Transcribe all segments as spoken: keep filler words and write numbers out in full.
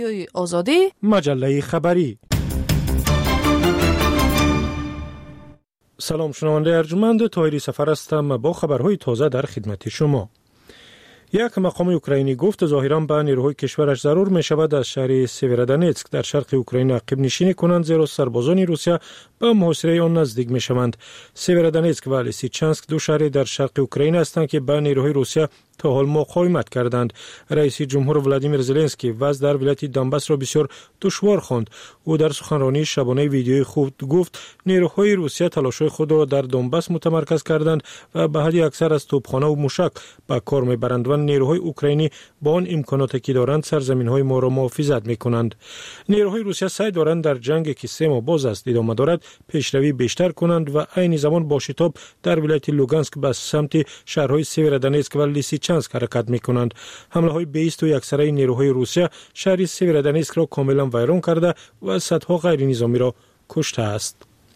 آزادی مجله خبری. سلام شنونده ارجمند، طاهری سفر هستم با خبرهای تازه در خدمت شما. یک مقام اوکراینی گفت ظاهراً به نیروهای کشورش ضرور می شود از شهر سیورودونتسک در شرق اوکراین عقب نشینی کنند، زیرا سربازان روسیه به محاصره آن نزدیک می شوند. سیورودونتسک و لیسیچانسک دو شهر در شرق اوکراین هستند که به نیروهای روسیه تا حال مقاومت کردند. رئیس جمهور ولادیمیر زلنسکی وضع در ولایت دونباس را بسیار دشوار خواند. او در سخنرانی شبانه ویدیویی خود گفت نیروهای روسیه تلاش‌های خود را در دونباس متمرکز کردند و به حد اکثر از توپخانه و موشک به کار میبرند و نیروهای اوکراینی با آن امکاناتی که دارند سرزمین‌های ما را محافظت می‌کنند. نیروهای روسیه سعی دارند در جنگی که سه ماه باز است ادامه دارد پیشروی بیشتر کنند و عین زمان با شتاب در ولایت لوگانسک به سمت شهرهای سیورودونتسک و لیسیچانسک حرکت می‌کنند. حمله‌های بیست و یکسره نیروهای روسیه شهر سیورودونتسک را کاملا ویران کرده و صدها غیر نظامی را کشته است.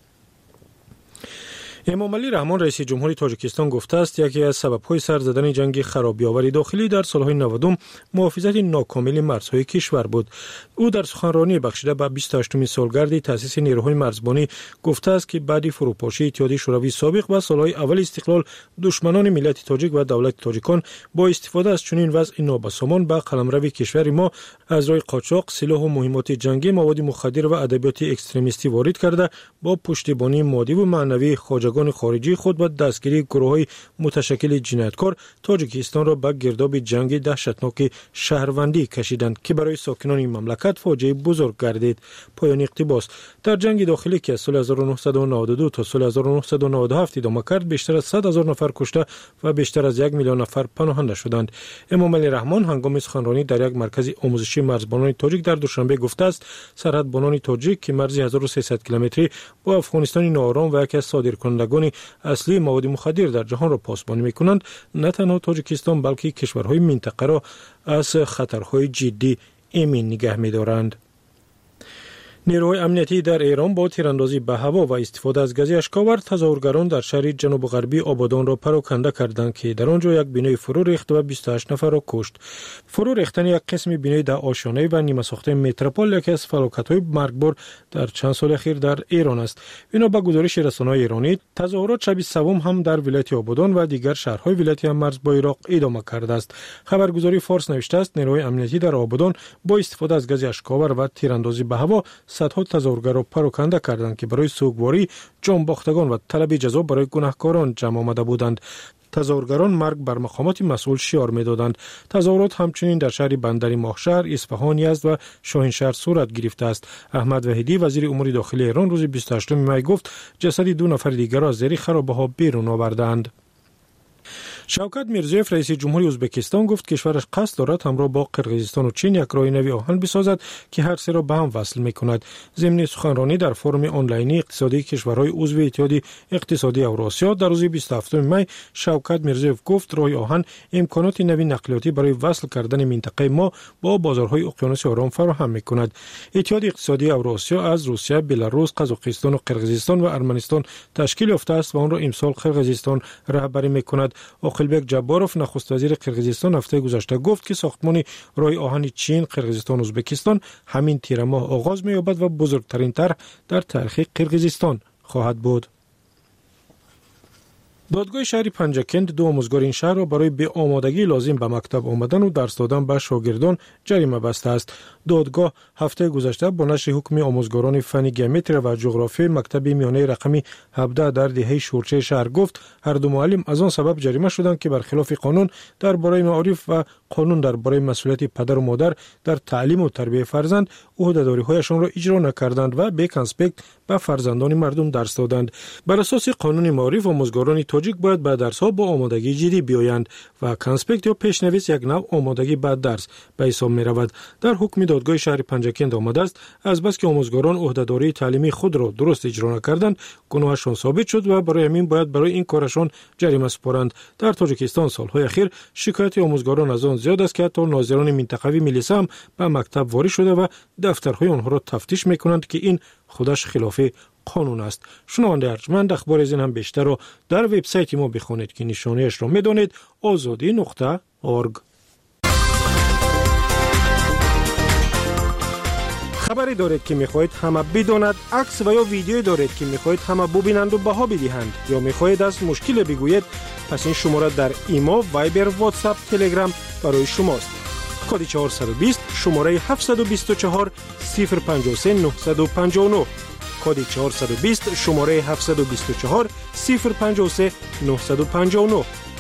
امامعلی رحمان رئیس جمهوری تاجیکستان گفته است یکی از سبب‌های سر زدن جنگ خرابی‌آور داخلی در سال‌های نود محافظت ناکامل مرزهای کشور بود. او در سخنرانی بخشیده به بیست و هشتمین سالگرد تأسیس نیروهای مرزبانی گفته است که بعد فروپاشی اتحادیه شوروی سابق و سال‌های اول استقلال دشمنان ملت تاجیک و دولت تاجیکان با استفاده از چنین وضع نابسامان به قلمرو کشور ما از راه قاچاق سلاح و مهمات جنگی، مواد مخدر و ادبیات اکستریمیستی وارد کرده با پشتیبانی مادی و معنوی خواجگان خارجی خود و دستگیری گروه‌های متشکل جنایتکار تاجیکستان را به گرداب جنگ دهشتناک شهروندی کشیدند که برای ساکنان این مملکت فاجعه بزرگ گردید. پایان اقتباس. در جنگ داخلی که از سال هزار و نهصد و نود و دو تا سال هزار و نهصد و نود و هفت ادامه کرد، بیشتر از صد هزار نفر کشته و بیشتر از یک میلیون نفر پناهنده شدند. امامعلی رحمان هنگام سخنرانی در یک مرکز آموزشی مرزبانان تاجیک در دوشنبه گفته است سرحدبانان تاجیک که مرز هزار و سیصد کیلومتری با افغانستان ناآرام و یکی از صادرکنندگان اصلی مواد مخدر در جهان را پاسبانی می‌کنند، نه تنها تاجیکستان بلکه کشورهای منطقه را از خطرهای جدی امن نگه می‌دارند. نیروهای امنیتی در ایران با تیراندازی به هوا و استفاده از گاز اشک‌آور تظاهرگران در شهر جنوب غربی آبادان را پراکنده کردند که در آنجا یک بینای فرو ریخت و بیست و هشت نفر را کشت. فرو ریختن یک قسم بینای در آشیانه و نیمه ساخته متروپول یکی از فلاکت‌های مرگبار در چند سال اخیر در ایران است. بنا به گزارش رسانه‌های ایرانی، تظاهرات شب سوم هم در ولایت آبادان و دیگر شهرهای ولایت مرز با عراق ادامه کرده است. خبرگزاری فارس نوشته است نیروهای امنیتی در آبادان با استفاده از گاز اشک‌آور و تیراندازی به هوا صدها تظاهرگر را پراکنده کردند که برای سوگواری جانباختگان و طلب جزا برای گناهکاران جمع آمده بودند. تظاهرگران مرگ بر مقامات مسئول شعار می‌دادند. تظاهرات همچنین در شهر بندر ماهشهر، اصفهان، یزد و شاهینشهر صورت گرفته است. احمد وحیدی وزیر امور داخلی ایران روز بیست و هشتم می گفت جسد دو نفر دیگر را از زیر خرابه‌ها بیرون آوردند. شوکت میرزیوف رئیس جمهوری ازبکستان گفت کشورش قصد دارد همراه با قرقیزستان و چین یک راهنوی آهن بسازد که هر سه را به هم وصل می‌کند. ضمن سخنرانی در فورم آنلاینی اقتصادی کشورهای عضو اتحادیه اقتصادی اوراسیا در روز بیست و هفتم می شوکت میرزیوف گفت راه آهن امکانات نوین نقلیاتی برای وصل کردن منطقه ما با بازارهای اقیانوس آرام فراهم می‌کند. اتحادیه اقتصادی اوراسیا از روسیه، بلاروس، قزاقستان و قرقیزستان و ارمنستان تشکیل یافته است و آن را امسال قرقیزستان رهبری می‌کند. آقلبک جباروف نخست وزیر قرقیزستان هفته گذشته گفت که ساختمان راه آهن چین، قرقیزستان و ازبکستان همین تیر ماه آغاز می‌یابد و بزرگترین طرح در تاریخ قرقیزستان خواهد بود. دادگاه شهر پنجکند دو آموزگار این شهر را برای به آمادگی لازم به مکتب آمدن و درس دادن به شاگردان جریمه بسته است. دادگاه هفته گذشته با نشر حکم آموزگاران فن گیومتری و جغرافی مکتب میانه رقمی هفده در دهه شورچه شهر گفت هر دو معلم از آن سبب جریمه شدند که برخلاف قانون درباره معارف و قانون درباره مسئولیت پدر و مادر در تعلیم و تربیت فرزند عهده‌داری‌هایشان را اجرا نکردند و به کانسپکت به فرزندان مردم درس دادند. بر اساس قانون معارف آموزگاران تاجیک باید به درس‌ها با آمادگی جدی بیایند و کانسپکت یا پیشنویس یک نوع آمادگی به درس به حساب می‌رود. در حکم دادگاه شهر پنجکند آمده است از بس که آموزگاران عهده‌داری تعلیمی خود را درست اجرا نکردند گناهشان ثابت شد و برای همین باید برای این کارشان جریمه سپارند. در تاجیکستان سال‌های اخیر شکایت آموزگاران از آن زیاد است که حتی ناظران منطقوی ملیسا هم به مکتب وارد شده و دفترهای آنها را تفتیش می‌کنند که این خودش خلاف قانون است. شنونده ارجمند اخبار از این هم بیشتر را در وبسایت ما بخوانید که نشانه‌اش را می‌دانید آزادی نقطه اورگ. خبری دارید که میخواهید همه بداند، عکس و یا ویدیویی دارید که میخواهید همه ببینند و بها بدهند، یا میخواهید از مشکل بگویید، پس این شماره در ایمو، وایبر، واتساپ، تلگرام برای شماست. کد چهارصد و بیست شماره هفتصد و بیست و چهار صفر پنجاه و سه نهصد و پنجاه و نه. کد چهارصد و بیست شماره هفتصد و بیست و چهار صفر پنجاه و سه نهصد و پنجاه و نه.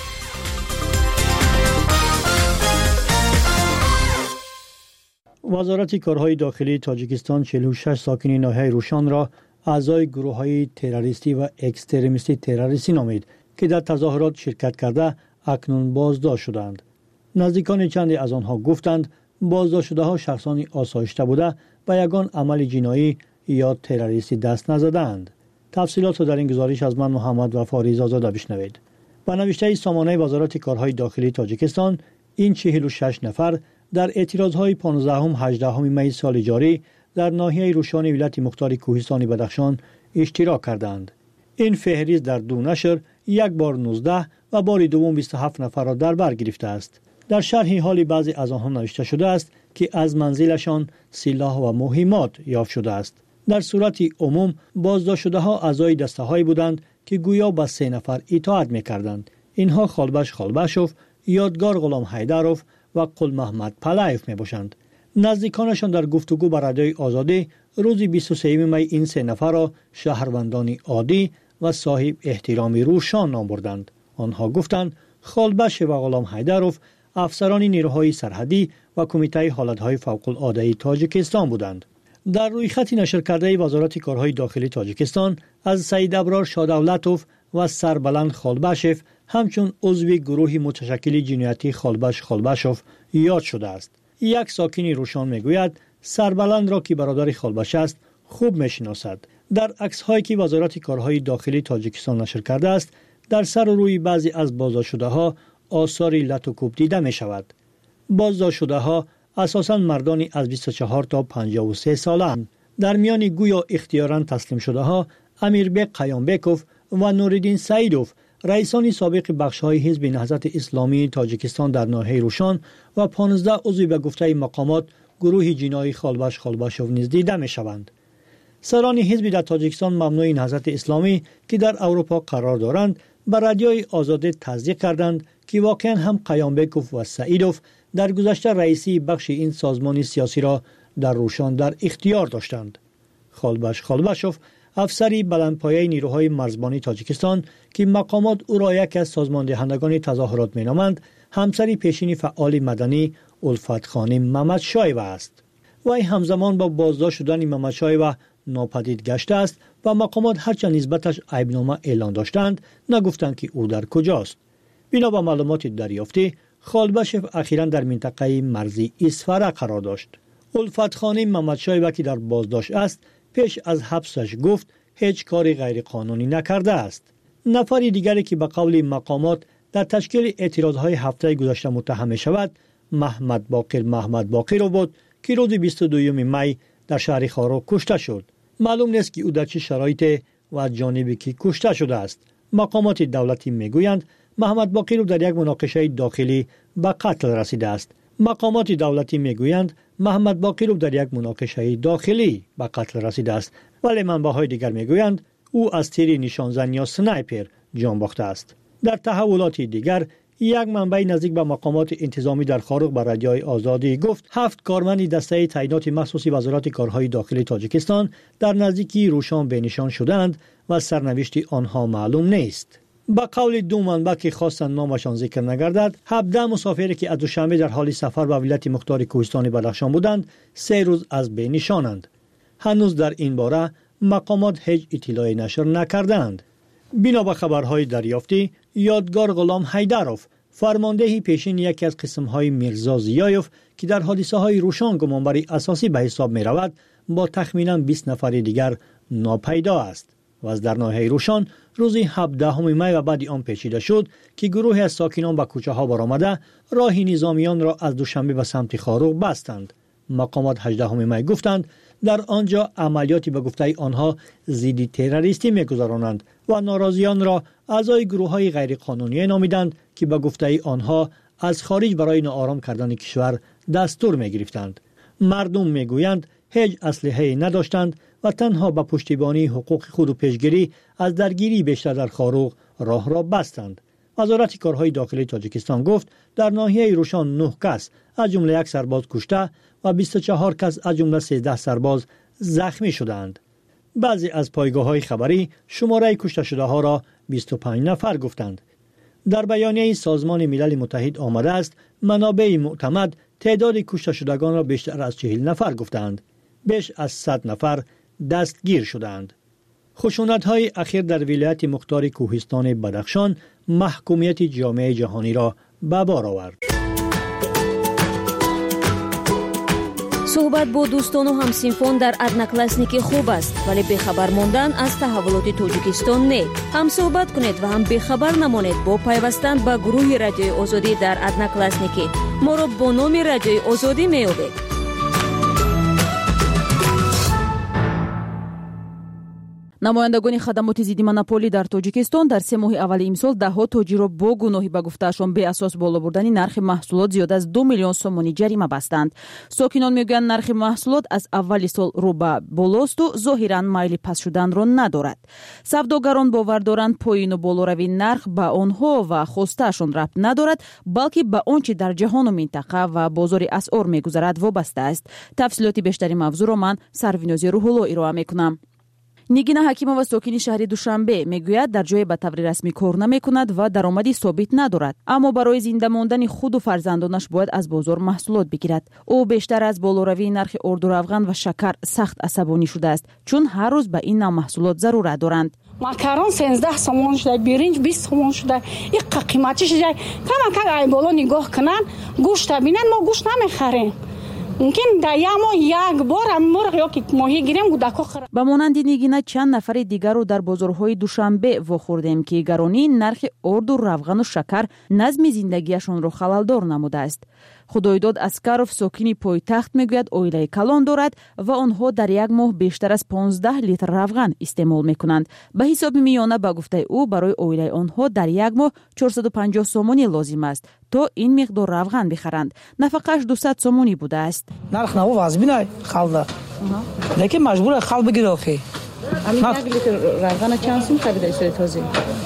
وزارت کارهای داخلی تاجیکستان چهل و شش ساکن ناحیه روشان را اعضای گروه‌های تروریستی و اکستریمیستی تروریستی نامید که در تظاهرات شرکت کرده اکنون بازداشت شدند. نزدیکان چندی از آنها گفتند بازداشت شده‌ها شخصانی آسایشته بوده و یگان عمل جنایی یا تروریستی دست نزدند. تفصیلات را در این گزارش از من محمد وفا رضازاده بشنوید. با نوشته سامانه وزارت کارهای داخلی تاجیکستان، این چهل و شش نفر در اعتراضهای پانزدهم هجدهم می سال جاری در ناحیه روشان ولایت مختار کوهستان بدخشان اشتراک کردند. این فهرست در دو نشر یک بار نوزده و بار دوم بیست و هفت نفر را در بر گرفته است. در شرح حال بعضی از آنها نوشته شده است که از منزلشان سلاح و مهمات یافت شده است. در صورت عموم بازداشت شده‌ها اعضای دسته‌هایی بودند که گویا به سه نفر اطاعت می‌کردند. اینها خالبش خالبشوف، یادگار غلام حیدروف و قل محمد پلایف میباشند. نزدیکانشان در گفتگو با رادیوی آزادی روز بیست و سوم می این سه نفر را شهروندانی عادی و صاحب احترامی روشان نام بردند. آنها گفتند خالبش و غلام حیدروف افسران نیروهای سرحدی و کمیته حالتهای فوق العاده تاجیکستان بودند. در روی خطی نشر کرده وزارت کارهای داخلی تاجیکستان از سید ابرار شادولتوف و سربلند خالبشف همچون عضو گروه متشکل جنایتی خالبش خالبشوف یاد شده است. یک ساکن روشان میگوید سربلند را که برادر خالبش است خوب میشناسد. در عکس هایی که وزارت کارهای داخلی تاجیکستان نشر کرده است، در سر و روی بعضی از بازداشت شده ها آثار لط و کوب دیده می شود. بازداشت شده ها اساساً مردانی از بیست و چهار تا پنجاه و سه ساله‌اند. در میان گویا اختیاراً تسلیم شده ها امیربک قیامبکوف و نوردین سعیدوف، رئیسان سابق بخش‌های حزب نهضت اسلامی تاجیکستان در ناحیه روشان و پانزده عضو به گفته مقامات گروه جنایی خالبش خالبشوف نیز دیده می‌شوند. سران حزب در تاجیکستان ممنوع نهضت اسلامی که در اروپا قرار دارند به رادیوی آزادی تصدیق کردند که واقعا هم قیامبکوف و سعیدوف در گذشته رئیسی بخش این سازمان سیاسی را در روشان در اختیار داشتند. خالبش خالبشوف افسری بلندپایه نیروهای مرزبانی تاجیکستان که مقامات او را یک از سازمان دهندگان تظاهرات مینامند، همسری پیشین فعال مدنی الفت خانم محمد شایوه است. وی همزمان با بازداشت شدن محمد شایوه ناپدید گشته است و مقامات هرچند نسبتش عیبنامه اعلان داشتند نگفتند که او در کجاست. بنا به معلومات دریافتی، خالبشف اخیراً در منطقه مرزی اسفره قرار داشت. الفت خانم محمد شایوه که در بازداشت است، پیش از حبسش گفت هیچ کاری غیر قانونی نکرده است. نفر دیگری که به قول مقامات در تشکیل اعتراضهای هفته گذشته متهم می شود محمد باقر محمد باقر بود که روز بیست و دوم می در شهر خارو کشته شد. معلوم نیست که او در چه شرایط و جانبی که کشته شده است. مقامات دولتی میگویند محمد باقر در یک مناقشه داخلی به قتل رسیده است. مقامات دولتی میگویند محمد باقر در یک مناقشه داخلی به قتل رسیده است، ولی منبع‌های دیگر میگویند او از تیر نشانزن یا سنایپر جان باخته است. در تحولات دیگر یک منبع نزدیک به مقامات انتظامی در خارق به رادیوی آزادی گفت هفت کارمند دسته تعیینات مخصوصی وزارت کارهای داخلی تاجیکستان در نزدیکی روشان بنشان شدند و سرنوشت آنها معلوم نیست. با قول دو منبع که خواستند نامشان ذکر نگردد، هفده مسافری که از دوشنبه در حال سفر به ولایت مختار کوهستان بدخشان بودند، سه روز از بین نشانند. هنوز در این باره مقامات هیچ اطلاعی نشر نکردند. بنا به خبرهای دریافتی، یادگار غلام حیدروف، فرمانده پیشین یکی از قسم‌های میرزا زیایوف که در حادثه‌های روشان گمانبر اساسی به حساب می‌رود، با تخمیناً بیست نفر دیگر ناپیدا است. و از در ناحیه روشان روز هفدهم می و بعد آن پیچیده شد که گروه از ساکنان به کوچه ها برآمده راه نظامیان را از دوشنبه به سمت خاروق بستند. مقامات هجدهم می گفتند در آنجا عملیاتی به گفته آنها ضد تروریستی می‌گذرانند و ناراضیان را اعضای گروه‌های غیرقانونی نامیدند که به گفته آنها از خارج برای ناآرام کردن کشور دستور می‌گرفتند. مردم می‌گویند هیچ اسلحه‌ای نداشتند و تنها با پشتیبانی حقوق خود و پیشگیری از درگیری بیشتر در خاروق راه را بستند. وزارت کارهای داخلی تاجیکستان گفت در ناحیه روشان نه کس از جمله یک سرباز کشته و بیست و چهار کس از جمله سیزده سرباز زخمی شدند. بعضی از پایگاه‌های خبری شماره کشته شده ها را بیست و پنج نفر گفتند. در بیانیه سازمان ملل متحد آمده است منابع معتمد تعداد کشته شدگان را بیشتر از چهل نفر گفتند. بیش از صد نفر دستگیر شدند. خشونت‌های اخیر در ولایت مختار کوهستان بدخشان محکومیت جامعه جهانی را به بار آورد. صحبت با دوستان و همسینفون در ادناکلاسنیکی خوب است، ولی بخبر موندن از تحولات تاجیکستان نه. هم صحبت کنید و هم بخبر نمانید با پیوستن به گروه رادیوی آزادی در ادناکلاسنیکی. ما را با نام رادیوی آزادی می‌یابید. намояндагони хадамоти зидди монополӣ дар тоҷикистон дар се моҳи аввали имсол даҳҳо тоҷирро бо гуноҳӣ ба гуфтаашон беасос боло бурдани нархи маҳсулот зиёда аз ду миллион сомонӣ ҷарима бастанд. сокинон мегӯянд нархи маҳсулот аз аввали сол рӯ ба болосту зоҳиран майли паст шуданро надорад. савдогарон бовар доранд поину болоравии нарх ба онҳо ва хостаашон рабт надорад, балки ба он чи дар ҷаҳону минтақа ва бозори асъор мегузарад вобаста аст. тафсилоти бештари мавзӯъро ман Сарвинози Рӯҳулло ироа мекунам. нигина ҳакимова сокини шаҳри душанбе мегӯяд дар ҷое ба таври расмӣ кор намекунад ва даромади собит надорад, аммо барои зинда мондани худу фарзандонаш бояд аз бозор маҳсулот бигирад. ӯ бештар аз болоравии нархи орду равған ва шакар сахт асабонӣ шудааст, чун ҳар рӯз ба ин нав маҳсулот зарурат доранд. макарон сенздаҳ сомон шуда, биринҷ бист сомон шуда, иққа қиматӣ шуда. камакак ай боло нигоҳ кунанд, гӯшта бинанд, мо гӯшт намехарем. мумкин дар як моҳ як бор мурғ ёки моҳӣ гирем гудако хӯрад. ба монанди нигина чанд нафари дигарро дар бозорҳои душанбе вохӯрдем ки гаронӣ нархи орду равғану шакар назми зиндагиашонро халалдор намудааст. худоидод Аскаров сокини пойтахт мегӯяд оилаи калон дорад ва онҳо дар як моҳ бештар аз понздаҳ литр равған истеъмол мекунанд. ба ҳисоби миёна ба гуфтаи ӯ барои оилаи онҳо дар як моҳ чорсаду панҷоҳ сомонӣ лозим аст то ин миқдор равған бихаранд. нафақааш дусад сомонӣ будааст. нарх наво вазбинай халда лекин маҷбура хал бигир охи як литр равғана чанд сум харидai шуди този?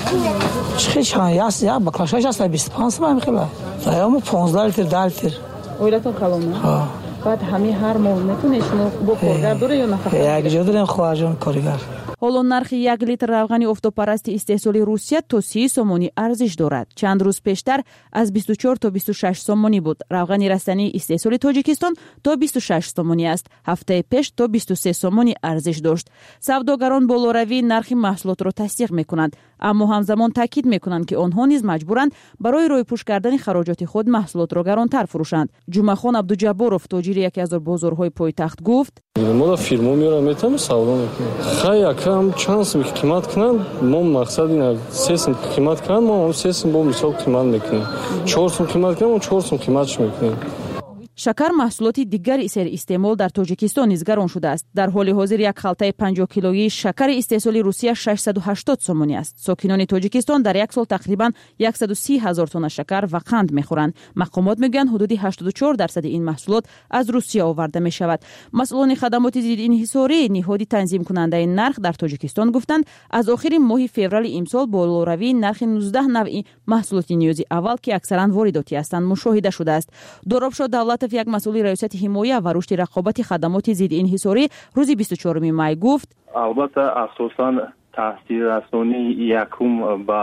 чихи чанд яс як баклашаш аст бисту панҷ сум мехела заёмо понздаҳ литр даҳ литр. оилатон калона? ҳа. баъд ҳамин ҳар моҳ метунед шумо бо коргар дора ё нафақа? як ҷо дорем хоҳарҷон коригар. ҳоло нархи як литр равғани офтобпарасти истеҳсоли Русия то си сомонӣ арзиш дорад. чанд рӯз пештар аз бисту чор то бисту шаш сомонӣ буд. равғани растании истеҳсоли Тоҷикистон то бисту шаш сомонӣ аст. ҳафтаи пеш то бисту се сомонӣ арзиш дошт. савдогарон болоравии нархи маҳсулотро тасдиқ мекунанд, аммо ҳамзамон таъкид мекунанд ки онҳо низ маҷбуранд барои рӯйпӯш кардани хароҷоти худ маҳсулотро гаронтар фурӯшанд. ҷумахон Абдуҷабборов, тоҷири яке аз бозорҳои пойтахт гуфт: мо фирмо меёрам метавонем савдо мекунем. хай якам чанд сум қимат кунанд, мо мақсад ин се сум қимат кунанд, мо он се сум бо мисол қимат мекунем. чор сум қимат кунанд, мо чор сум қиматш мекунем. шакар маҳсулоти дигари серистеъмол дар Тоҷикистон низ гарон шудааст. дар ҳоли ҳозир як халтаи панҷоҳ килоии шакари истеҳсоли Русия шашсаду ҳаштод сомонӣ аст. сокинони Тоҷикистон дар як сол тақрибан яксаду си ҳазор тонна шакар ва қанд мехӯранд. мақомот мегӯянд ҳудуди ҳаштоду чор дарсади ин маҳсулот аз Русия оварда мешавад. масъулони хадамоти зиддинҳисорӣ, ниҳоди танзимкунандаи нарх дар Тоҷикистон гуфтанд, аз охири моҳи феврали имсол болоравии нархи нуздаҳ навъи маҳсулоти ниёзи аввал ки аксаран воридотӣ ҳастанд мушоҳида шудааст. Доробшод Давлатов, як масъули раёсати ҳимоя ва рушди рақобати хадамоти зиддинҳисорӣ, рӯзи бисту чорум май гуфт: албатта асосан таъсиррасонии якум ба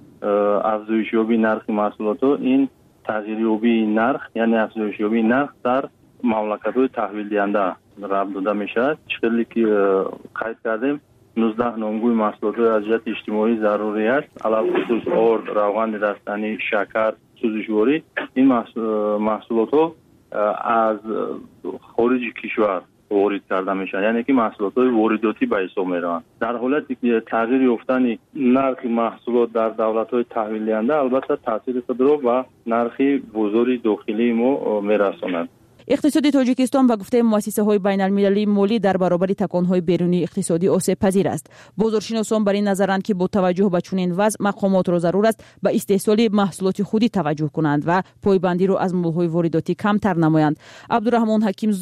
афзоишёбии нархи маҳсулотҳо ин тағйирёбии нарх, яъне афзоишёбии нарх дар мамлакатҳои таҳвилдиҳанда рабт дода мешавад. чиқдре ки қайд кардем нуздаҳ номгӯи маҳсулотҳои аз ҷиҳати иҷтимоӣ зарури аст, алалхусус орд, равғани растанӣ, шакар, сӯзишворӣ. ин маҳсулотҳо аз хориҷи кишвар ворид карда мешаванд, яъне ки маҳсулотҳои воридотӣ ба ҳисоб мераванд. дар ҳолати тағйир ёфтани нархи маҳсулот дар давлатҳои таҳвилдиҳанда албатта таъсири худро ба нархи бозори дохилии мо мерасонад. иқтисоди Тоҷикистон ба гуфтаи муассисаҳои байналмилалии молӣ дар баробари таконҳои берунии иқтисодӣ осебпазир аст. бозоршиносон бар ин назаранд ки бо таваҷҷӯҳ ба чунин вазъ мақомотро зарур аст ба истеҳсоли маҳсулоти худӣ таваҷҷӯҳ кунанд ва пойбандиро аз молҳои воридотӣ камтар намоянд. Абдураҳмон Ҳакимзод,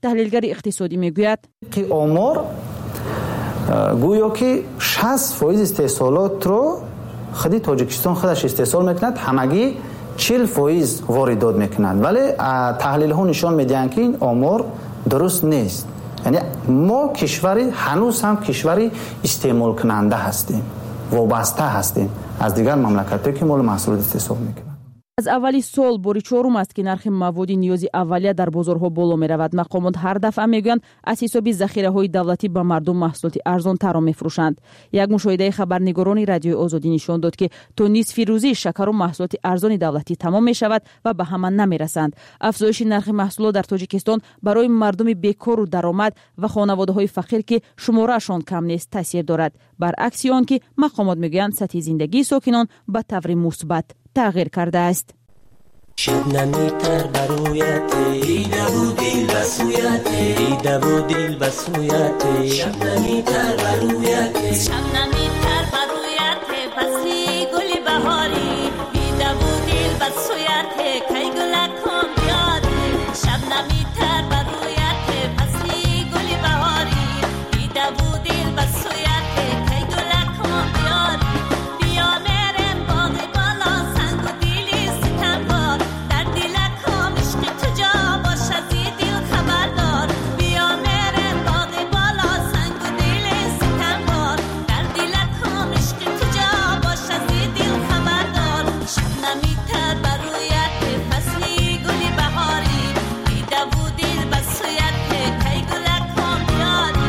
تحلیلگر اقتصادی میگوید که آمار گویا که شصت فیصد استحصالات رو خودی تاجیکستان خودش استحصال میکند، همگی چهل فیصد واردات میکنند، ولی تحلیل ها نشان میدهند که این آمار درست نیست. یعنی ما کشوری هنوز هم کشوری استعمال کننده هستیم، وابسته هستیم از دیگر مملکت‌ها که مال محصولات استحصال میکنند. از اولی سال باری چهارم است که نرخ مواد نیازی اولیه در بازارها بالا می رود. مقامات هر دفعه میگویند از حساب ذخیره های دولتی به مردم محصولات ارزان تر میفروشند. یک مشاهده خبرنگاران رادیو آزادی نشان داد که تا نصف روزی شکر و محصولات ارزان دولتی تمام می شود و به همان نمی رسند. افزایش نرخ محصولات در تاجیکستان برای مردم بیکار و درآمد و خانواده های فقیر که شمارهشان کم نیست تاثیر دارد، برعکس آن که مقامات میگویند سطح زندگی ساکنان به طور مثبت تغییر کرده است. شبنمی تر برویتی دیده و دل بسویتی دیده و دل بسویتی شبنمی تر برویتی شبنمی تر برویتی پسی گل بهاری دیده و دل بسویتی کی گل کن بیاری شبنمی تر برویتی پسی گل بهاری دیده و دل بسویتی کی گل کن بیاری بیا میرم باغ بالا سنگ و دلی ستمبار در دل کام عشق تو جا باش از دل خبردار بیا میرم باغ بالا سنگ و دل ستمبار در دل کام عشق تو جا باش از دل خبردار شبنمی تر برویت فصلی گل بهاری دیده و دل بسویت کی گل کام بیاری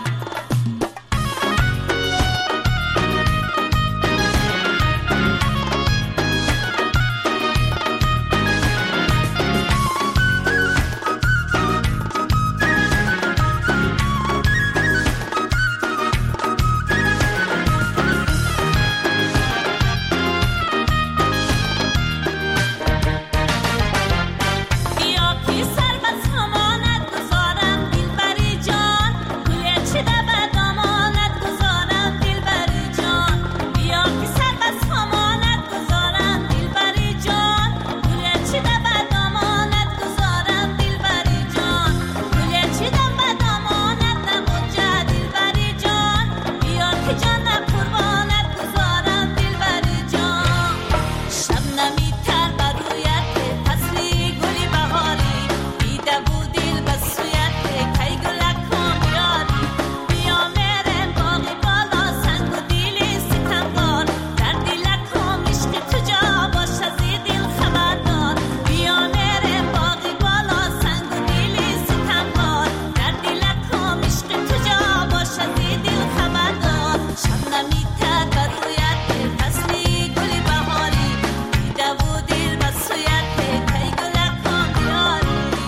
بیا که سر بس همانت گذارم دلبری جان گویه چه دبد امانت گذارم دلبری جان بیا که سر بس همانت گذارم دلبری جان گویه چه دبد امانت گذارم دلبری جان گویه چه دبد امانت نبوجه دلبری جان بیا که جانم قربانت گذارم دلبری جان شبنمی تر برویت فصلی گلی بهاری دیده و دل بسویت کی گل کن بیاری بیا میرم باغ بالا سنگ و دل ستمبار در دل کام عشق تو جا باش از دل خبردار بیا میرم باغ بالا سنگ و دل ستمبار در دل کام عشق تو جا باش از دل خبردار شبنمی تر برویت فصلی گلی بهاری دیده و دل بسویت کی گل کن بیاری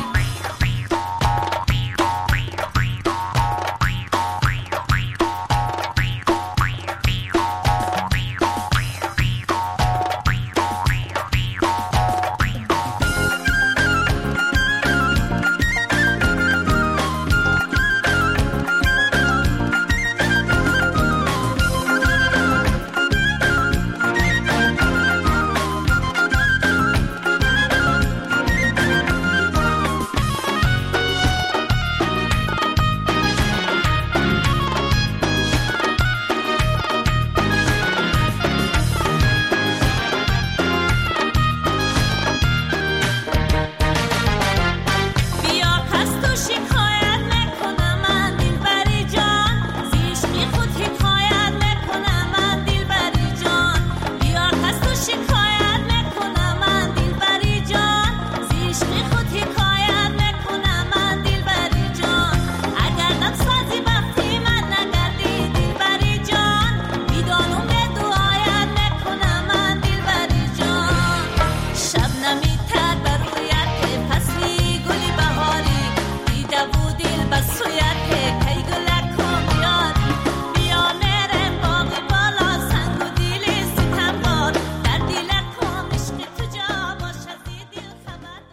بیا پس تو شکایت نکنم من دلبری جان زی عشقی خود حکایت نکنم من دلبری جان بیا پس تو شکایت نکنم من دلبری جان زی عشقی خود حکایت نکنم من دلبری جان اگر دم سازی وقتی من نگردی دلبری جان میدانم به دعایت نکنم من دلبری جان شبنمی تر برویت فصلی گلی بهاری دیده و دل بسویت کی گل کن بیاری بیا میرم باغ بالا سنگ و دل ستمبار در دل کام عشق تو جا باش از دل خبردار.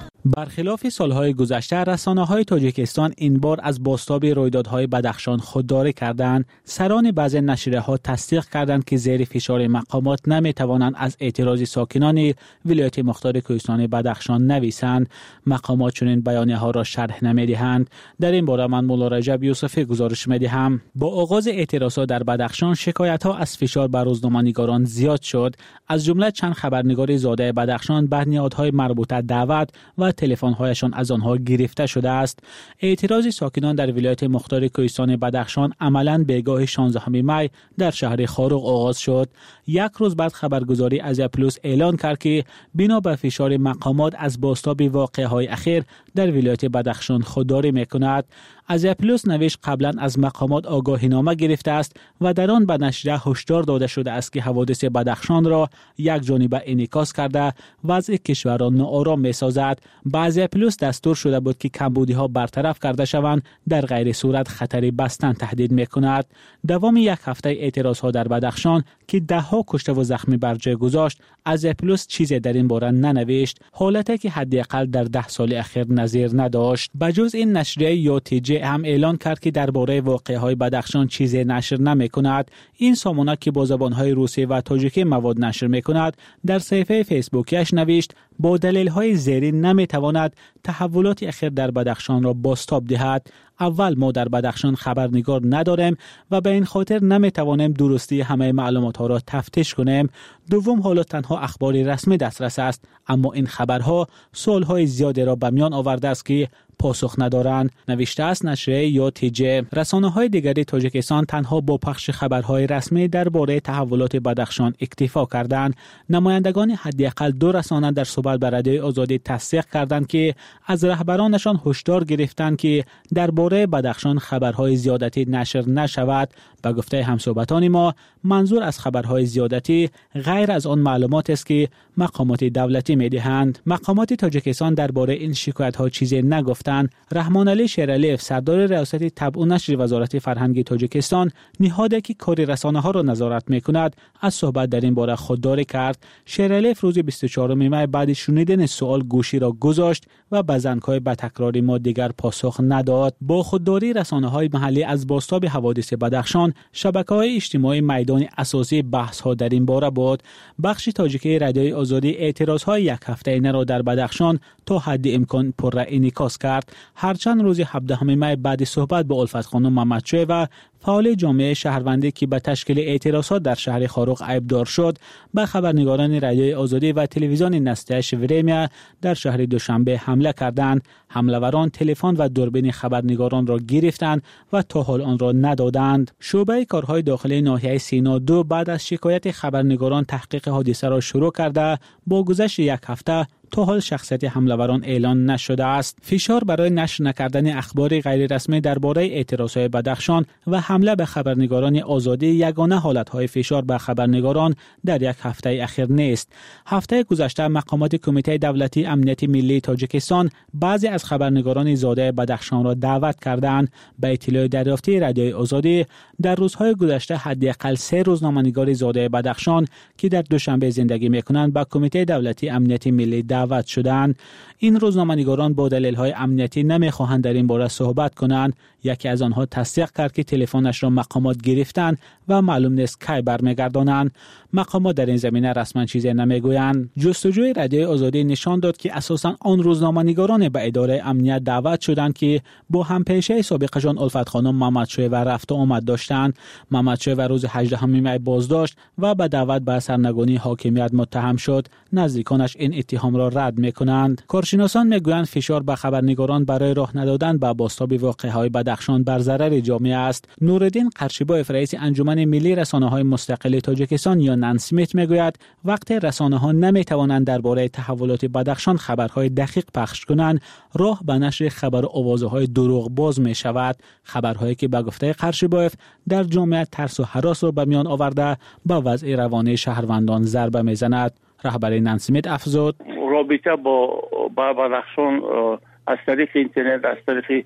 برخلاف سالهای گذشته، رسانه‌های تاجیکستان این بار از بازتاب رویدادهای بدخشان خودداری کردند. سران بعضی نشریه‌ها تصدیق کردند که زیر فشار مقامات نمی‌توانند از اعتراض ساکنان ولایت مختار کوهستان بدخشان نویسند. مقامات چنین بیانیه‌ها را شرح نمی‌دهند. در این باره من مولا رجب یوسفی گزارش می‌دهم. با آغاز اعتراضات در بدخشان، شکایت‌ها از فشار بر روزنامه‌نگاران زیاد شد. از جمله چند خبرنگار زاده بدخشان به نهادهای مربوطه دعوت و تلفن‌هایشان از آنها گرفته شده است. اعتراض ساکنان در ولایت مختار کوهستان بدخشان عملاً بگاه شانزدهم می در شهر خاروق آغاز شد. یک روز بعد خبرگزاری آزیا پلوس اعلان کرد که بنا به فشار مقامات از بازتاب واقعه‌های اخیر در ولایت بدخشان خودداری می‌کند. آزیا پلوس نوشت قبلا از مقامات آگاهینامه گرفته است و در آن به نشریه هشدار داده شده است که حوادث بدخشان را یک جانبه انعکاس کرده وضع کشور را ناآرام می‌سازد. به آزیا پلوس دستور شده بود که کمبودی‌ها برطرف کرده شوند، در غیر صورت خطری بستن تهدید می‌کند. دوام یک هفته اعتراض‌ها در بدخشان که ده‌ها کشته و زخمی بر جای گذاشت، آزیا پلوس چیزی در این باره ننوشت، حالتی که حداقل در ده سال اخیر نظیر نداشت. بجز این، نشریه یا تی جی هم اعلان کرد که درباره واقعه‌های بدخشان چیزی نشر نمی‌کند. این سامانه که با زبان‌های روسی و تاجیکی مواد نشر می‌کند، در صفحه فیسبوکیش نوشت با دلایل‌های زیرین نمی‌تواند تحولات اخیر در بدخشان را بازتاب دهد. اول، ما در بدخشان خبرنگار نداریم و به این خاطر نمی‌توانیم درستی همه معلومات‌ها را تفتیش کنیم. دوم، حالا تنها اخبار رسمی دسترس است، اما این خبرها سال‌های زیادی را به میان آورده است که پاسخ ندارند. نوشته است نشریه یا تی جی. رسانه‌های دیگری تاجیکستان تنها با پخش خبرهای رسمی درباره تحولات بدخشان اکتفا کردند. نمایندگان حداقل دو رسانه در صحبت با رادیوی آزادی تصدیق کردند که از رهبرانشان هشدار گرفتند که درباره بدخشان خبرهای زیادتی نشر نشود. به گفته همصحبتان ما، منظور از خبرهای زیادتی غیر از آن معلومات است که مقامات دولتی می‌دهند. مقامات تاجیکستان درباره این شکایت‌ها چیزی نگفتند. رحمان علی شیرالیف، سردار ریاست طبع و نشر وزارت فرهنگ تاجیکستان، نهادی که کار رسانه‌ها را نظارت می‌کند، از صحبت در این باره خودداری کرد. شیرالیف روز بیست و چهارم می بعد شنیدن سوال گوشی را گذاشت و به زنگ‌های به تکراری ما دیگر پاسخ نداد. با خودداری رسانه‌های محلی از بازتاب حوادث بدخشان، شبکه‌های اجتماعی میدان اساسی بحث‌ها در این باره بود. بخش تاجیکی رادیوی آزادی اعتراض‌های یک هفته‌ای را در بدخشان تا حد امکان پر انعکاس کرد. هرچند روز هفدهم می بعد صحبت با الفت خانم محمدشوی و فعال جامعه شهروندی که به تشکیل اعتراضات در شهر خاروق عیبدار شد، به خبرنگاران رادیوی آزادی و تلویزیون نستش وریمیا در شهر دوشنبه حمله کردند. حمله‌وران تلفن و دوربین خبرنگاران را گرفتند و تا حال آن را ندادند. شعبه کارهای داخلی ناحیه سینا دو بعد از شکایت خبرنگاران تحقیق حادثه را شروع کرده، با گذشت یک هفته تا حال شخصیت حمله‌وران اعلان نشده است. فشار برای نشر نکردن اخبار غیر رسمی درباره اعتراضات بدخشان و حمله به خبرنگاران آزادی یگانه حالت‌های فشار به خبرنگاران در یک هفته اخیر نیست. هفته گذشته مقامات کمیته دولتی امنیت ملی تاجیکستان بعضی از خبرنگاران زاده بدخشان را دعوت کردند. به اطلاع دریافتی رادیوی آزادی، در روزهای گذشته حداقل سه روزنامه‌نگار زاده بدخشان که در دوشنبه زندگی می‌کنند به کمیته دولتی امنیت ملی دعوت شدند. این روزنامه‌نگاران با دلایل‌های امنیتی نمی‌خواهند در این باره صحبت کنند. یکی از آنها تصدیق کرد که تلفنش را مقامات گرفتند و معلوم نیست کی برمیگردانند. مقامات در این زمینه رسما چیزی نمیگویند. جستجوی رادیوی آزادی نشان داد که اساساً آن روزنامه‌نگاران به اداره امنیت دعوت شدند که با همپیشه سابقشان الفت خانم محمدشوی و رفت و آمد داشتند. محمدشوی و روز هجدهم می بازداشت و به دعوت به سرنگونی حاکمیت متهم شد. نزدیکانش این اتهام را رد می‌کنند. کارشناسان می‌گویند فشار به خبرنگاران برای راه ندادن به بازتاب واقعه‌های بدخشان بر ضرر جامعه است. نورالدین قرشیبایف، رئیس انجمن ملی رسانه‌های مستقل تاجیکستان یا نانسمیت، می‌گوید وقتی رسانه‌ها نمی‌توانند درباره تحولات بدخشان خبرهای دقیق پخش کنند، راه به نشر خبر آوازه‌های دروغ باز می‌شود. خبرهایی که به گفته قرشیبایف در جامعه ترس و هراس را به میان آورده به وضع روانی شهروندان ضربه می‌زند. رهبر نانسمیت افزود رابطه با با بدخشان از طریق اینترنت، از طریق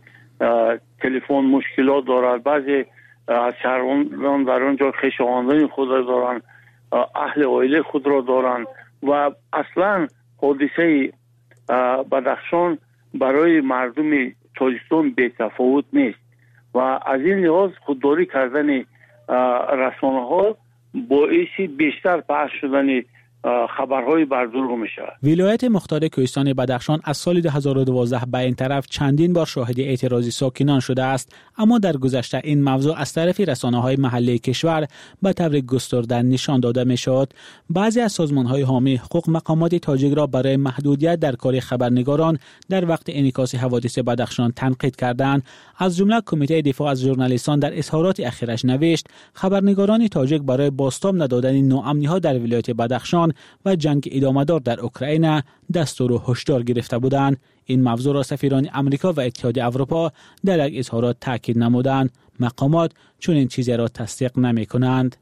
تلفن مشکلات دارد. بعضی از شهروندان در اونجا خویشاوندان خود را دارند، اهل عائله خود را دارند و اصلا حادثه بدخشان برای مردم تاجیکستان بی‌تفاوت نیست و از این لحاظ خودداری کردن رسانه ها باعث بیشتر پخش شدن خبرهای بر دروغ میشه. ولایت مختار کوهستان بدخشان از سال دو هزار و دوازده به این طرف چندین بار شاهد اعتراضی ساکنان شده است، اما در گذشته این موضوع از طرف رسانه‌های محلی کشور به طور گسترده نشان داده میشد. بعضی از سازمان‌های حامی حقوق مقامات تاجیک را برای محدودیت در کار خبرنگاران در وقت انعکاس حوادث بدخشان تنقید کردند. از جمله کمیته دفاع از ژورنالیستان در اظهارات اخیرش نوشت خبرنگاران تاجیک برای بازتاب ندادن ناامنی‌ها در ولایت بدخشان و جنگ ادامه‌دار در اوکراین دستور و هشدار گرفته بودند. این موضوع را سفیران امریکا و اتحادیه اروپا در یک اظهارات تاکید نمودند. مقامات چنین چیزی را تصدیق نمی‌کنند.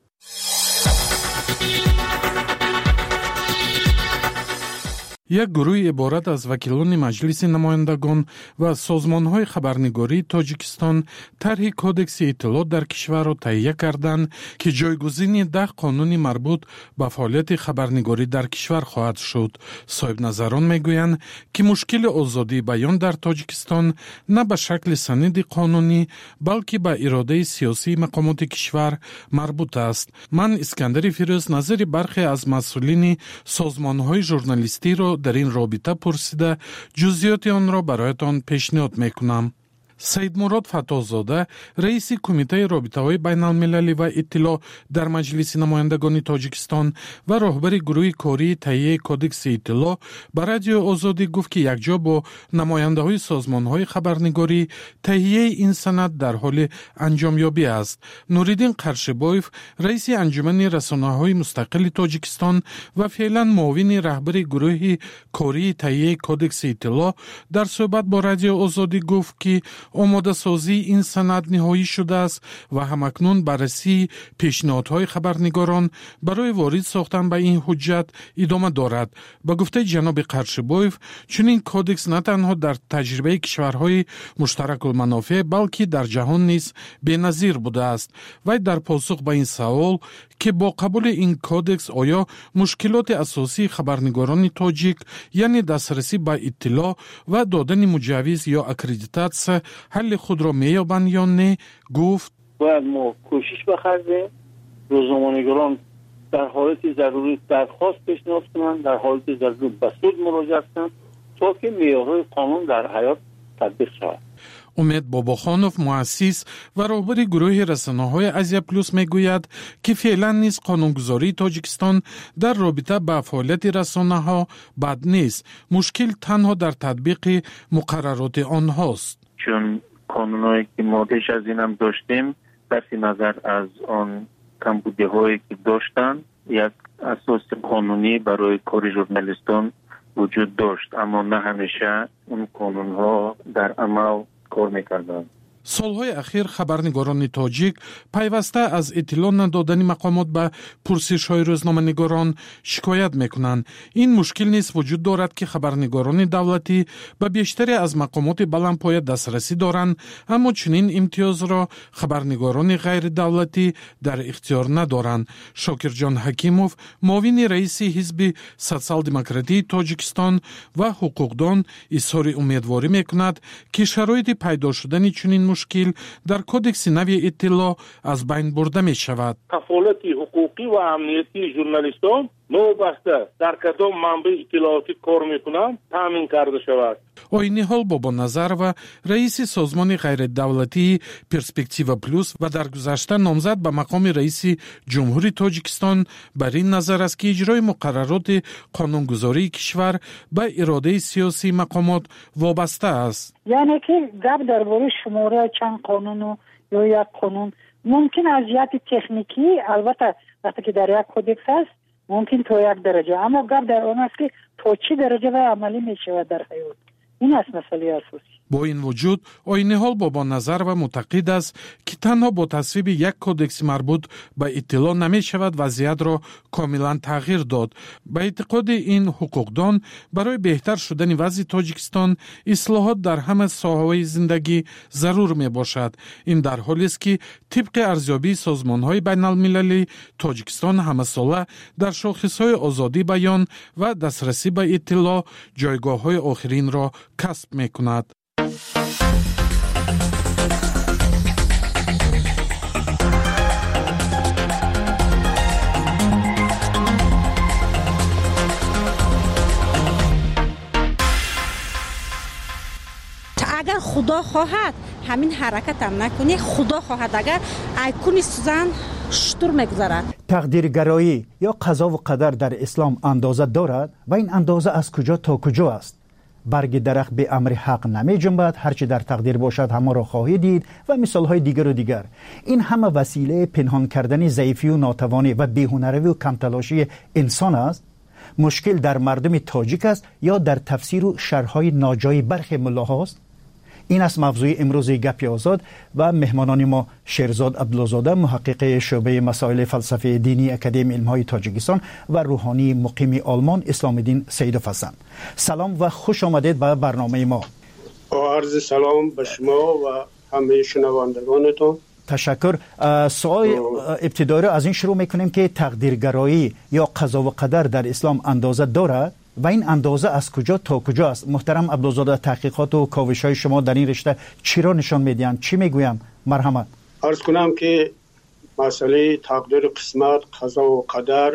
یک گروه عبارت از وکیلان مجلس نمایندگان و سازمان‌های خبرنگاری تاجیکستان طرح کدکس اطلاعات در کشور را تهیه کردند که جایگزین ده قانون مربوط به فعالیت خبرنگاری در کشور خواهد شد. صاحب نظران میگویند که مشکل آزادی بیان در تاجیکستان نه به شکل سند قانونی بلکه به اراده سیاسی مقامات کشور مربوط است. من اسکندر فیروز نظر برخی از مسئولین سازمان‌های ژورنالیستی را در این رابطه پرسیده جزئیات آن را برایتان پیشنهاد میکنم. سید مراد فتازاده رئیس کمیته رابطه‌های بین‌المللی و اطلاع در مجلس نمایندگان تاجیکستان و راهبر گروه کاری تهیه کدکس اطلاع به رادیو آزادی گفت که یکجا با نماینده‌های سازمان‌های خبرنگاری تهیه این سند در حال انجامیابی است. نوریدین قرشبایف رئیس انجمن رسانه‌های مستقل تاجیکستان و فعلا معاون رهبر گروه کاری تهیه کدکس اطلاع در صحبت با رادیو آزادی گفت که آماده سازی این سند نهایی شده است و همکنون بررسی پیشنهادهای خبرنگاران برای وارد ساختن به این حجت ادامه دارد. با گفته جناب قرشبایف چنین کدکس نه تنها در تجربه کشورهای مشترک المنافع بلکه در جهان نیز بی‌نظیر بوده است. و در پاسخ به این سوال که با قبول این کدکس آیا مشکلات اساسی خبرنگاران تاجیک یعنی دسترسی به اطلاع و دادن مجوز یا اکریدیتاسیون حل خود را میابند یا نه، گفت باید ما کوشش بخریم روزنامه‌نگاران در حالت ضروری درخواست پیشنهاد کنند، در حالت ضروری به سود مراجعه کنند تا که معیارهای قانون در حیات تطبیق شود. امید باباخانوف مؤسس و راهبر گروه رسانه‌های آسیا پلوس میگوید که فعلا نیز قانونگذاری تاجیکستان در رابطه با فعالیت رسانه‌ها بد نیست. مشکل تنها در تطبیق مقررات آنهاست. چون قانونایی که ما پیش از این هم داشتیم صرف نظر از آن کمبودی‌هایی که داشتن یک اساس قانونی برای کار ژورنالیستان وجود داشت، اما نه همیشه اون قانون‌ها در عمل کار می‌کردند. سالهای اخیر خبرنگاران تاجیک پیوسته از اطلاع ندادن مقامات به پرسش‌های روزنامه‌نگاران شکایت می‌کنند. این مشکل نیز وجود دارد که خبرنگاران دولتی به بیشتری از مقامات بلندپایه دسترسی دارند، اما چنین امتیاز را خبرنگاران غیر دولتی در اختیار ندارند. شاکرجان حکیموف معاون رئیس حزب سوسیال دموکراتی تاجیکستان و حقوقدان اظهار امیدواری می‌کند که شرایط پیدا شدن چنین مشکل در کدکس نوی اطلاع از بین برده می شود. کفالت حقوقی و امنیتی ژورنالیستان نوبسته در کدام منبع اطلاعاتی کار میکنند تامین کرده شود. آینی حال بابا نظر و رئیس سازمان غیر دولتی پرسپکتیو پلوس و در گذشته نامزد به مقام رئیس جمهوری تاجیکستان بر این نظر است که اجرای مقررات قانونگذاری کشور به اراده سیاسی مقامات وابسته است. یعنی که گپ درباره شماره چند قانون یا یک قانون ممکن از جهت تکنیکی البته وقتی که در یک کدکس است ممکن تا یک درجه، اما گپ در آن است که تا چه درجه و عملی می شود در حیات. این است مسئله اساسی. با این وجود آیین حال با نظر و معتقد است که تنها با تصویب یک کودکس مربوط به اطلاع نمی شود وضعیت را کاملا تغییر داد. به اعتقاد این حقوقدان برای بهتر شدن وضع تاجیکستان اصلاحات در همه ساحه‌های زندگی ضرور می باشد. این در حالی است که طبق ارزیابی سازمان‌های بین‌المللی تاجیکستان همه ساله در شاخص‌های آزادی بیان و دسترسی به اطلاع جایگاه‌های آخرین را کسب می‌کند. اگر خدا خواهد همین حرکت هم نکنی، خدا خواهد اگر ایکون سوزن شطور میگذارد. تقدیرگرایی یا قضا و قدر در اسلام اندازه دارد و این اندازه از کجا تا کجا است؟ برگ درخت به امر حق نمی جنبد، هرچی در تقدیر باشد همه را خواهی دید و مثالهای دیگر و دیگر. این همه وسیله پنهان کردن ضعیفی و ناتوانی و بی‌هنری و کمتلاشی انسان است. مشکل در مردم تاجیک است یا در تفسیر و شرح‌های ناجای برخی ملاهاست؟ این است موضوع امروز گپ آزاد و مهمانان ما شیرزاد عبدالزاده محقق شعبه مسائل فلسفه دینی اکادمی علم‌های تاجیکستان و روحانی مقیم آلمان اسلام الدین سیدوف هستند. سلام و خوش آمدید به برنامه ما. عرض سلام به شما و همه شنوندگانتون. تشکر. سوال ابتدایی را از این شروع میکنیم که تقدیرگرایی یا قضا و قدر در اسلام اندازه دارد و این اندازه از کجا تا کجا است؟ محترم عبدالزاده، تحقیقات و کاوش‌های شما در این رشته چی را نشان میدهند؟ چی میگویم؟ مرحمت. عرض کنم که مسئله تقدیر قسمت، قضا و قدر،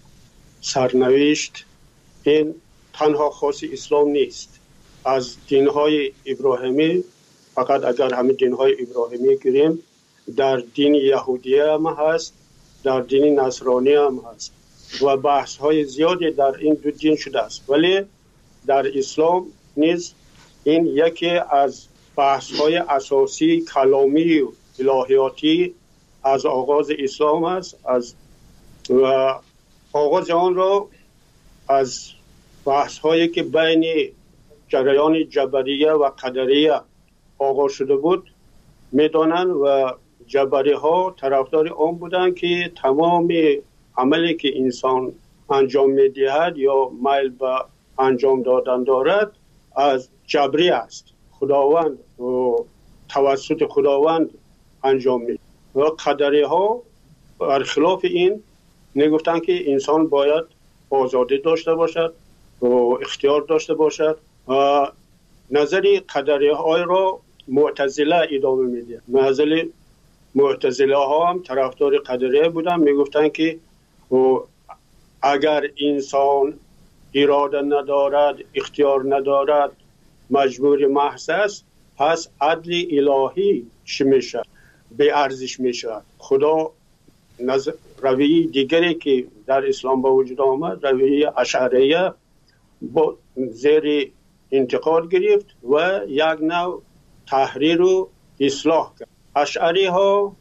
سرنوشت این تنها خاص اسلام نیست. از دین‌های ابراهیمی، فقط اگر همه دین‌های ابراهیمی گیریم، در دین یهودیه هم هست، در دین نصرانی هم هست و بحث های زیادی در این دو دین شده است، ولی در اسلام نیز این یکی از بحث های اساسی کلامی و الهیاتی از آغاز اسلام است. از و آغاز آن را از بحث هایی که بین جریان جبریه و قدریه آغاز شده بود میدانند و جبری ها طرفدار آن بودند که تمام عملی که انسان انجام میدهد یا میل به انجام دادن دارد از جبری است، خداوند و توسط خداوند انجام میده. و قدری ها برخلاف این میگفتند که انسان باید آزادی داشته باشد و اختیار داشته باشد و نظری قدری های را معتزله ادامه میده. نظر معتزله ها هم طرفدار قدریه بودن، میگفتند که و اگر انسان اراده ندارد، اختیار ندارد، مجبور محض است، پس عدل الهی چی میشه؟ به ارزش میشه. خدا نظر رویه دیگری که در اسلام به وجود آمد، رویه اشعریه، با زیر انتقاد گرفت و یک نوع تحریر و اصلاح کرد. اشعری ها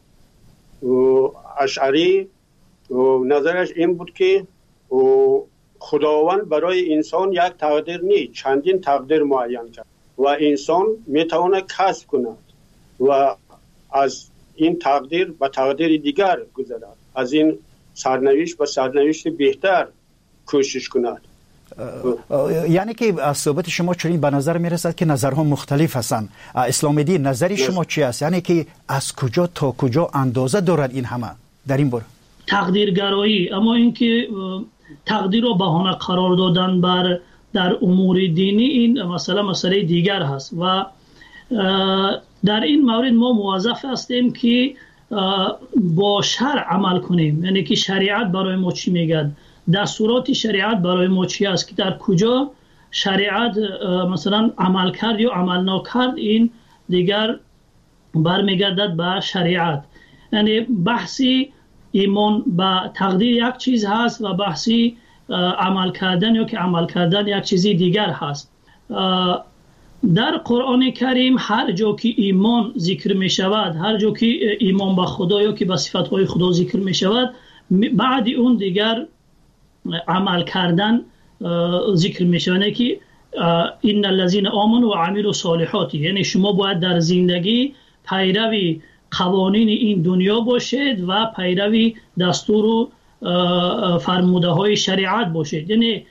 اشعری و نظرش این بود که خداوند برای انسان یک تقدیر نیست، چندین تقدیر معین کرد و انسان میتونه کسب کند و از این تقدیر به تقدیر دیگر گذرد، از این سرنوشت به سرنوشت بهتر کوشش کند. یعنی که از صحبت شما چنین به نظر میرسد که نظرها مختلف هستند. اسلام دین نظری شما چی است؟ یعنی که از کجا تا کجا اندازه دارد این همه در این باره؟ تقدیرگرایی، اما اینکه تقدیر را بهانه قرار دادن بر در امور دینی این مسئله مسئله دیگر هست و در این مورد ما موظف هستیم که با شرع عمل کنیم. یعنی که شریعت برای ما چی میگه، دستورات شریعت برای ما چی است، که در کجا شریعت مثلا عمل کرد یا عمل نکرد این دیگر برمیگردد به شریعت. یعنی بحثی ایمان به تقدیر یک چیز هست و بحثی عمل کردن یا که عمل کردن یک چیزی دیگر هست. در قرآن کریم هر جا که ایمان ذکر می شود، هر جا که ایمان به خدا یا که به صفاتهای خدا ذکر می شود، بعد اون دیگر عمل کردن ذکر می شود. که این الذین آمنوا و عملوا الصالحات، یعنی شما باید در زندگی پیروی قوانین این دنیا باشید و پیروی دستور و فرموده های شریعت باشید. یعنی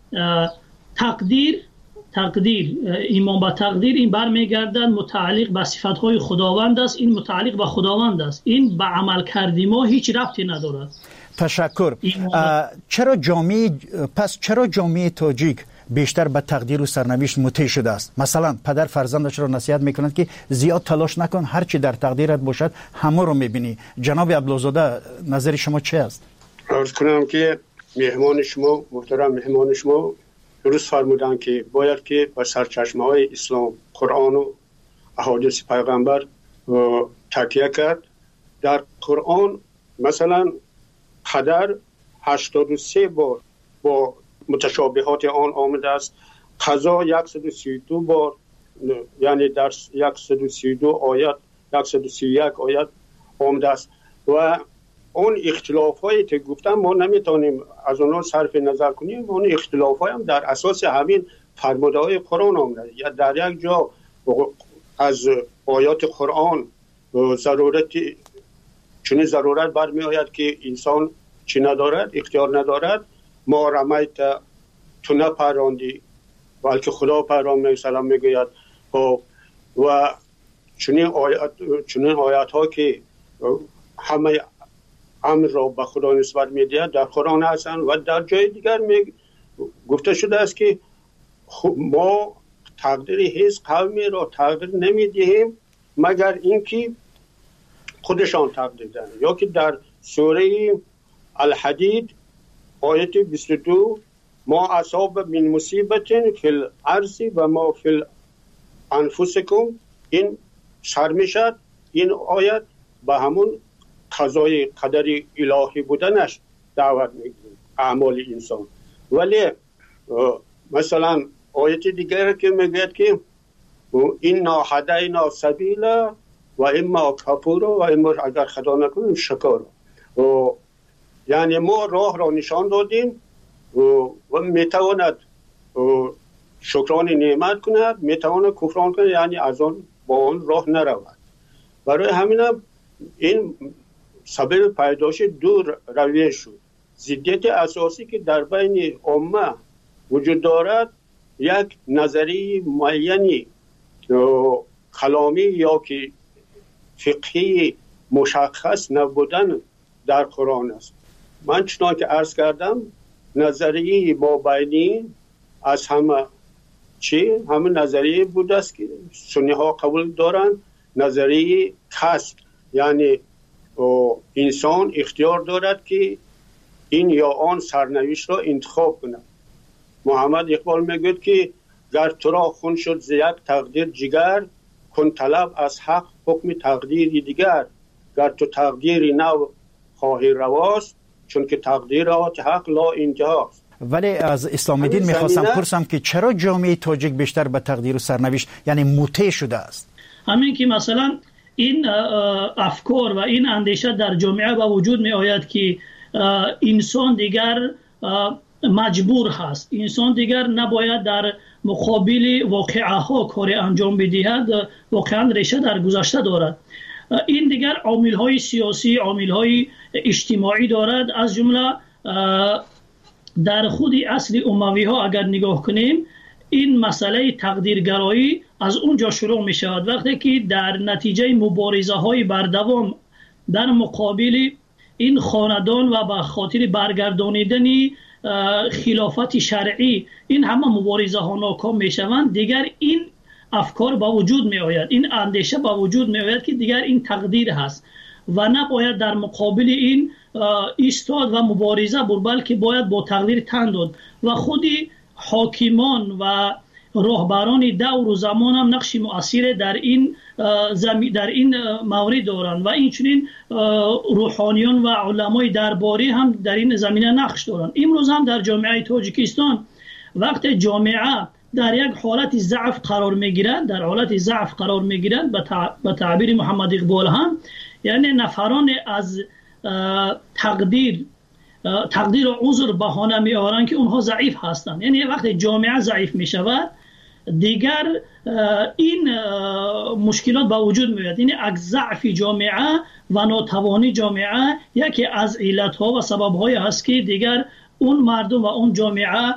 تقدیر تقدیر ایمان به تقدیر این برمیگردد متعلق به صفات های خداوند است، این متعلق به خداوند است، این به عمل کردی ما هیچ ربطی ندارد. تشکر. چرا جامعه پس چرا جامعه تاجیک بیشتر به تقدیر و سرنوشت مطیع شده است؟ مثلا پدر فرزندش را نصیحت میکنند که زیاد تلاش نکن، هر چی در تقدیرت باشد همه رو میبینی. جناب عبدالزاده نظر شما چه است؟ عرض کنم که مهمان شما محترم مهمان شما درست فرمودن که باید که با سرچشمه های اسلام، قرآن و احادیث پیغمبر تکیه کرد. در قرآن مثلا قدر هشتاد و سه بار با متشابهات آن آمده است، قضا صد و سی و دو بار، یعنی در صد و سی و دو آیات صد و سی و یک آیات آمده است و اون اختلاف هایی که گفتم ما نمیتونیم از اونها صرف نظر کنیم. اون اختلاف های هم در اساس همین فرموده های قرآن آمده. یا در یک جا از آیات قرآن ضرورت چنین ضرورت برمی آید که انسان چی ندارد، اختیار ندارد، ما رمیت تو نپراندی بلکه خدا پراند سلام میگوید و چنین آیات چنین آیات ها که همه امر را به خدا نسبت میدهد در قرآن هستند و در جای دیگر می گفته شده است که ما تقدیر هیچ قومی را تقدیر نمیدهیم مگر اینکه خودشان تقدیر دهند. یا که در سوره الحدید آیت بیست و دو ما اصاب من مصیبت فی الارض و ما فی انفسکم، این سر میشد این آیت به همون قضای قدر الهی بودنش دعوت میگیره اعمال انسان. ولی مثلا آیت دیگر که میگه که اینا هدینا سبیل و اما کفور و اما اگر خدا نکنیم شکر، یعنی ما راه را نشان دادیم و میتواند شکران نعمت کند، میتواند کفران کند، یعنی از آن با آن راه نرود. برای همین هم این سبب پیدایش دو رویه شد. ضدیت اساسی که در بین امه وجود دارد یک نظری معینی کلامی یا که فقهی مشخص نبودن در قرآن است. من چنان که عرض کردم نظریه مابینی از همه چی همه نظریه بود است که سنی ها قبول دارند، نظریه کسب، یعنی انسان اختیار دارد که این یا آن سرنوشت را انتخاب کند. محمد اقبال میگوید که گر تو را خون شد ز یک تقدیر جگر، کن طلب از حق حکم تقدیری دیگر. گر تو تقدیری نو خواهی رواست، چون که تقدیرات حق لا انتهاست. ولی از اسلام دین میخواستم پرسم که چرا جامعه تاجیک بیشتر به تقدیر و سرنوشت یعنی مطیع شده است؟ همین که مثلا این افکار و این اندیشه در جامعه با وجود می آید که انسان دیگر مجبور هست، انسان دیگر نباید در مقابل واقعه ها کار انجام بدهد، واقعا ریشه در گذشته دارد. این دیگر عامل های سیاسی، عامل های اجتماعی دارد. از جمله در خود اصل اموی ها اگر نگاه کنیم این مسئله تقدیرگرایی از اونجا شروع می شود، وقتی که در نتیجه مبارزه های بردوام در مقابل این خاندان و به خاطر برگردانیدن خلافت شرعی این همه مبارزه ها ناکام می شوند، دیگر این افکار با وجود می آید، این اندیشه با وجود می آید که دیگر این تقدیر هست و نباید در مقابل این ایستاد و مبارزه بود، بلکه باید با تقدیر تن داد. و خودی حاکمان و راهبران دور و زمان هم نقش مؤثر در این در این مورد دارند و اینچنین روحانیان و علمای درباری هم در این زمینه نقش دارند. امروز هم در جامعه تاجیکستان وقت جامعه در یک حالت ضعف قرار میگیرد، در حالت ضعف قرار میگیرد به تعبیر محمد اقبال هم، یعنی نفران از تقدیر تقدیر و عذر بهانه می آورند که اونها ضعیف هستند. یعنی وقتی جامعه ضعیف می شود دیگر این مشکلات با وجود میاد. یعنی از ضعف جامعه و ناتوانی جامعه یکی از علتها و سببهای هست که دیگر اون مردم و اون جامعه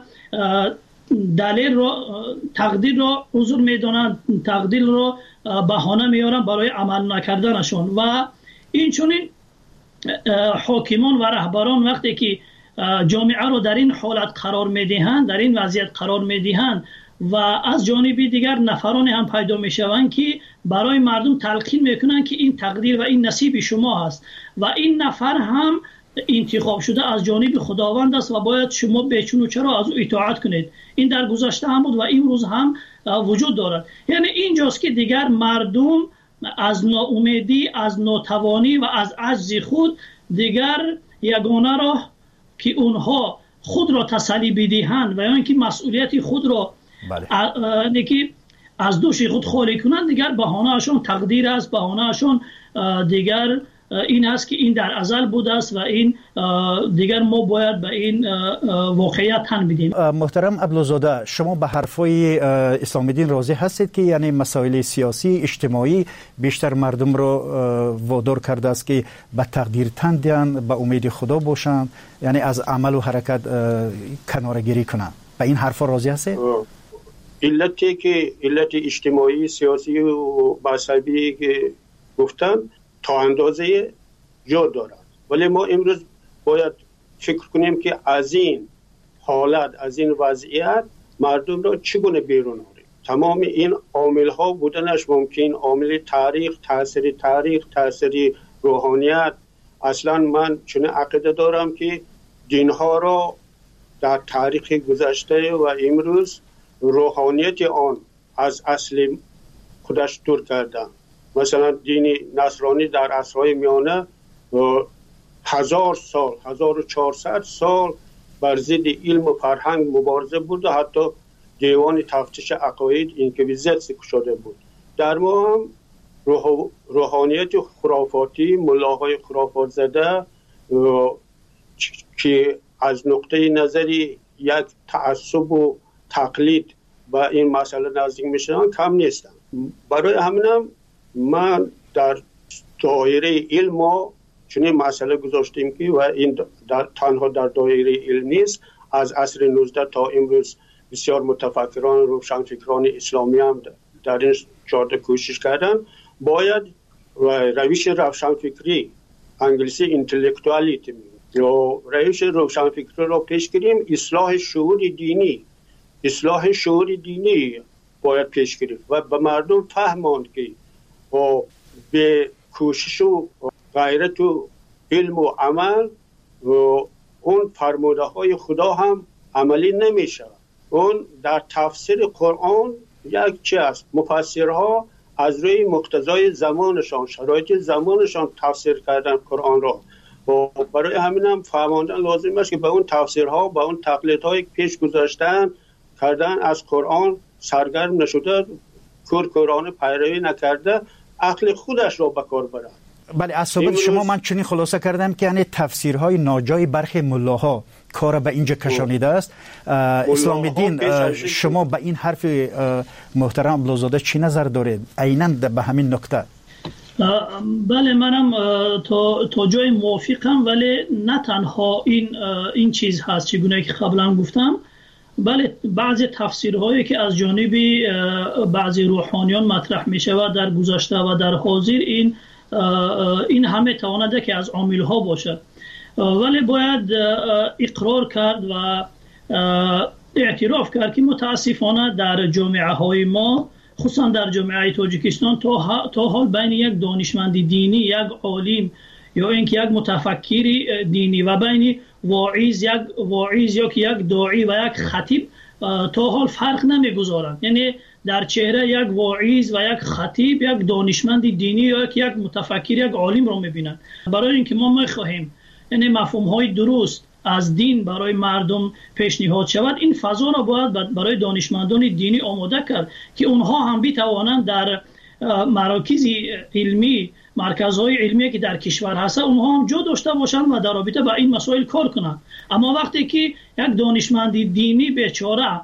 دلیل را تقدیر را عذر میدانند، تقدیر را بهانه میارن برای عمل نکردنشون. و این چونین حاکمان و رهبران وقتی که جامعه را در این حالت قرار میدهند، در این وضعیت قرار میدهند و از جانبی دیگر نفران هم پیدا میشوند که برای مردم تلقین میکنند که این تقدیر و این نصیب شما هست و این نفر هم انتخاب شده از جانب خداوند است و باید شما بچون و چرا از او اطاعت کنید. این در گذشته هم بود و این روز هم وجود دارد. یعنی اینجاست که دیگر مردم از ناامیدی، از ناتوانی و از عجز خود دیگر یگانه راه که اونها خود را تسلی بدهند و یا اینکه مسئولیت خود را بله. که از دوش خود خالی کنند، دیگر بهانه اشون تقدیر است، بهانه اشون دیگر این است که این در ازل بوده است و این دیگر ما باید به این واقعیت تن بدیم. محترم عبدالزاده، شما به حرفای اسلام دین راضی هستید که یعنی مسائل سیاسی اجتماعی بیشتر مردم رو وادار کرده است که به تقدیر تن دهند، به امید خدا باشند، یعنی از عمل و حرکت کناره‌گیری کنند؟ به این حرفا راضی هستید؟ علتی که علت اجتماعی سیاسی و مذهبی که گفتن تا اندازه جا دارد، ولی ما امروز باید فکر کنیم که از این حالت، از این وضعیت مردم را چگونه بیرون آوریم. تمام این عامل ها بودنش ممکن، عامل تاریخ، تاثیر تاریخ، تاثیر روحانیت. اصلا من چون عقیده دارم که دین ها را در تاریخ گذشته و امروز روحانیت آن از اصل خودش دور کردن. مثلا دین نصرانی در عصرهای میانه هزار سال، هزار و چهارصد سال بر ضد علم و فرهنگ مبارزه بود و حتی دیوان تفتیش عقاید اینکویزیت شده بود. در ما هم روحانیت خرافاتی، ملاهای خرافات زده که از نقطه نظری یک تعصب و تقلید با این مسئله نزدیک میشن کم نیستن. برای همینم من در دایره علم چنین مسئله گذاشتیم که و این در تنها در دایره علم نیست، از عصر نوزده تا امروز بسیار متفکران روشنفکران اسلامی هم در این جاده کوشش کردن. باید روش روشنفکری، انگلیسی اینتלקچوالیتی یا روش روشنفکری را پیش گیریم. اصلاح شعور دینی، اصلاح شعور دینی باید پیش گرفت و به مردم فهماند که با به کوشش و غیرت و علم و عمل و اون فرموده های خدا هم عملی نمیشه. اون در تفسیر قرآن یک چی است، مفسرها از روی مقتضای زمانشان، شرایط زمانشان تفسیر کردن قرآن را و برای همین هم فهماندن لازم است که به اون تفسیرها، به اون تقلیدهای پیش گذاشتن کردن از قرآن سرگرم نشده، کورکورانه پیروی نکرده، عقل خودش را به کار برد. بله، از صحبت شما من چنین خلاصه کردم که یعنی تفسیرهای ناجای برخی ملاها کار به اینجا کشانیده است. اسلام دین، شما به این حرف محترم عبدالزاده چی نظر دارید عیناً به همین نکته؟ بله، منم تا تا جای موافقم، ولی نه تنها این این چیز هست چگونه که قبلا گفتم، بله بعضی تفسیرهایی که از جانب بعضی روحانیان مطرح می شود در گذشته و در حاضر، این این همه توانده که از عامل ها باشد، ولی باید اقرار کرد و اعتراف کرد که متاسفانه در جامعه های ما، خصوصا در جامعه تاجیکستان، تا تا حال بین یک دانشمند دینی، یک عالم یا اینکه یک متفکر دینی و بین واعظ یک واعظ یا که یک داعی و یک خطیب تا حال فرق نمیگذارند. یعنی در چهره یک واعظ و یک خطیب یک دانشمند دینی یا یک متفکر، یک عالم را میبینند. برای اینکه ما میخواهیم یعنی مفهوم های درست از دین برای مردم پیشنهاد شود، این فضا را باید برای دانشمندان دینی آماده کرد که اونها هم بتوانند در مراکز علمی، مرکزهای علمی که در کشور هست، اونها هم جا داشته باشند و در رابطه با این مسائل کار کنند. اما وقتی که یک دانشمند دینی بیچاره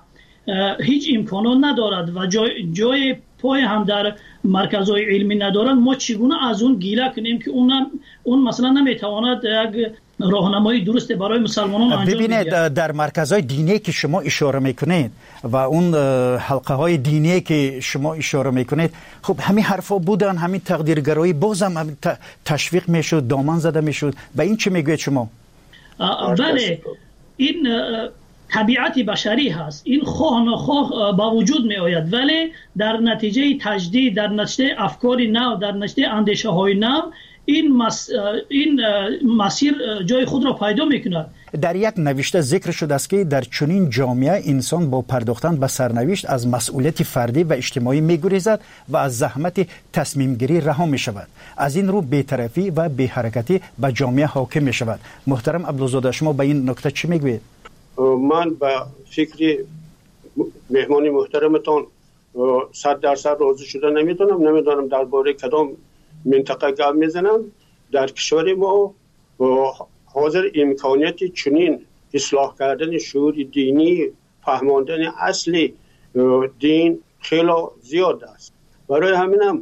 هیچ امکانات ندارد و جای, جای پای هم در مرکزهای علمی ندارند، ما چگونه از اون گیله کنیم که اون اون مثلا نمیتواند یک راهنمایی درست برای مسلمانان انجام بده؟ ببینید در مرکزهای دینی که شما اشاره میکنید و اون حلقه های دینی که شما اشاره میکنید، خب همین حرفا بودن، همین تقدیرگرایی بازم تشویق میشد، دامن زده میشد. به این چی میگوید شما؟ بله، این طبیعت بشری هست، این خواه نخواه با وجود می آید، ولی در نتیجه تجدید، در نتیجه افکار نو، در نتیجه اندیشه های نو، این مس... این مسیر جای خود را پیدا میکند. در یک نوشته ذکر شده است که در چنین جامعه انسان با پرداختن به سرنوشت از مسئولیت فردی و اجتماعی میگریزد و از زحمت تصمیم گیری رها می شود. از این رو بی‌طرفی و بی‌حرکتی به جامعه حاکم می شود. محترم عبدالزاده، شما به این نکته چی میگوید؟ من به فکر مهمان محترمتان صد درصد راضی شده نمیدونم. نمیدونم درباره کدام منطقه گپ میزنم. در کشور ما حاضر امکانیت چنین اصلاح کردن شعور دینی، فهماندن اصل دین خیلی زیاد است. برای همینم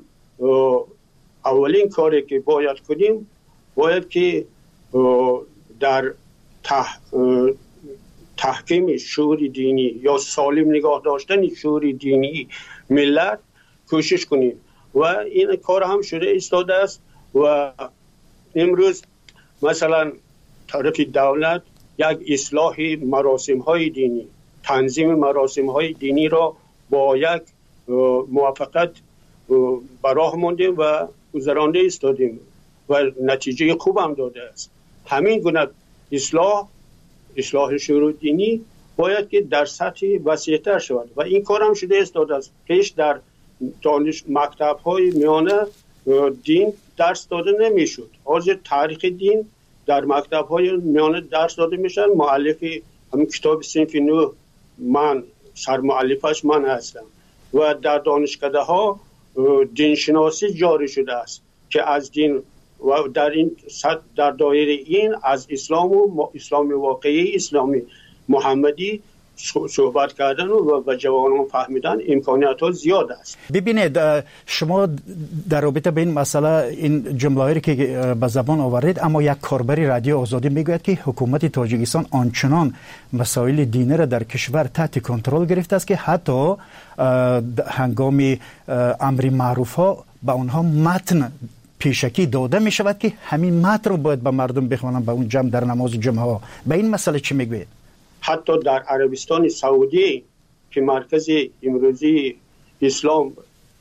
اولین کاری که باید کنیم، باید که در تح... تحکیم شعور دینی یا سالم نگاه داشتن شعور دینی ملت کوشش کنیم و این کار هم شده ایستاده است. و امروز مثلا طرف دولت یک اصلاح مراسم های دینی، تنظیم مراسم های دینی را با یک موافقت براه ماندیم و گذرانده ایستادیم و نتیجه خوب هم داده است. همین گونه اصلاح اصلاح شعور دینی باید که در سطح وسیع‌تر شود و این کار هم شده ایستاده است. پیش در دانش مکتب های میانه دین درس داده نمیشد. حاضر تاریخ دین در مکتب های میانه درس داده میشن. مؤلف همین کتاب صنف نو من سرمؤلفش من هستم و در دانشکده ها دینشناسی جاری شده است که از دین و در این در دایره این از اسلام و اسلام واقعی، اسلام محمدی صحبت کردن و به جوانان فهمیدن امکانیت ها زیاد است. ببینید شما در رابطه به این مسئله این جمله‌ای که به زبان آورید، اما یک کاربری رادیو آزادی میگوید که حکومت تاجیکستان آنچنان مسائل دینی را در کشور تحت کنترل گرفته است که حتی هنگام امر معروف ها به اونها متن پیشکی داده می شود که همین متن رو باید به مردم بخوانند به اون جمع در نماز جمعه ها. به این مسئله چی میگوید؟ حتی در عربستان سعودی که مرکز امروزی اسلام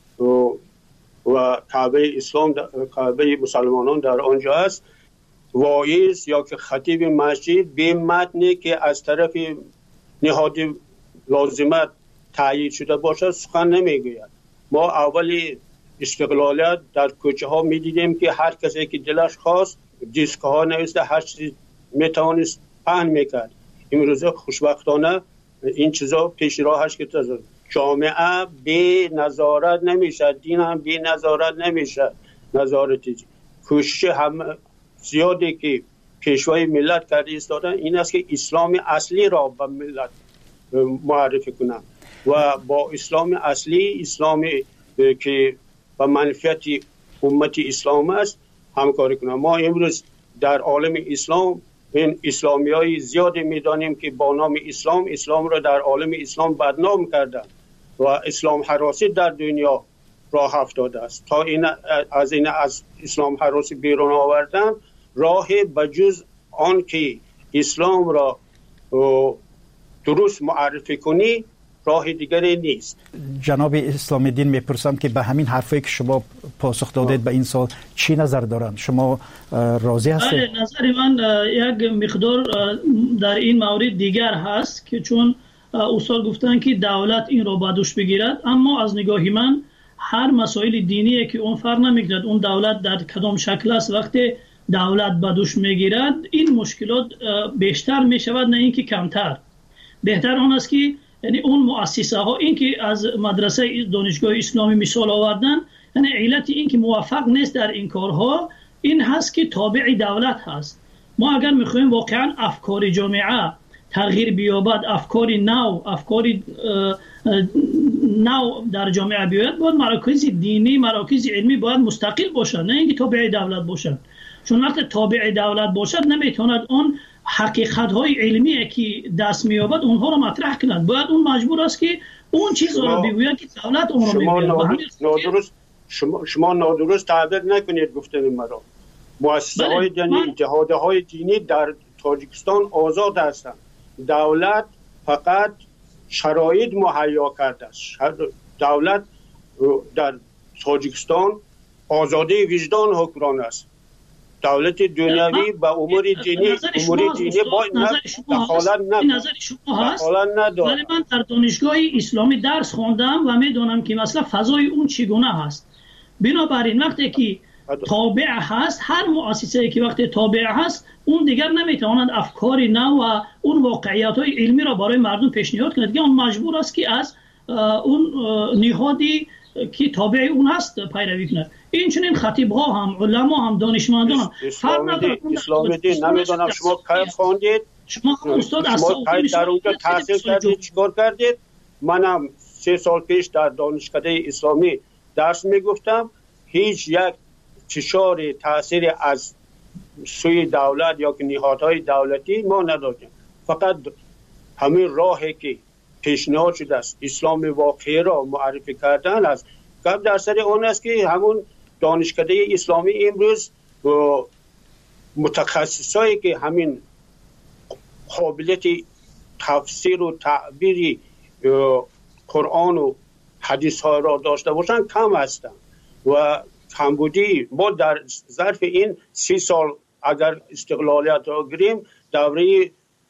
و کعبه اسلام، کعبه مسلمانان در آنجا است، واعظ یا که خطیب مسجد به متنی که از طرف نهاد لازمت تایید شده باشد سخن نمیگوید. ما اولی استقلالیت در کوچه ها می دیدیم که هر کسی که دلش خواست دیسک ها نوشته، هر چیزی می توانست پهن میکرد. امروز خوشبختانه این چیزا پیش راهش که تازه جامعه بی نظارت نمیشه، دین هم بی نظارت نمیشه. نظارتی کوشش هم زیادی که پیشوای ملت کرده ایستادن این است که اسلام اصلی را به ملت معرفی کنن و با اسلام اصلی، اسلامی که به منفعت امت اسلام است همکاری کنن. ما امروز در عالم اسلام این اسلامی های زیادی میدانیم که با نام اسلام اسلام را در عالم اسلام بدنام کردن و اسلام هراسی در دنیا راه افتاده است. تا این از این از اسلام هراسی بیرون آوردن راه بجز آن که اسلام را درست معرفی کنی راه دیگری نیست. جناب اسلام الدین میپرسم که به همین حرفی که شما پاسخ دادید به این سال چی نظر دارند؟ شما راضی هستید؟ نظر من یک مقدار در این مورد دیگر هست که چون استاد گفتن که دولت این را به دوش بگیرد، اما از نگاه من هر مسائل دینی که اون فرق نمیکند اون دولت در کدام شکل است، وقتی دولت به دوش میگیرد این مشکلات بیشتر میشود نه اینکه کمتر. بهتر آن است که یعنی اون مؤسسه ها این که از مدرسه دانشگاه اسلامی مثال آوردن، یعنی علت این که موفق نیست در این کارها این هست که تابع دولت هست. ما اگر میخوایم واقعا افکار جامعه تغییر بیابد، افکار نو افکار نو در جامعه بیاید، باید مراکز دینی مراکز علمی باید مستقل باشند، نه اینکه تابع دولت باشند. چون وقتی تابع دولت باشد نمیتواند اون حقیقت های علمی که دست مییابد اونها رو مطرح کند. باید اون مجبور است که اون چیزها رو بگوید که دولت اون رو بگوید. نادرست شما شما نادرست تعبیر نکنید گفتن مرا. مؤسسه های دینی، اتحادیه های دینی در تاجیکستان آزاد هستند. دولت فقط شرایط مهیا کرده است. دولت در تاجیکستان آزادی وجدان حکمران است. دولت دنیوی به امور دینی امور دینی باید دخالت نداره. ولی من در دانشگاه اسلامی درس خواندم و میدونم که مثلا فضای اون چگونه هست. بنابراین وقتی که تابع هست، هر مؤسسه‌ای که وقتی تابع هست اون دیگر نمیتواند افکار نو و اون واقعیت‌های علمی را برای مردم پیشنهاد کند. دیگه اون مجبور است که از اون نهادی که تابع اون هست پیروی کند. این چنین خطیب‌ها هم علما هم دانشمندان هم اسلامی دین نمیدونم شما کی خواندید، شما استاد اساسی در اونجا تحصیل کردید، چیکار کردید؟ منم سه سال پیش در دانشکده اسلامی درس میگفتم. هیچ یک فشار تاثیر از سوی دولت یا که نهادهای دولتی ما نداشتیم. فقط همین راهی که پیشنهاد شده است اسلام واقعی را معرفی کردن است. گپ در سر آن است که همون دانشکده اسلامی امروز متخصصایی که همین قابلیت تفسیر و تعبیر قرآن و حدیث ها را داشته باشند کم هستند و کمبودی. ما در ظرف این سی سال اگر استقلالیت را گیریم، دوره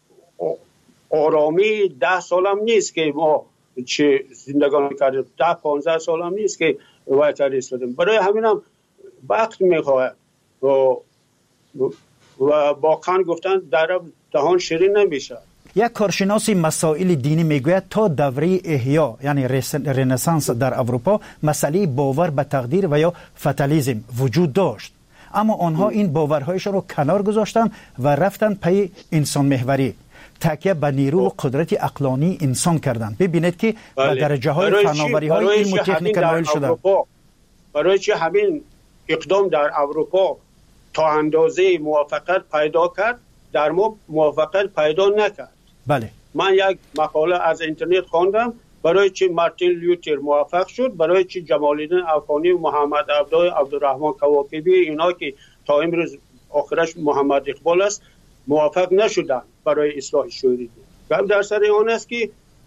آرامی ده سال هم نیست که ما چه زندگانی کردیم، ده پانزده سال هم نیست که وایتر ایستادیم. برای همین هم وقت میخواهد و, و واقعا گفتن در دهان شیرین نمیشه. یک کارشناس مسائل دینی میگوید تا دوره احیا یعنی رنسانس در اروپا مسئله باور به تقدیر و یا فتالیسم وجود داشت، اما آنها این باورهایشان رو کنار گذاشتن و رفتن پی انسان محوری، تکیه به نیرو و قدرت عقلانی انسان کردند. ببینید که به درجه های فناوری های علم و تکنیک نائل شدند. برای چه همین اقدام در اروپا تا اندازه موافقت پیدا کرد، در ما موافقت پیدا نکرد. بله. من یک مقاله از اینترنت خواندم برای چی مارتین لوتر موفق شد، برای چی جمال الدین افغانی و محمد عبدالله عبدالرحمن کواکبی اینا که تا امروز آخرش محمد اقبال است موفق نشدن برای اصلاح شوری. گپ در سر آن است که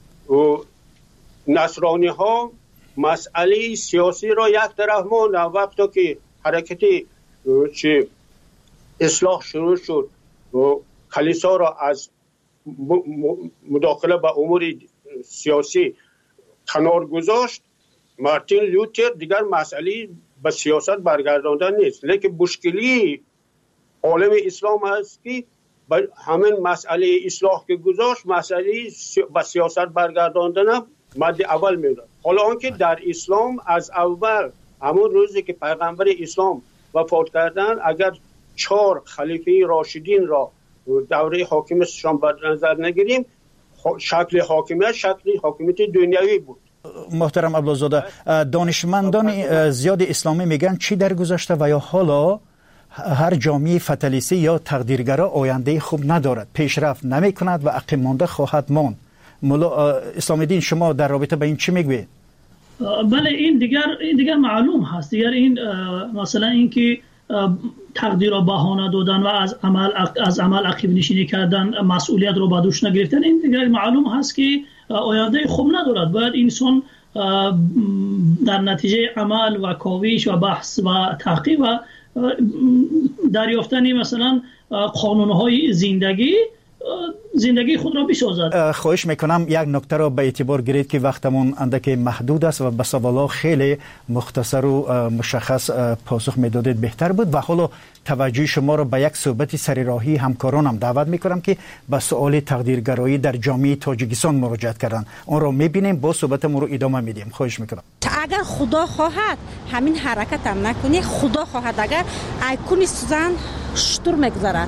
نصرانی ها مسئله سیاسی را یک طرف ماندن. وقتی که حرکت چه اصلاح شروع شد و کلیسا را از مداخله به امور سیاسی کنار گذاشت، مارتین لوتر دیگر مسئله به سیاست برگرداندن نیست، لیکن مشکلی عالم اسلام است که همین مسئله اصلاح که گذاشت مسئله به سیاست برگرداندن هم مد اول میداد. حالا آنکه در اسلام از اول همون روزی که پیغمبر اسلام وفات کردن، اگر چهار خلیفه راشدین را دوره حاکمیتشان به نظر نگیریم، شکل حاکمیت شکل حاکمیت دنیوی بود. محترم عبدالزاده، دانشمندان زیاد اسلامی میگن چی در گذشته و یا حالا هر جامعه فتالیستی یا تقدیرگرا آینده خوب ندارد، پیشرفت نمی کند و عقب مانده خواهد ماند. مولا اسلام دین شما در رابطه به این چی میگوید؟ بله، این دیگر این دیگر معلوم هست. دیگر این مثلا اینکه تقدیر را بهانه دادن و از عمل از عمل عقب نشینی کردن، مسئولیت رو به دوش نگرفتن، این دیگر معلوم هست که آینده خوب ندارد. باید انسان در نتیجه عمل و کاوش و بحث و تحقیق و دریافتن مثلا قانون‌های زندگی زندگی خود را بسازد. خواهش میکنم یک نکته را به اعتبار گیرید که وقتمون اندکی محدود است و به سوالا خیلی مختصر و مشخص پاسخ میدادید بهتر بود و حالا توجه شما را به یک صحبت سرراهی همکارانم دعوت میکنم که به سوال تقدیرگرایی در جامعه تاجیکستان مراجعت کردن. اون را میبینیم، با صحبتمون رو ادامه میدیم. خواهش میکنم. اگر خدا خواهد همین حرکت هم نکنی، خدا خواهد اگر ایکون سوزن شطور میگذارد،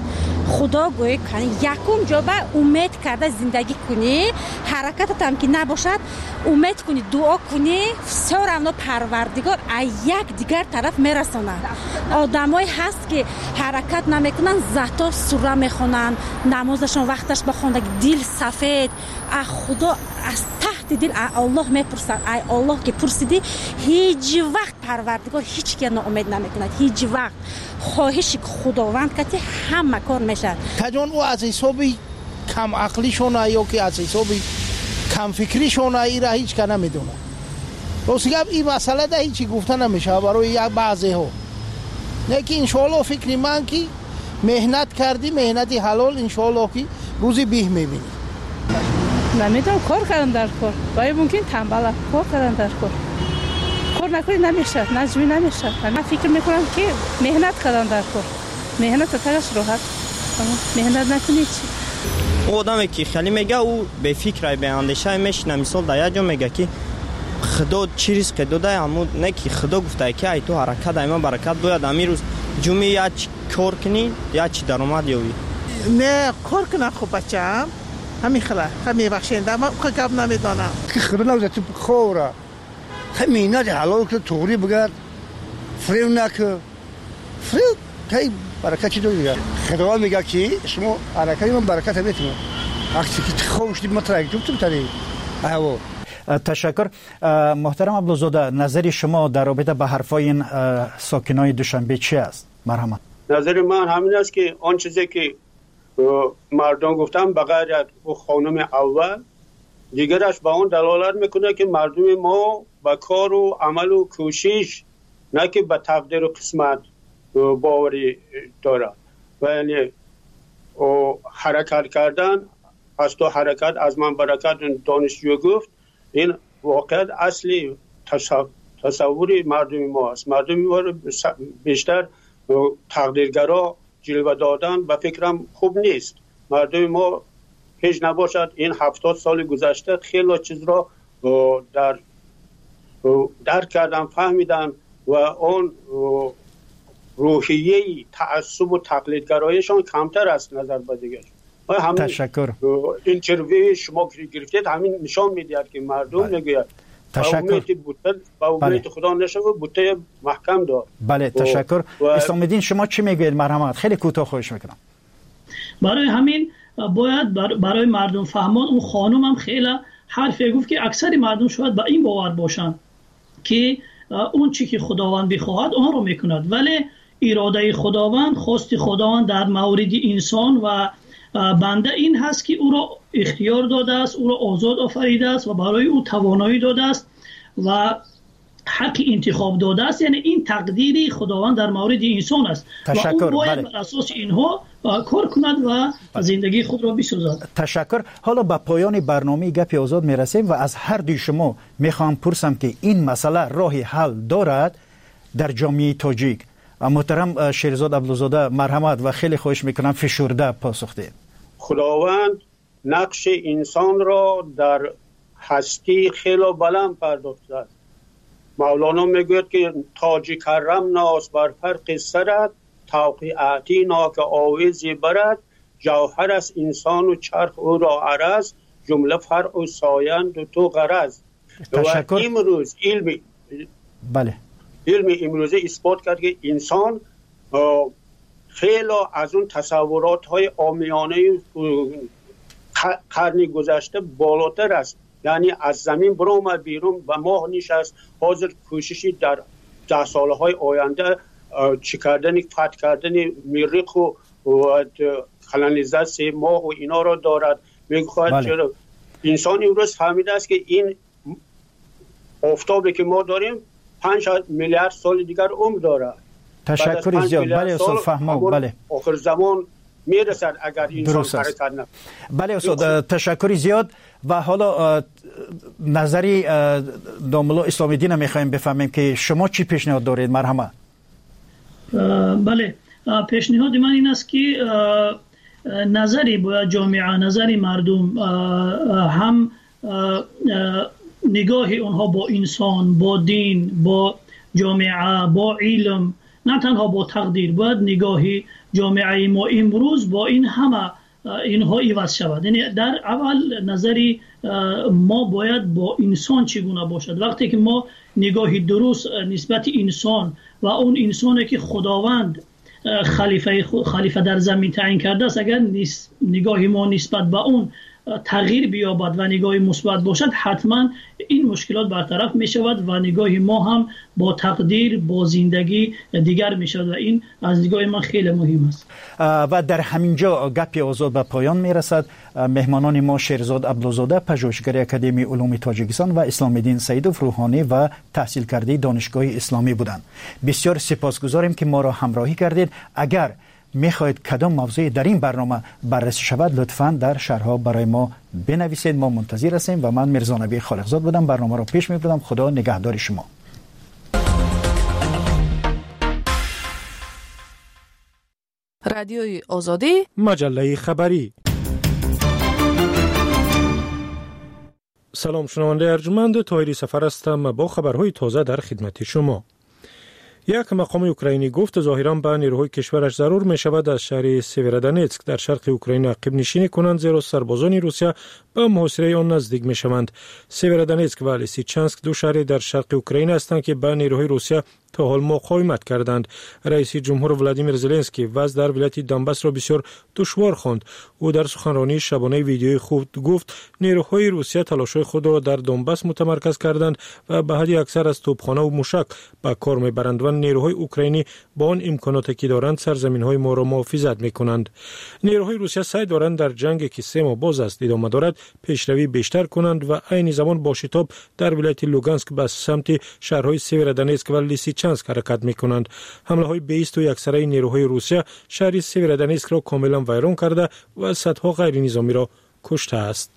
خدا گوی کنی یکم جا به امید کرده زندگی کنی، حرکتت هم که نباشد امید کنی، دعا کنی، سر اونا پروردگار یک دیگر طرف میرسونن. آدمایی هست که حرکت نمیکنن، زتا سوره میخونن، نمازشون وقتش بخوندن، دل سفید، خدا از تحت دل الله میپرسن. ای الله که پرسیدی هیچ وقت پروردگار هیچ کی ناامید نمیکند، هیچ وقت. خواهش خداوند که همه کار میشه. کجان او از حسابی کم عقلیشونه یا که از حسابی کم فکریشونه ای را هیچ که نمیدونه. راستگی این مسئله ده هیچی گفته نمیشه برای یک بعضی ها. لیکن انشاءالله فکری من که مهنت کردی، مهنتی حلال انشاءالله که روزی بیه میبینی. نمیدونم کار کردن در کار باید ممکن تنباله کار کردن در کار کار نکنی نمیشه، نجمی نمیشه. من فکر میکنم که مهنت کردن در کار، مهنت ترش راحت، مهنت نکنی چی. او آدمی که خیلی میگه او به فکر به اندیشه میشینه. مثال در یک جا میگه که خدا چی رزق داده، اما نه که خدا گفته که ای تو حرکت ایمان برکت باید امیر روز جمعه یا کار کنی یا چی درآمد یابی. نه کار کنه خوب بچه‌ام همین خلا همین بخشنده ما که کاب نمیدونم که خبر نمیشه تو خوره همین نه حلال که توری بگرد فریو نکه فریو کی برکت چی داره. خدا میگه که شما حرکت من برکت میتونه عکسی که خوش دید مترک تو تری. ایوا تشکر. محترم عبدالزاده، نظر شما در رابطه با حرفای این ساکنای دوشنبه چی است؟ مرحمت. نظر من همین است که آن چیزی که مردم گفتم بغیر از خانم اول دیگرش با اون دلالت میکنه که مردم ما با کار و عمل و کوشش نه که به تقدیر و قسمت باوری داره و یعنی حرکت کردن از تو حرکت از من برکت دانشجو گفت این واقعا اصلی تصوری مردم ما است. مردم ما بیشتر تقدیرگرا جلوه دادن به فکرم خوب نیست. مردم ما هیچ نباشد این هفتاد سال گذشته خیلی چیز را در درک کردن، فهمیدن و اون روحیه تعصب و تقلیدگرایشان کمتر است نظر به دیگر. تشکر. اینترویو شما گرفتید همین نشان میدهد که مردم میگوید تشکر. با امید خدا نشوه بوته محکم دار. بله تشکر. و... اسلام الدین شما چی میگوید؟ مرحمت. خیلی کوتاه خواهش میکنم. برای همین باید برای مردم فهمان. اون خانم هم خیلی حرفی گفت که اکثر مردم شاید با این باور باشن که اون چی که خداوند بخواهد آن رو میکند، ولی اراده خداوند، خواست خداوند در مورد انسان و بنده این هست که او را اختیار داده است، او را آزاد آفریده است و برای او توانایی داده است و حق انتخاب داده است. یعنی این تقدیر خداوند در مورد انسان است تشکر. و او باید بله. بر اساس اینها کار کند و زندگی خود را بسازد. تشکر. حالا به پایان برنامه گپ آزاد میرسیم و از هر دوی شما میخوام پرسم که این مسئله راه حل دارد در جامعه تاجیک. محترم شیرزاد عبدالزاده مرحمت و خیلی خواهش میکنم فشرده پاسخ دهید. خداوند نقش انسان را در هستی خیلی بلند پرداخته است. مولانا میگوید که تاج کرم ناس بر فرق سرت توقیعاتی ناک آویزی برد جوهر است انسان و چرخ او را عرض جمله فرع و سایند و تو غرض. تشکر. و امروز علمی بله علم امروزه اثبات کرد که انسان خیلی از اون تصورات های عامیانه قرن گذشته بالاتر است. یعنی از زمین برآمد بیرون و ماه نشست، حاضر کوششی در ده سالهای آینده چی کردن فتح کردن مریخ و کلونیزاسیون ماه و اینا را دارد. میگوید بله. چرا انسان امروز فهمیده است که این آفتابی که ما داریم پنج میلیارد سال دیگر عمر دارد. تشکر زیاد. بله استاد فهمم. بله آخر زمان میرسد اگر انسان حرکت نکنه. بله استاد تشکر زیاد. و حالا نظری داملا اسلام الدین میخوایم بفهمیم که شما چی پیشنهاد دارید؟ مرحمت. بله پیشنهاد من این است که نظری باید جامعه، نظری مردم هم نگاه اونها با انسان، با دین، با جامعه، با علم نه تنها با تقدیر، باید نگاهی جامعه ما امروز با این همه اینها عوض شود. یعنی در اول نظری ما باید با انسان چگونه باشد. وقتی که ما نگاهی درست نسبت انسان و اون انسانی که خداوند خلیفه خلیفه در زمین تعیین کرده است، اگر نگاهی ما نسبت به اون تغییر بیابد و نگاهی مثبت باشد، حتما این مشکلات برطرف می شود و نگاهی ما هم با تقدیر، با زندگی دیگر می شود و این از نگاه من خیلی مهم است. و در همینجا گپ آزاد به پایان می رسد. مهمانان ما شیرزاد عبدالزاده، پژوهشگر اکادمی علوم تاجیکستان و اسلام الدین سیدوف روحانی و تحصیل کرده دانشگاه اسلامی بودند. بسیار سپاسگزاریم که ما را همراهی کردید. اگر میخواهید کدام موضوعی در این برنامه بررسی شود، لطفاً در شرح‌ها برای ما بنویسید. ما منتظر هستیم و من میرزا نبی خالقزاد بودم، برنامه را پیش میبردم. خدا نگهدار شما. رادیوی آزادی، مجله خبری. سلام شنونده ارجمند، طاهری سفر هستم با خبرهای تازه در خدمت شما. یک مقام اوکراینی گفت ظاهراً به نیروهای کشورش ضرور می شود از شهر سیورودونتسک در شرق اوکراین عقب نشینی کنند، زیرا سربازان روسیه به محاصره آن نزدیک می شوند. سیورودونتسک و لیسیچانسک دو شهر در شرق اوکراین هستند که به نیروهای روسیه تا حال مقاومت کردند. رئیس جمهور ولادیمیر زلنسکی وضع در ولایت دونباس را بسیار دشوار خواند. او در سخنرانی شبانه ویدیویی خود گفت نیروهای روسیه تلاش‌های خود را در دونباس متمرکز کردند و به حد اکثر از توپخانه و موشک به کار میبرند و نیروهای اوکراینی با آن امکاناتی که دارند سرزمین‌های ما را محافظت می‌کنند. نیروهای روسیه سعی دارند در جنگی که سه ماه باز است ادامه دارد پیشروی بیشتر کنند و عین زمان با شتاب در ولایت لوگانسک به سمت شهرهای سیورودونتسک و لیسیچانسک حرکت می‌کنند. حمله‌های بیست و یکسره نیروهای روسیه شهر سیورودونتسک را کاملا ویران کرده و صدها غیر نظامی را کشته است.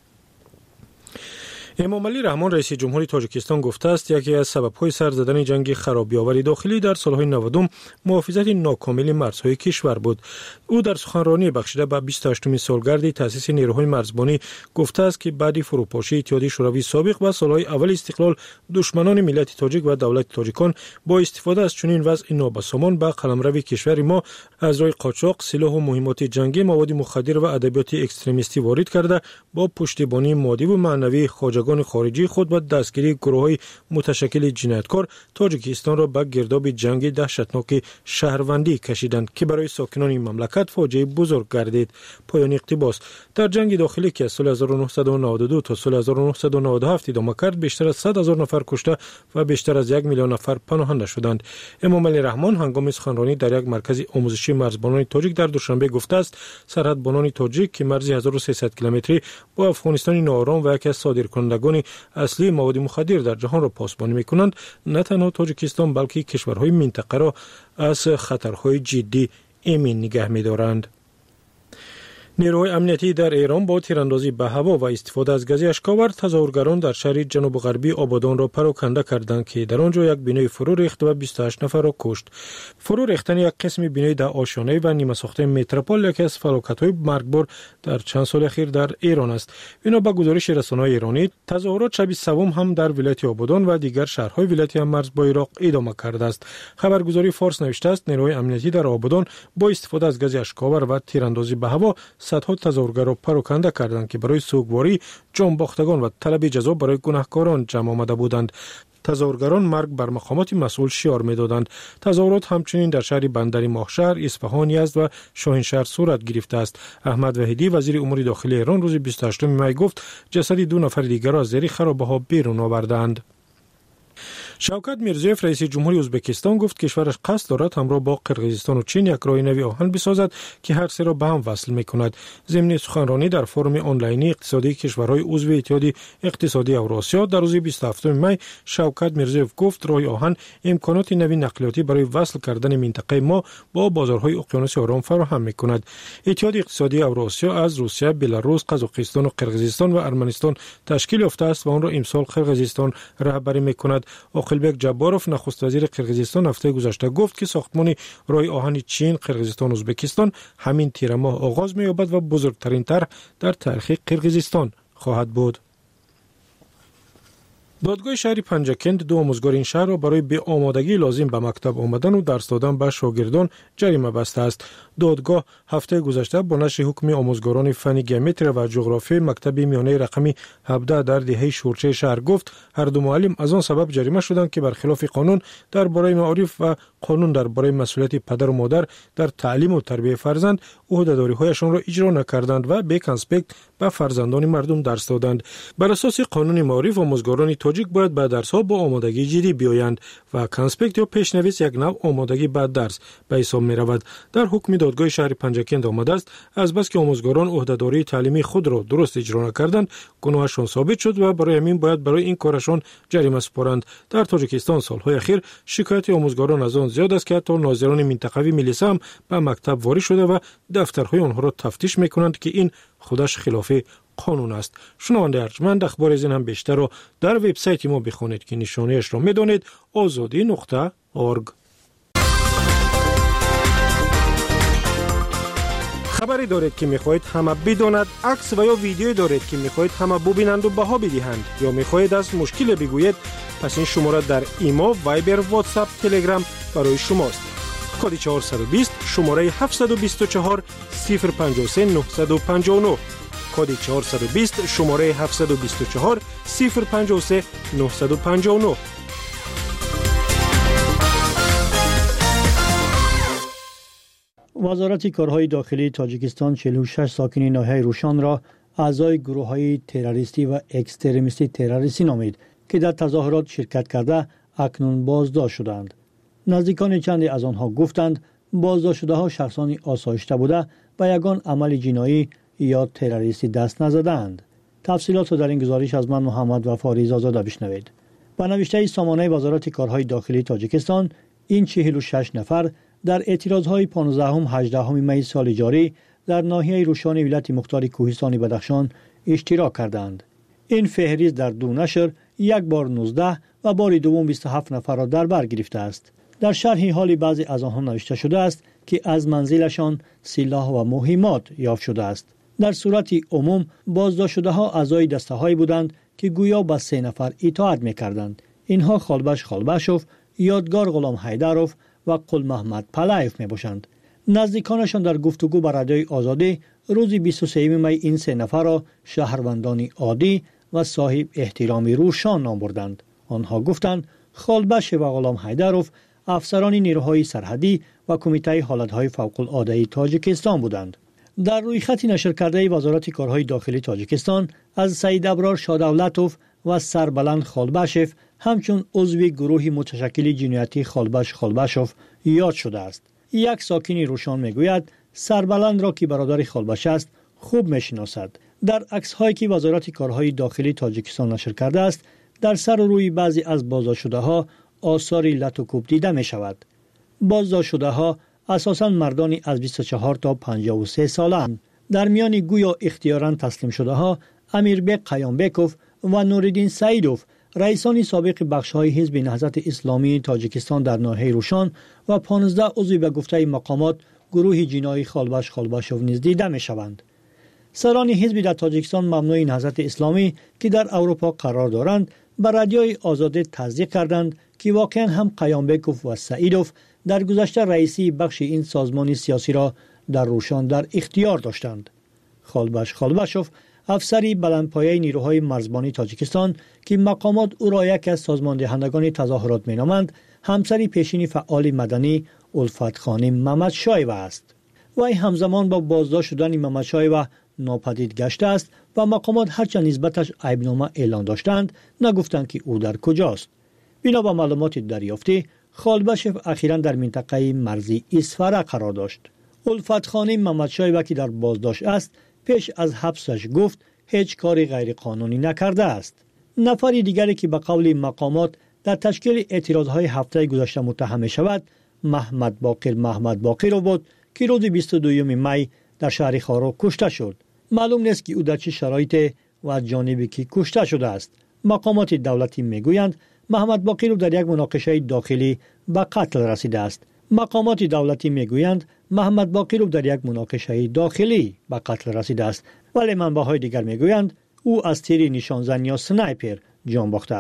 امام علی رحمان رئیس جمهوری تاجیکستان گفته است یکی از سبب‌های سر زدن جنگ خرابی‌آور داخلی در سال‌های نود محافظت ناکامل مرزهای کشور بود. او در سخنرانی بخشیده به بیست و هشتمین سالگرد تأسیس نیروهای مرزبانی گفته است که بعد فروپاشی اتحادیه شوروی سابق و سال‌های اول استقلال دشمنان ملت تاجیک و دولت تاجیکان با استفاده از چنین وضع نابسامان به قلمرو کشور ما از راه قاچاق، سلاح و مهمات جنگی، مواد مخدر و ادبیات اکستریمیستی وارد کرده با پشتیبانی مادی و معنوی خواجگان خارجی خود و دستگیری گروه‌های متشکل جنایتکار تاجیکستان را به گرداب جنگ دهشتناک شهروندی کشیدند که برای ساکنان این مملکت فاجعه بزرگ گردید. پایان اقتباس. در جنگ داخلی که از سال هزار و نهصد و نود و دو تا سال هزار و نهصد و نود و هفت ادامه کرد، بیشتر از صد هزار نفر کشته و بیشتر از یک میلیون نفر پناهنده شدند. امام علی رحمان هنگام سخنرانی در یک مرکز آموزشی مرزبانان تاجیک در دوشنبه گفته است سرحدبانان تاجیک که مرز هزار و سیصد کیلومتری با افغانستان ناآرام و یکی از صادرکنندگان اصلی مواد مخدر در جهان را پاسبانی می‌کنند، نه تنها تاجیکستان بلکه کشورهای منطقه را از خطرهای جدی ایمن نگه می‌دارند. نیروهای امنیتی در ایران با تیراندازی به هوا و استفاده از گاز اشک‌آور تظاهرگران در شهر جنوب غربی آبادان را پراکنده کردند که در آنجا یک بینای فرو ریخت و بیست و هشت نفر را کشت. فرو ریختن یک قسم بینای در آشیانه و نیمه ساخته متروپول یکی از فلاکت‌های مرگبار در چند سال اخیر در ایران است. بنا به گزارش رسانه‌های ایرانی، تظاهرات شب سوم هم در ولایت آبادان و دیگر شهرهای ولایت مرز با عراق ادامه کرده است. خبرگزاری فارس نوشته است نیروهای امنیتی در آبادان با استفاده از گاز اشک‌آور و تیراندازی به هوا صدها تظاهرگر را پراکنده کردند که برای سوگواری جانباختگان و طلب جزا برای گناهکاران جمع آمده بودند. تظاهرگران مرگ بر مقامات مسئول شعار می‌دادند. تظاهرات همچنین در شهر بندر ماهشهر، اصفهان، یزد و شاهینشهر صورت گرفته است. احمد وحیدی وزیر امور داخلی ایران روز بیست و هشتم می گفت جسد دو نفر دیگر را از زیر خرابه‌ها بیرون آوردند. شوکت میرزیوف رئیس جمهوری ازبکستان گفت کشورش قصد دارد همراه با قرقیزستان و چین یک راهنوی آهن بسازد که هر سه را به هم وصل می‌کند. ضمن سخنرانی در فورم آنلاینی اقتصادی کشورهای عضو اتحادیه اقتصادی اوراسیا در روز بیست و هفتم می شوکت میرزیوف گفت راه آهن امکانات نوی نقلیاتی برای وصل کردن منطقه ما با بازارهای اقیانوس آرام فراهم می‌کند. اتحادیه اقتصادی اوراسیا از روسیه، بلاروس، قزاقستان و قرقیزستان و ارمنستان تشکیل یافته است و آن را امسال قرقیزستان رهبری می‌کند. آقلبک جباروف نخست وزیر قرقیزستان هفته گذشته گفت که ساختمان راه آهن چین، قرقیزستان و ازبکستان همین تیر ماه آغاز می‌یابد و بزرگترین طرح در تاریخ قرقیزستان خواهد بود. دادگاه شهری پنجکند دو آموزگار این شهر را برای به آمادگی لازم به مکتب آمدن و درس دادن به شاگردان جریمه بسته است. دادگاه هفته گذشته با نشر حکم آموزگاران فن گیومتری و جغرافی مکتب میانه رقمی هفده در دهه شورچه شهر گفت هر دو معلم از آن سبب جریمه شدند که برخلاف قانون درباره معارف و قانون درباره مسئولیت پدر و مادر در تعلیم و تربیت فرزند عهده‌داری‌هایشان را اجرا نکردند و به کنسپکت به فرزندان مردم درس دادند. بر اساس قانون معارف آموزگاران تاجیک باید به درس‌ها با آمادگی جدی بیایند و کنسپکت یا پیشنویس یک نوع آمادگی به درس به حساب می‌رود. در حکم دادگاه شهر پنجکند آمده است از بس که آموزگاران عهده‌داری تعلیمی خود را درست اجرا نکردند گناهشان ثابت شد و برای همین باید برای این کارشان جریمه سپارند. در تاجیکستان سال‌های اخیر شکایت آموزگاران از آن زیاد است که حتی ناظران منطقوی ملیسا هم به مکتب وارد شده و دفترهای آنها را تفتیش می‌کنند که این خودش خلاف قانون است. شنونده ارجمند اخبار از این هم بیشتر را در وبسایت ما بخوانید که نشانه‌اش را می‌دانید آزادی نقطه اورگ. خبری دارید که می‌خواهید همه بداند، عکس و یا ویدیویی دارید که می‌خواهید همه ببینند و بها بدهند یا می‌خواهید از مشکل بگویید، پس این شماره در ایما، وایبر، واتساپ، تلگرام برای شماست. کد چهارصد و بیست شماره هفتصد و بیست و چهار صفر پنجاه و سه نهصد و پنجاه و نه کد چهارصد و بیست شماره هفتصد و بیست و چهار صفر پنجاه و سه نهصد و پنجاه و نه. وزارت کارهای داخلی تاجیکستان چهل و شش ساکن ناحیه روشان را اعضای گروه‌های تروریستی و اکستریمیستی تروریستی نامید که در تظاهرات شرکت کرده اکنون بازداشت شدند. نزدیکان چندی از آنها گفتند بازداشت شده‌ها شخصانی آسایشته بوده و یگان عمل جنایی یا تروریستی دست نزدند. تفصیلات را در این گزارش از من محمد وفا رضازاده بشنوید. با نوشته سامانه وزارت کارهای داخلی تاجیکستان این چهل و شش نفر در اعتراضهای پانزدهم هجدهم می سال جاری در ناحیه روشان ولایت مختار کوهستان بدخشان اشتراک کردند. این فهرست در دو نشر یک بار نوزده و بار دوم بیست و هفت نفر را در بر گرفته است. در شرح حال بعضی از آنها نوشته شده است که از منزلشان سلاح و مهمات یافت شده است. در صورت عموم بازداشت شده‌ها اعضای دسته‌هایی بودند که گویا به سه نفر اطاعت می‌کردند. اینها خالبش خالبشوف، یادگار غلام حیدروف و قل محمد پلایف میباشند. نزدیکانشان در گفتگو با رادیوی آزادی روز بیست و سوم می این سه نفر را شهروندانی عادی و صاحب احترام روشان نام بردند. آنها گفتند خالبش و غلام حیدروف افسران نیروهای سرحدی و کمیته حالتهای فوق العاده تاجیکستان بودند. در روی خط نشر کرده وزارت کارهای داخلی تاجیکستان از سید ابرار شادولتوف و سربلند خالبشف همچون عضو گروه متشکل جنایتی خالبش خالبشوف یاد شده است. یک ساکن روشان میگوید سربلند را که برادر خالبش است خوب میشناسد. در عکس‌هایی که وزارت کارهای داخلی تاجیکستان نشر کرده است در سر و روی بعضی از بازداشت شده‌ها آثار لط و کوب دیده می شود. بازداشت شده‌ها اساساً مردانی از بیست و چهار تا پنجاه و سه ساله‌اند. در میان گویا اختیاراً تسلیم شده‌ها امیربک قیامبکوف و نوردین سعیدوف رئیسان سابق بخش‌های حزب نهضت اسلامی تاجیکستان در ناحیه روشان و پانزده عضو به گفته مقامات گروه جنایی خالبش خالبشوف نیز دیده می‌شوند. سران حزب در تاجیکستان ممنوع نهضت اسلامی که در اروپا قرار دارند بر رادیوی آزادی تصدیق کردند که واقعاً هم قیامبکوف و سعیدوف در گذشته رئیسی بخش این سازمان سیاسی را در روشان در اختیار داشتند. خالبش خالبشوف افسری بلندپایه نیروهای مرزبانی تاجیکستان که مقامات او را یک از سازمان دهندگان تظاهرات مینامند همسری پیشین فعال مدنی الفت خانم محمد شایو است. وی همزمان با بازداشت شدن محمد شایو ناپدید گشته است و مقامات هرچند نسبتش عیبنامه اعلان داشتند نگفتند که او در کجاست. بنا به معلومات دریافتی خالبشف اخیراً در منطقه مرزی اسفره قرار داشت. الفت خانم محمد شایو که در بازداشت است پیش از حبسش گفت هیچ کاری غیر قانونی نکرده است. نفر دیگری که به قول مقامات در تشکیل اعتراضهای هفته گذشته متهم شود محمد باقر محمد باقر بود که روز بیست و دوم می در شهر خارو کشته شد. معلوم نیست که او در چه شرایط و از جانبی که کشته شده است. مقامات دولتی میگویند محمد باقر در یک مناقشه داخلی به قتل رسیده است. مقامات دولتی میگویند محمد باقر در یک مناقشه داخلی به قتل رسیده است، ولی منبع‌های دیگر میگویند او از تیر نشانزن یا سنایپر جان باخته است.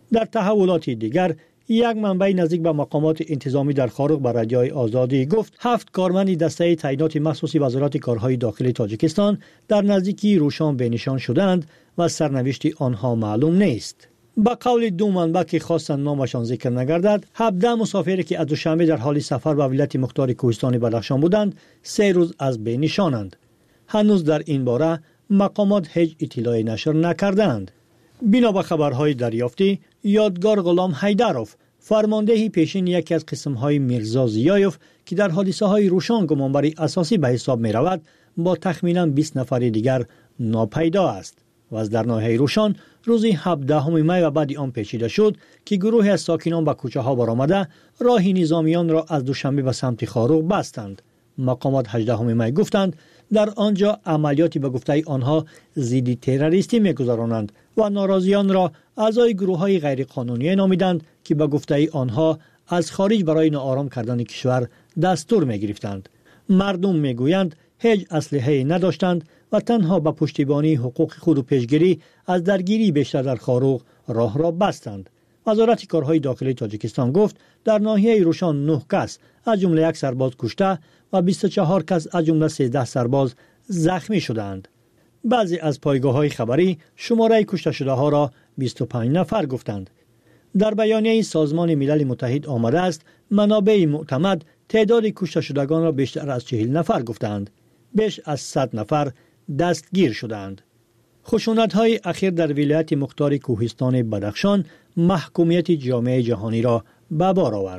در تحولات دیگر یک منبع نزدیک به مقامات انتظامی در خارق به رادیوی آزادی گفت هفت کارمند دسته تعیینات مخصوصی وزارت کارهای داخلی تاجیکستان در نزدیکی روشان به نشان شدند و سرنوشت آنها معلوم نیست. با قول دو منبع که خواستند نامشان ذکر نگردد، هفده مسافری که از دوشنبه در حال سفر به ولایت مختار کوهستان بدخشان بودند، سه روز از بین نشانند. هنوز در این باره مقامات هیچ اطلاعی نشر نکردند. بنا به خبرهای دریافتی، یادگار غلام حیدروف، فرمانده پیشین یکی از قسم‌های میرزا زیایوف که در حادثه‌های روشان گمانبری اساسی به حساب می‌رود، با تخمیناً بیست نفر دیگر ناپیدا است و از در ناحیه روشان روز هفدهم می و بعد آن پیچیده شد که گروهی از ساکنان به کوچه‌ها برآمده راه نظامیان را از دوشنبه به سمت خاروق بستند. مقامات هجدهم می گفتند در آنجا عملیاتی به گفته آنها ضد تروریستی می‌گذرانند و ناراضیان را اعضای گروه‌های غیرقانونی نامیدند که به گفته آنها از خارج برای ناآرام کردن کشور دستور می‌گرفتند. مردم می‌گویند هیچ اسلحه‌ای نداشتند و تنها به پشتیبانی حقوق خود و پیشگیری از درگیری بیشتر در خاروق راه را بستند. وزارت کارهای داخلی تاجیکستان گفت در ناحیه روشان نه کس از جمله یک سرباز کشته و بیست و چهار کس از جمله سیزده سرباز زخمی شدند. بعضی از پایگاه‌های خبری شماره کشته شده ها را بیست و پنج نفر گفتند. در بیانیه سازمان ملل متحد آمده است منابع معتمد تعداد کشته شدگان را بیشتر از چهل نفر گفتند. بیش از صد نفر دستگیر شدند. خشونت‌های اخیر در ولایت مختار کوهستان بدخشان محکومیت جامعه جهانی را به بار آورد.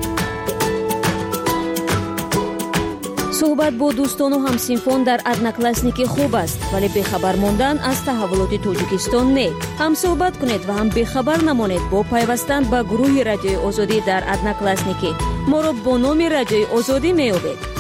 صحبت با دوستان و همسینفون در ادناکلاسنیکی خوب است، ولی بخبر موندن از تحولات تاجیکستان نه. هم صحبت کنید و هم بخبر نمانید با پیوستن به گروه رادیوی آزادی در ادناکلاسنیکی. ما را با نام رادیوی آزادی می‌یابید.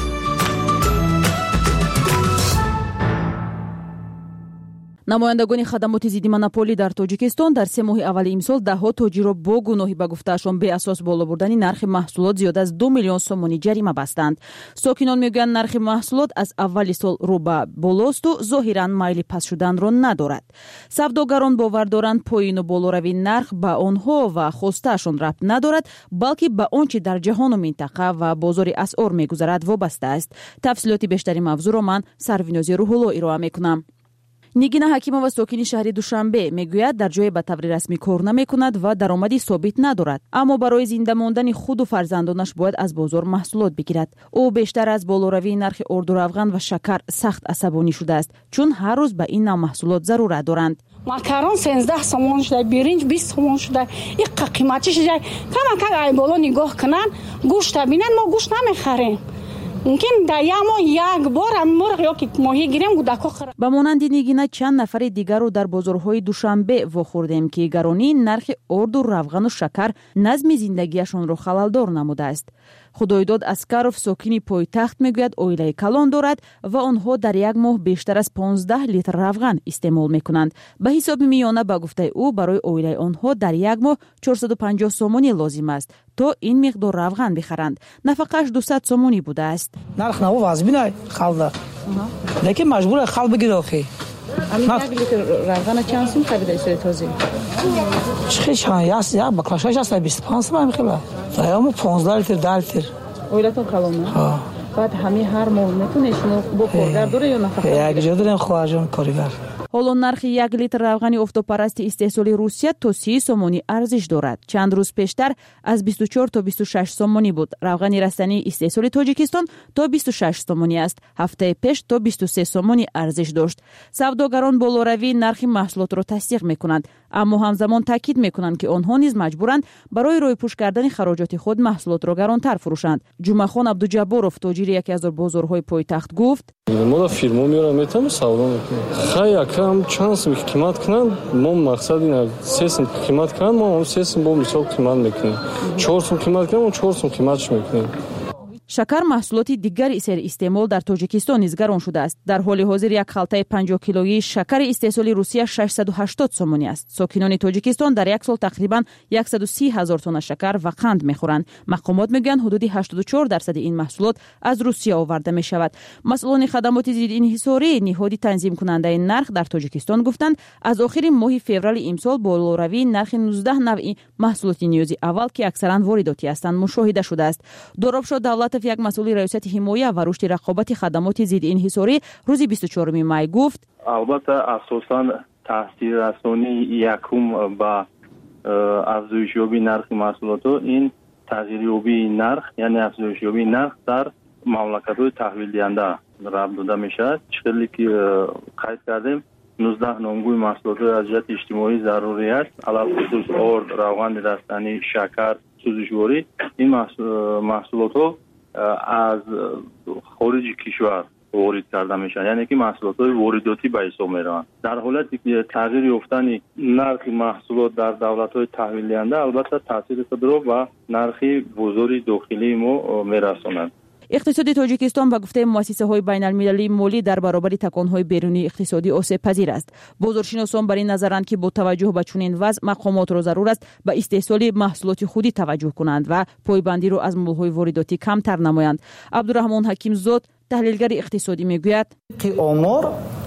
намояндагони хадамоти зидди монополӣ дар тоҷикистон дар се моҳи аввали имсол даҳҳо тоҷирро бо гуноҳӣ ба гуфтаашон беасос боло бурдани нархи маҳсулот зиёда аз ду миллион сомонӣ ҷарима бастанд. сокинон мегӯянд нархи маҳсулот аз аввали сол рӯ ба болосту зоҳиран майли паст шуданро надорад. савдогарон бовар доранд поину болоравии нарх ба онҳо ва хостаашон рабт надорад, балки ба он чи дар ҷаҳону минтақа ва бозори асъор мегузарад вобаста аст. тафсилоти бештари мавзӯъро ман сарвинози рӯҳулло ироа мекунам. нигина ҳакимова сокини шаҳри душанбе мегӯяд дар ҷое ба таври расмӣ кор намекунад ва даромади собит надорад, аммо барои зинда мондани худу фарзандонаш бояд аз бозор маҳсулот бигирад. ӯ бештар аз болоравии нархи орду равған ва шакар сахт асабонӣ шудааст, чун ҳар рӯз ба ин нав маҳсулот зарурат доранд. макарон сенздаҳ сомон шуда, биринҷ бист сомон шуда, иққа қимати шуда. камакак ай боло нигоҳ кунанд, гӯшта бинанд, мо гӯшт намехарем. мумкин дар як моҳ як бор мурғ ёки моҳӣ гирем гудако хӯрад. ба монанди нигина чанд нафари дигарро дар бозорҳои душанбе вохӯрдем ки гаронии нархи орду равғану шакар назми зиндагиашонро халалдор намудааст. худоидод аскаров сокини пойтахт мегӯяд оилаи калон дорад ва онҳо дар як моҳ бештар аз понздаҳ литр равған истеъмол мекунанд. ба ҳисоби миёна ба гуфтаи ӯ барои оилаи онҳо дар як моҳ чорсаду панҷоҳ сомонӣ лозим аст то ин миқдор равған бихаранд. нафақааш дусад сомонӣ будааст. нарх наво вазбинай халда лекин маҷбура хал бигире охи як литр равғана чанд сум хабида истои този чихи чанд яс як баклашаш аста бисту панҷ сум мехела даёмо понздаҳ литр даҳ литр оилатон калона баъд ҳами ҳар моҳ метунед шумо бо коргар доре ё нафақа як ҷо дорем хоҳарҷон коригар. ҳоло нархи як литр равғани офтобпарасти истеҳсоли Русия то си сомонӣ арзиш дорад. чанд рӯз пештар аз бисту чор то бисту шаш сомонӣ буд. равғани растании истеҳсоли Тоҷикистон то бисту шаш сомонӣ аст. ҳафтаи пеш то бисту се сомонӣ арзиш дошт. савдогарон болоравии нархи маҳсулотро тасдиқ мекунанд, аммо ҳамзамон таъкид мекунанд ки онҳо низ маҷбуранд барои рӯйпӯш кардани хароҷоти худ маҳсулотро гаронтар фурӯшанд. ҷумахон Абдуҷабборов, тоҷири яке аз бозорҳои пойтахт гуфт: мо фирмо меорам метам савдо мекунем хай кам чанд сум қимат кунанд, мо мақсад ин се сум қимат кунанд, мо се сум бо мисол қимат мекунем, чор сум қимат кунанд, мо чор сум қиматш мекунем. شکر محصولات دیگر سر استعمال در تاجیکستان نیز گران شده است. در حال حاضر یک خلطه پنجاه کیلویی شکر استحصال روسیه ششصد و هشتاد سومونی است. ساکنان تاجیکستان در یک سال تقریبا صد و سی هزار تن شکر و قند میخورند. مقامات میگن حدود هشتاد و چهار درصد این محصولات از روسیه آورده می شود. مسئولان خدمات ضد انحصاری نهادی تنظیم کننده نرخ در تاجیکستان گفتند از آخر ماه فوریه امسال بالاروی نرخ نوزده نوع محصولات نیازی اول که اکثرا وارداتی هستند مشاهده شده است. دورابشاه دولتов یک مسئول ریاست حمایت و رشد رقابت خدمات ضد انحصاری روز بیست و چهارم می گفت البته اساساً تاثیر رسانی یکم با افزایش یابی نرخ محصولات این تغییر یابی نرخ یعنی افزایش یابی نرخ در مملکت‌های تحویل دهنده ربط داده میشد. چیزی که قید کردیم نوزده نامگوی محصولات از جهت اجتماعی ضروری است. علل خصوص آرد، روغن رستنی، شکر، سوزشواری این محصولات از خارج کشور وارد کرده میشن یعنی که محصولات وارداتی به حساب میروند. در حالتی که تغییر یافتن نرخ محصولات در دولت‌های تحویل دهنده البته تاثیر خود را به نرخ بازار داخلی ما میرساند. اقتصاد تاجیکستان به گفته مؤسسه‌های بین‌المللی مالی در برابر تکان‌های بیرونی اقتصادی آسیب پذیر است. بازارشناسان بر این نظرند که با توجه به چنین وضع مقامات را ضرور است به استحصال محصولات خودی توجه کنند و پایبندی را از مال‌های وارداتی کمتر نمایند. عبدالرحمن حکیم زاد تحلیلگر اقتصادی میگوید که آمار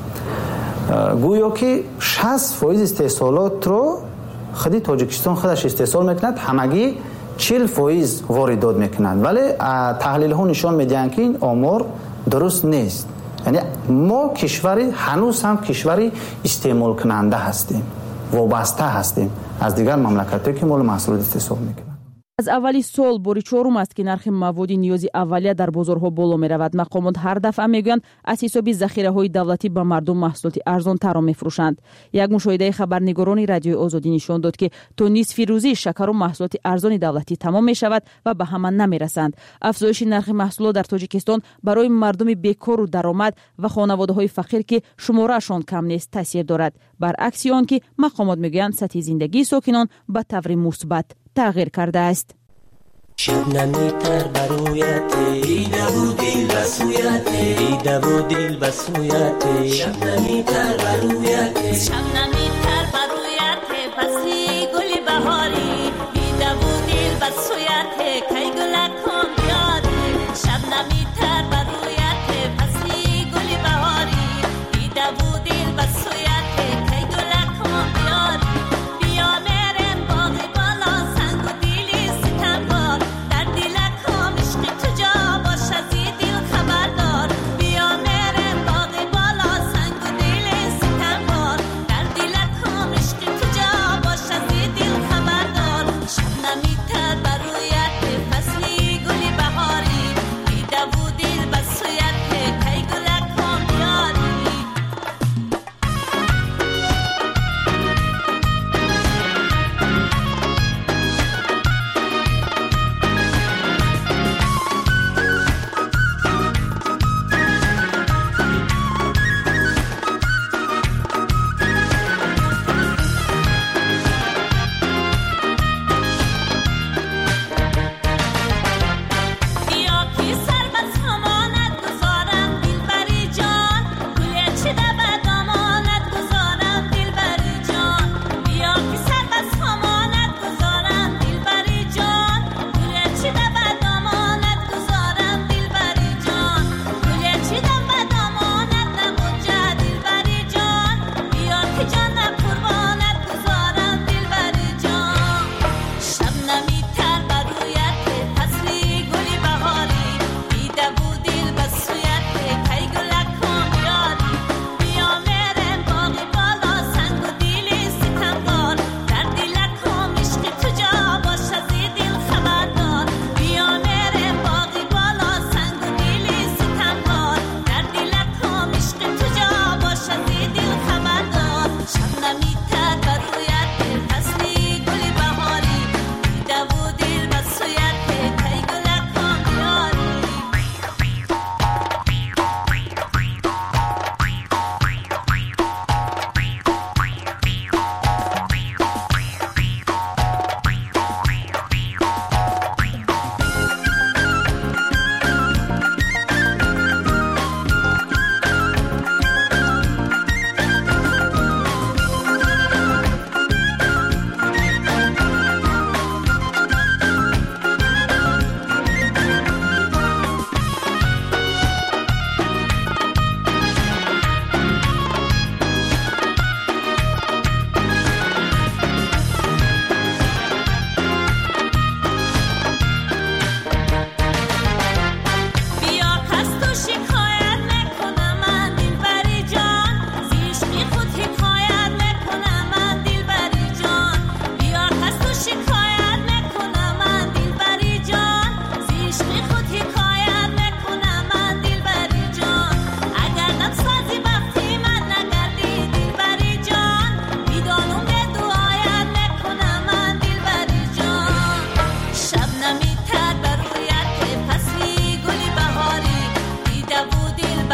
گویا که شصت درصد استحصالات رو خود تاجیکستان خودش استحصال میکند، همگی چهل درصد واردات میکنند، ولی تحلیل ها نشان میدهند که این آمار درست نیست. یعنی ما کشوری هنوز هم کشوری استعمال کننده هستیم، وابسته هستیم از دیگر مملکت‌ها که مال محصولات استحصال میکنند. از اولی سال باری چهارم است که نرخ مواد نیازی اولیه در بازارها بالا می رود. مقامات هر دفعه میگویند از حساب ذخیره های دولتی به مردم محصولات ارزان تر میفروشند. یک مشاهده خبرنگاران رادیو آزادی نشان داد که تا نصف روزی شکر و محصولات ارزان دولتی تمام می شود و به همه نمی رسند. افزایش نرخ محصولات در تاجیکستان برای مردم بیکار و درآمد و خانواده های فقیر که شمارهشان کم نیست تاثیر دارد. برعکس آن که مقامات میگویند سطح زندگی ساکنان به طور مثبت تغییر کرده است. شبنمی تر برویت دیده بود دل بسویت دیده بود دل بسویت شبنمی تر برویت شبنمی تر برویت پسی گل بهاری دیده بود دل بسویت کی گل کن بیاری شبنمی تر برویت پسی گل بهاری دیده بود دل بسویت کی گل کن بیاری بیا مرم باغ بالا سنگ و دیلی ستمبار در دل کام عشق تو جا باش از دل خبردار بیا مرم باغ بالا سنگ و دیلی ستمبار در دل کام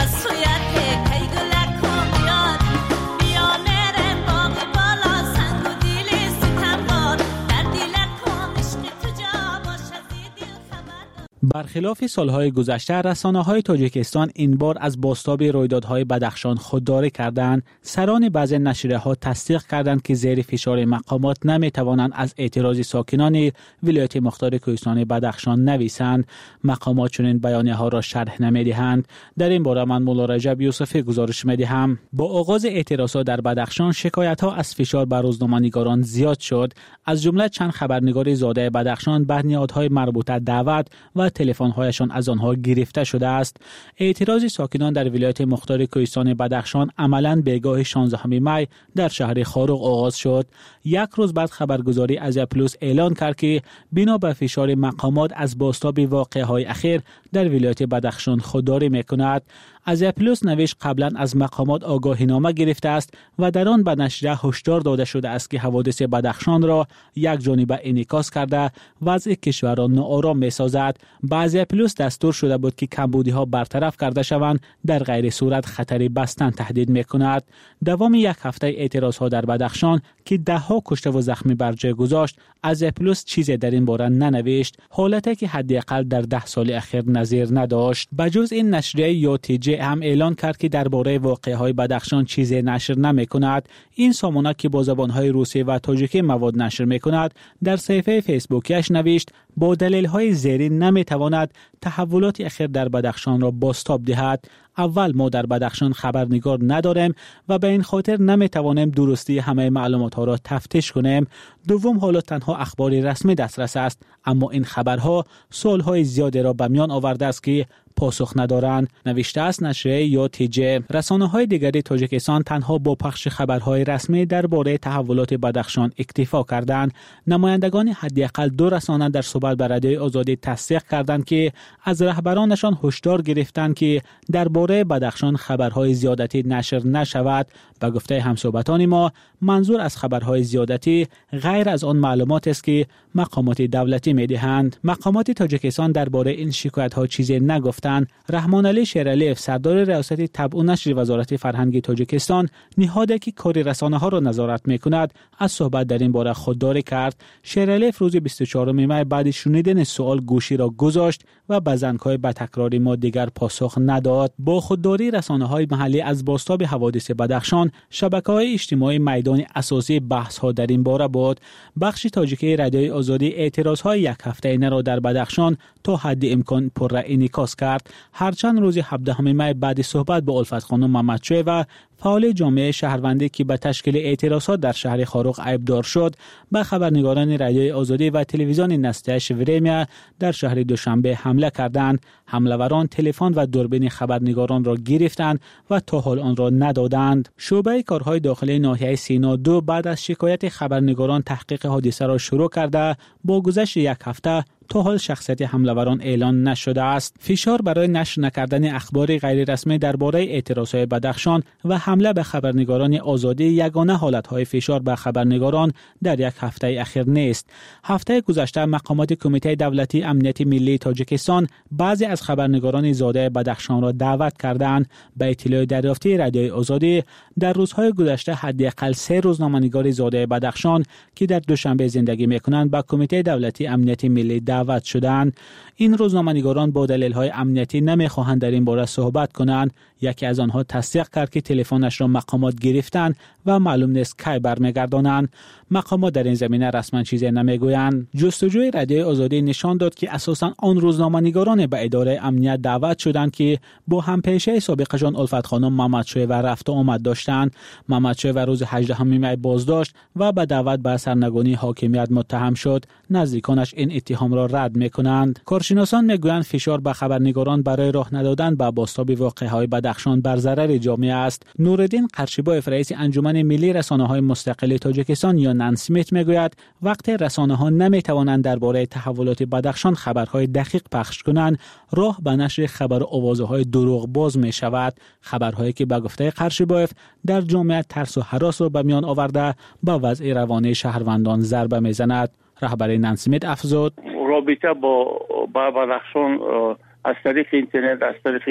برخلاف سالهای گذشته، رسانه‌های تاجیکستان این بار از بازتاب رویدادهای بدخشان خودداری کردند. سران بعضی نشریه‌ها تصدیق کردند که زیر فشار مقامات نمی‌توانند از اعتراض ساکنان ولایت مختار کوهستان بدخشان نویسند. مقامات چنین بیانیه‌ها را شرح نمی‌دهند. در این باره من مولا رجب یوسفی گزارش می‌دهم. با آغاز اعتراضات در بدخشان، شکایت‌ها از فشار بر روزنامه‌نگاران زیاد شد. از جمله چند خبرنگار زاده بدخشان به نهادهای مربوطه دعوت و تلفن‌هایشان از آنها گرفته شده است. اعتراض ساکنان در ولایت مختار کوهستان بدخشان عملاً بگاه شانزدهم می در شهر خاروق آغاز شد. یک روز بعد خبرگزاری ازیا پلوس اعلان کرد که بنا به فشار مقامات از بازتاب واقعه‌های اخیر در ولایت بدخشان خودداری می‌کند. ازیا پلوس نوشت قبلا از مقامات آگاهینامه گرفته است و در آن به نشریه هشدار داده شده است که حوادث بدخشان را یک جانبه انعکاس کرده وضع کشور را ناآرام می‌سازد. به ازیا پلوس دستور شده بود که کمبودی‌ها برطرف کرده شوند، در غیر صورت خطر بستن تهدید می‌کند. دوام یک هفته اعتراض‌ها در بدخشان که ده‌ها کشته و زخمی بر جای گذاشت، ازیا پلوس چیزی در این باره ننوشت، حالتی که حداقل در ده سال اخیر نظیر نداشت. بجز این، نشریه یوتیجی هم اعلان کرد که درباره واقعه‌های بدخشان چیزی نشر نمی‌کند. این سامانه که با زبان‌های روسی و تاجیکی مواد نشر می‌کند، در صفحه فیسبوکیش نوشت با دلایل‌های زیرین نمی‌تواند تحولات اخیر در بدخشان را بازتاب دهد. اول، ما در بدخشان خبرنگار نداریم و به این خاطر نمی‌توانیم درستی همه معلومات‌ها را تفتیش کنیم. دوم، حالا تنها اخبار رسمی دسترس است، اما این خبرها سال‌های زیادی را به میان آورده است که پاسخ ندارند. نوشته است نشریه یوتیجی. رسانه‌های دیگری تاجیکستان تنها با پخش خبرهای رسمی درباره تحولات بدخشان اکتفا کردند. نمایندگان حداقل دو رسانه در صحبت با رادیوی آزادی تصدیق کردند که از رهبرانشان هشدار گرفتند که درباره بدخشان خبرهای زیادتی نشر نشود. به گفته همصحبتان ما، منظور از خبرهای زیادتی غیر از آن معلومات است که مقامات دولتی می‌دهند. مقامات تاجیکستان درباره این شکایت‌ها چیزی نگفتند. رحمان علی شیرالیف، سردار ریاست طبع و نشر وزارت فرهنگ تاجیکستان، نهادی که کار رسانه‌ها را نظارت می‌کند، از صحبت در این باره خودداری کرد. شیرالیف روز بیست و چهارم می بعد شنیدن سوال گوشی را گذاشت و به زنگ‌های به تکراری ما دیگر پاسخ نداد. با خودداری رسانه‌های محلی از بازتاب حوادث بدخشان، شبکه‌های اجتماعی میدان اساسی بحث‌ها در این باره بود. بخش تاجیکی رادیوی آزادی اعتراض‌های یک هفته اینه را در بدخشان تا حد امکان پر انعکاس کرد. هرچند روز هفدهم می بعد صحبت با الفت خانم محمدشوی و فعال جامعه شهروندی که به تشکیل اعتراضات در شهر خاروق عیبدار شد، به خبرنگاران رادیوی آزادی و تلویزیون نستش وریمیا در شهر دوشنبه حمله کردند. حمله‌وران تلفن و دوربین خبرنگاران را گرفتند و تا حال آن را ندادند. شعبه کارهای داخلی ناحیه سینا دو بعد از شکایت خبرنگاران تحقیق حادثه را شروع کرده، با گذشت یک هفته تا حال شخصیت حمله‌وران اعلان نشده است. فشار برای نشر نکردن اخبار غیر رسمی درباره اعتراضات بدخشان و حمله به خبرنگاران آزادی یگانه حالت‌های فشار به خبرنگاران در یک هفته اخیر نیست. هفته گذشته مقامات کمیته دولتی امنیت ملی تاجیکستان بعضی از خبرنگاران زاده بدخشان را دعوت کردند. به اطلاع دریافتی رادیوی آزادی، در روزهای گذشته حداقل سه روزنامه‌نگار زاده بدخشان که در دوشنبه زندگی می‌کنند به کمیته دولتی امنیت ملی دعوت شدند. این روزنامه‌نگاران با دلایل‌های امنیتی نمی‌خواهند در این باره صحبت کنند. یکی از آنها تصدیق کرد که تلفنش را مقامات گرفتند و معلوم نیست کی برمیگردانند. مقامات در این زمینه رسما چیزی نمیگویند. جستجوی رادیوی آزادی نشان داد که اساساً آن روزنامه‌نگاران به اداره امنیت دعوت شدند که با همپیشه سابقشان الفت خانم محمدشوی و رفت و آمد داشتند. محمدشوی و روز هجدهم می بازداشت و به دعوت به سرنگونی حاکمیت متهم شد. نزدیکانش این اتهام را رد می‌کنند. کارشناسان می‌گویند فشار به خبرنگاران برای راه ندادن به بازتاب واقعه‌های بدخشان بر ضرر جامعه است. نورالدین قرشیبایف، رئیس انجمن ملی رسانه‌های مستقل تاجیکستان یا نانسمیت، می‌گوید وقتی رسانه‌ها نمی‌توانند درباره تحولات بدخشان خبرهای دقیق پخش کنند، راه به نشر خبر آوازه‌های دروغ باز می‌شود. خبرهایی که به گفته قرشیبایف در جامعه ترس و هراس را به میان آورده، به وضع روانی شهروندان ضربه می‌زند. رهبر نانسمیت افزود رابطه با با بدخشان از طریق اینترنت، از طریق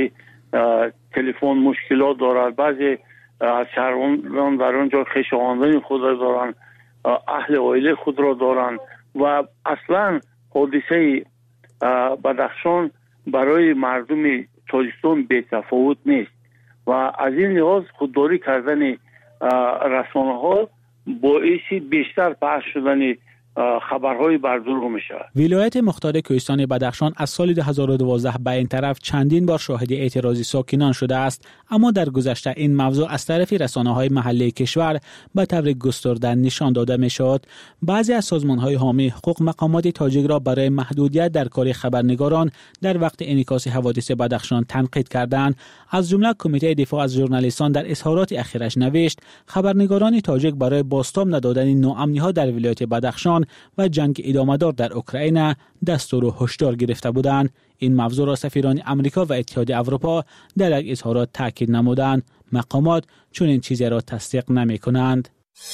تلفن مشکلات دارد، بعضی از شهروندان در اونجا خویشاوندان خود را دارند، اهل عائله خود را دارند و اصلا حادثه بدخشان برای مردم تاجیکستان بی‌تفاوت نیست و از این لحاظ خودداری کردن رسانه ها باعث بیشتر پخش شدن خبرهای بردروغ میشه. ولایت مختار کوهستان بدخشان از سال دو هزار و دوازده به این طرف چندین بار شاهد اعتراضی ساکنان شده است، اما در گذشته این موضوع از طرف رسانه‌های محلی کشور به طور گسترده نشان داده میشد. بعضی از سازمان‌های حامی حقوق مقامات تاجیک را برای محدودیت در کار خبرنگاران در وقت انعکاس حوادث بدخشان تنقید کردند. از جمله کمیته دفاع از ژورنالیستان در اظهارات اخیرش نوشت خبرنگاران تاجیک برای بازتاب ندادن ناامنی‌ها در ولایت بدخشان و جنگ ادامه‌دار در اوکراین دستور و هشدار گرفته بودند. این موضوع را سفیران امریکا و اتحادیه اروپا در یک اظهارات تاکید نمودند. مقامات چون این چیزی را تصدیق نمی‌کنند.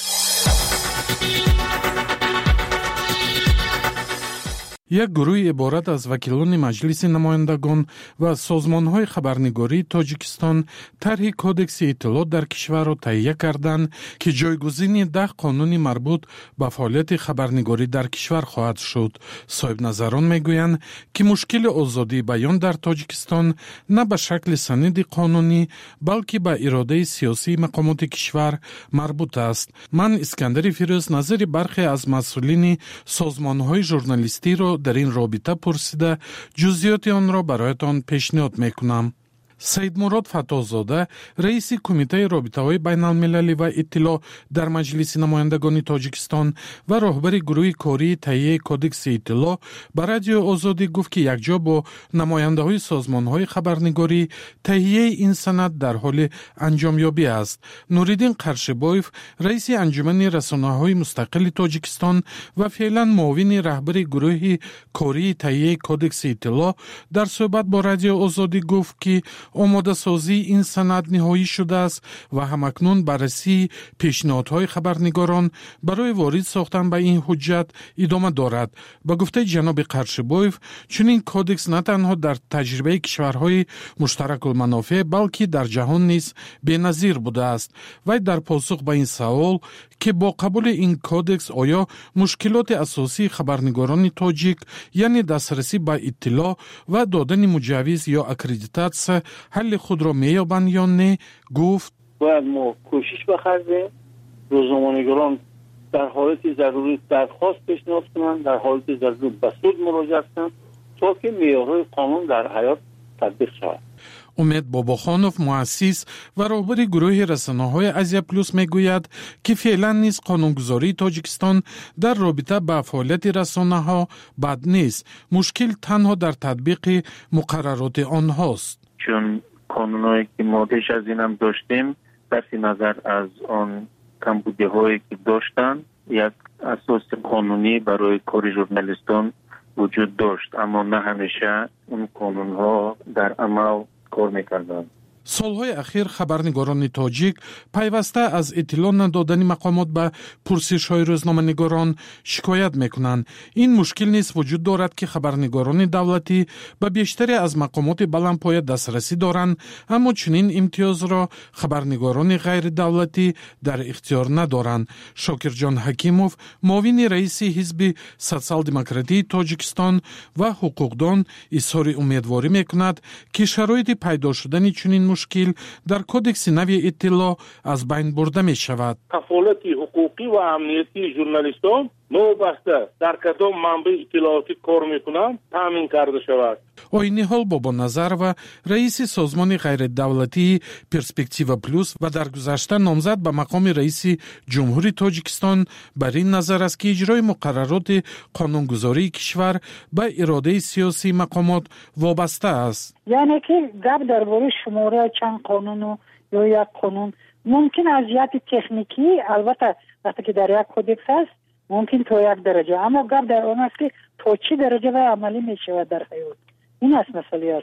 یک گروه عبارت از وکیلان مجلس نمایندگان و سازمان‌های خبرنگاری تاجیکستان طرح کودکس اطلاعات در کشور را تهیه کردند که جایگزین ده قانون مربوط به فعالیت خبرنگاری در کشور خواهد شد. صاحب نظران میگویند که مشکل آزادی بیان در تاجیکستان نه به شکل سند قانونی بلکه به اراده سیاسی مقامات کشور مربوط است. من اسکندر فیروز نظر برخی از مسئولین سازمان‌های ژورنالیستی را در این رابطه پرسیده جزئیات آن را برایتان پیشنهاد میکنم. سید مراد فتازاده رئیس کمیته رابطه‌های بین‌المللی و اطلاع در مجلس نمایندگان تاجیکستان و راهبر گروه کاری تهیه کودکس اطلاع به رادیو آزادی گفت که یکجا با نماینده‌های سازمان‌های خبرنگاری تهیه این سند در حال انجامیابی است. نوریدین قرشبایف رئیس انجمن رسانه‌های مستقل تاجیکستان و فعلا معاون رهبر گروه کاری تهیه کودکس اطلاع در صحبت با رادیو آزادی گفت که آماده سازی این سند نهایی شده است و همکنون بررسی پیشنهادهای خبرنگاران برای وارد ساختن به این حجت ادامه دارد. به گفته جناب قرشبایف چنین کودکس نه تنها در تجربه کشورهای مشترک المنافع بلکه در جهان نیز بی‌نظیر بوده است. و در پاسخ به این سوال که با قبول این کودکس آیا مشکلات اساسی خبرنگاران تاجیک یعنی دسترسی به اطلاع و دادن مجوز یا اکریدیتاسیون حل خود را میابند یا نه گفت باید ما کوشش بخریم روزنامه‌نگاران در حالت ضروری درخواست پیشنهاد کنند، در حالت ضروری به سود مراجعه کنند تا که معیارهای قانون در حیات تطبیق شود. امید باباخانوف مؤسس و راهبر گروه رسانه‌های آسیا پلوس میگوید که فعلا نیز قانونگذاری تاجیکستان در رابطه با فعالیت رسانه‌ها بد نیست. مشکل تنها در تطبیق مقررات آنهاست. چون قانونایی که ما پیش از این هم داشتیم در نظر از آن کمبودی‌هایی که داشتن یک اساس قانونی برای کار ژورنالیستان وجود داشت، اما نه همیشه اون قانون‌ها در عمل کار می‌کردند. سالهای اخیر خبرنگاران تاجیک پیوسته از اطلاع ندادن مقامات به پرسش‌های روزنامه‌نگاران شکایت می‌کنند. این مشکل نیز وجود دارد که خبرنگاران دولتی به بیشتری از مقامات بلندپایه دسترسی دارند، اما چنین امتیاز را خبرنگاران غیر دولتی در اختیار ندارند. شاکرجان حکیموف معاون رئیس حزب سوسیال دموکراتی تاجیکستان و حقوقدان اظهار امیدواری می‌کند که شرایط پیدا شدن چنین مشکل در کودکس نوی اطلاع از بین برده می شود. کفالت حقوقی و امنیتی ژورنالیستان نوبسته در کدام منبع اطلاعاتی کار میکنند تامین کرده شود. آینی حال بابا نظر و رئیس سازمان غیر دولتی پرسپکتیو پلوس و در گذشته نامزد به مقام رئیس جمهوری تاجیکستان بر این نظر است که اجرای مقررات قانونگذاری کشور به اراده سیاسی مقامات وابسته است. یعنی که گپ درباره شماره چند قانون یا یک قانون ممکن از جهت تکنیکی البته وقتی که در یک کودکس است ممکن تا یک درجه، اما گپ در آن است که تا چه درجه و عملی می شود در حیات. این است مسئله اساسی.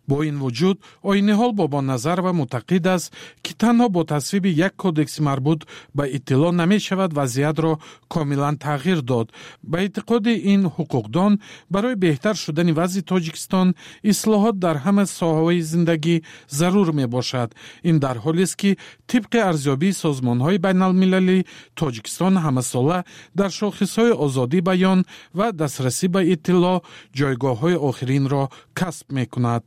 با این وجود آیین حال بابا نظر و معتقد است که تنها با تصویب یک کودکس مربوط به اطلاع نمی شود وضعیت را کاملا تغییر داد. به اعتقاد این حقوقدان برای بهتر شدن وضع تاجیکستان اصلاحات در همه ساحه‌های زندگی ضرور می باشد. این در حالی است که طبق ارزیابی سازمان‌های بین المللی تاجیکستان همه ساله در شاخص‌های آزادی بیان و دسترسی به اطلاع جایگاه‌های آخرین را کسب می‌کند.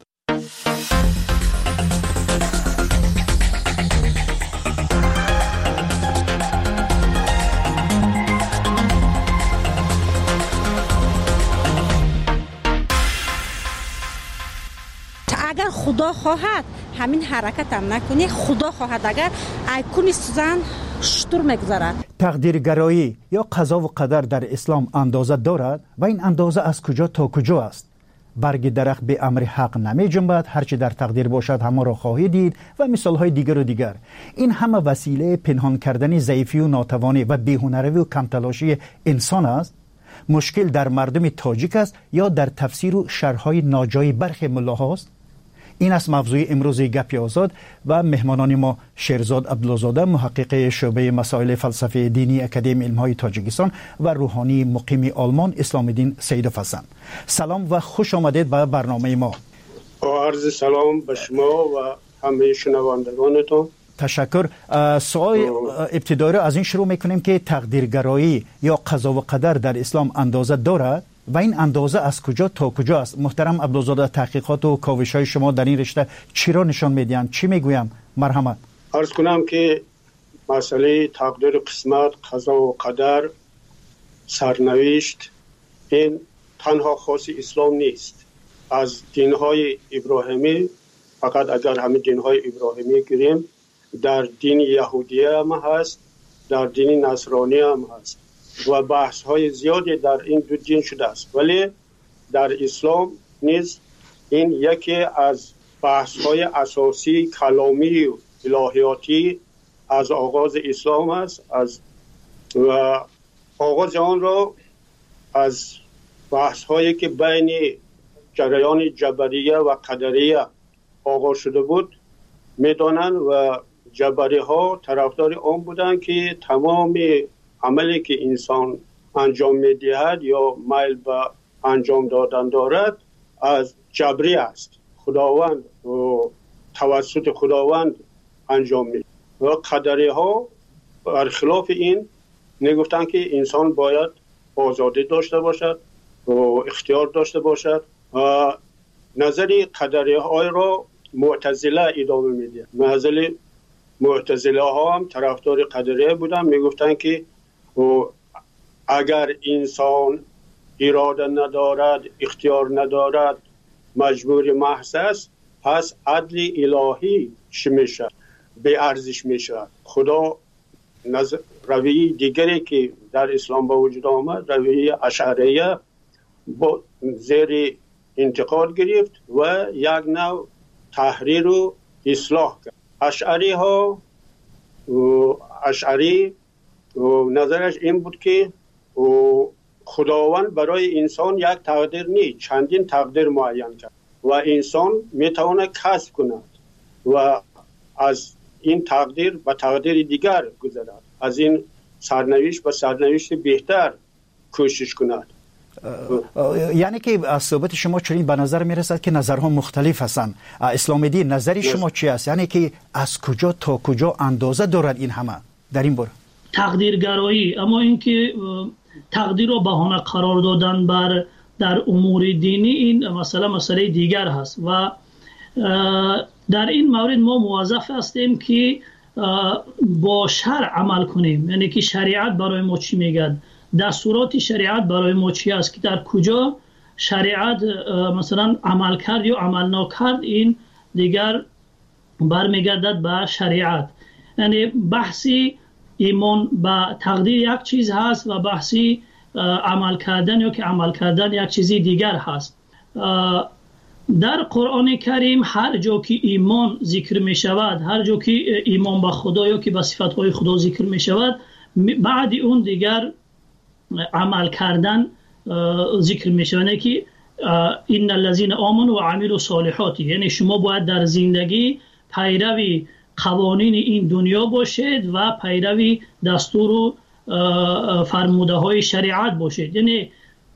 اگر خدا خواهد همین حرکت هم نکنی، خدا خواهد اگر ایکون سوزن شطور میگذارد. تقدیرگرایی یا قضا و قدر در اسلام اندازه دارد و این اندازه از کجا تا کجا است؟ برگ درخت به امر حق نمی جنبد، هرچی در تقدیر باشد همه را خواهی دید و مثالهای دیگر و دیگر. این همه وسیله پنهان کردن ضعیفی و ناتوانی و بی‌هنری و کمتلاشی انسان است. مشکل در مردم تاجیک است یا در تفسیر و شرح‌های ناجای برخی ملاهاست؟ این است موضوع امروز گپی آزاد و مهمانان ما شیرزاد عبدالله‌زاده محقق شعبه مسائل فلسفه دینی اکادمی علم‌های تاجیکستان و روحانی مقیم آلمان اسلام الدین سیدوف هستند. سلام و خوش آمدید به برنامه ما. عرض سلام به شما و همه شنوندگانتون. تشکر. سوال ابتدایی را از این شروع میکنیم که تقدیرگرایی یا قضا و قدر در اسلام اندازه دارد و این اندازه از کجا تا کجا است؟ محترم عبدالزاده، تحقیقات و کاوش‌های شما در این رشته چی را نشان میدهند؟ چی میگویم؟ مرحمت. عرض کنم که مسئله تقدیر، قسمت، قضا و قدر، سرنوشت این تنها خاص اسلام نیست. از دین‌های ابراهیمی، فقط اگر همه دین‌های ابراهیمی گیریم، در دین یهودیه هم هست، در دین نصرانی هم هست و بحث های زیادی در این دو دین شده است، ولی در اسلام نیز این یکی از بحث های اساسی کلامی و الهیاتی از آغاز اسلام است. از و آغاز آن را از بحث هایی که بین جریان جبریه و قدریه آغاز شده بود میدانند و جبری ها طرفدار آن بودند که تمام عملی که انسان انجام میدهد یا میل به انجام دادن دارد از جبری است، خداوند و توسط خداوند انجام میده. و قدری ها برخلاف این میگفتن که انسان باید آزادی داشته باشد و اختیار داشته باشد و نظری قدری های را معتزله ادامه میده. نظری معتزله ها هم طرفدار قدریه بودن، میگفتن که اگر انسان اراده ندارد، اختیار ندارد، مجبور محض است، پس عدل الهی چی میشه؟ به ارزش میشه. خدا نظر رویه دیگری که در اسلام با وجود آمد، رویه اشعریه، با زیر انتقاد گرفت و یک نوع تحریر و اصلاح کرد. اشعری ها اشعری نظرش این بود که خداوند برای انسان یک تقدیر نیست، چندین تقدیر معین کرد و انسان میتونه کسب کند و از این تقدیر به تقدیر دیگر گذرد، از این سرنوشت به سرنوشت بهتر کوشش کند. یعنی که از صحبت شما چنین به نظر میرسد که نظرها مختلف هستند. اسلام دین نظری شما چی است؟ یعنی که از کجا تا کجا اندازه دارد این همه در این باره؟ تقدیرگرایی، اما اینکه تقدیر را بهانه قرار دادن بر در امور دینی، این مسئله مسئله دیگر هست و در این مورد ما موظف هستیم که با شرع عمل کنیم. یعنی که شریعت برای ما چی میگه، دستورات شریعت برای ما چی است، که در کجا شریعت مثلا عمل کرد یا عمل نکرد، این دیگر برمیگردد به شریعت. یعنی بحثی ایمان به تقدیر یک چیز هست و بحثی عمل کردن یا که عمل کردن یک چیزی دیگر هست. در قرآن کریم هر جا که ایمان ذکر می شود، هر جا که ایمان به خدا یا که به صفاتهای خدا ذکر می شود، بعد اون دیگر عمل کردن ذکر می شود. که این الذین آمنوا و عملوا الصالحات، یعنی شما باید در زندگی پیروی قوانین این دنیا باشید و پیروی دستور و فرموده های شریعت باشید. یعنی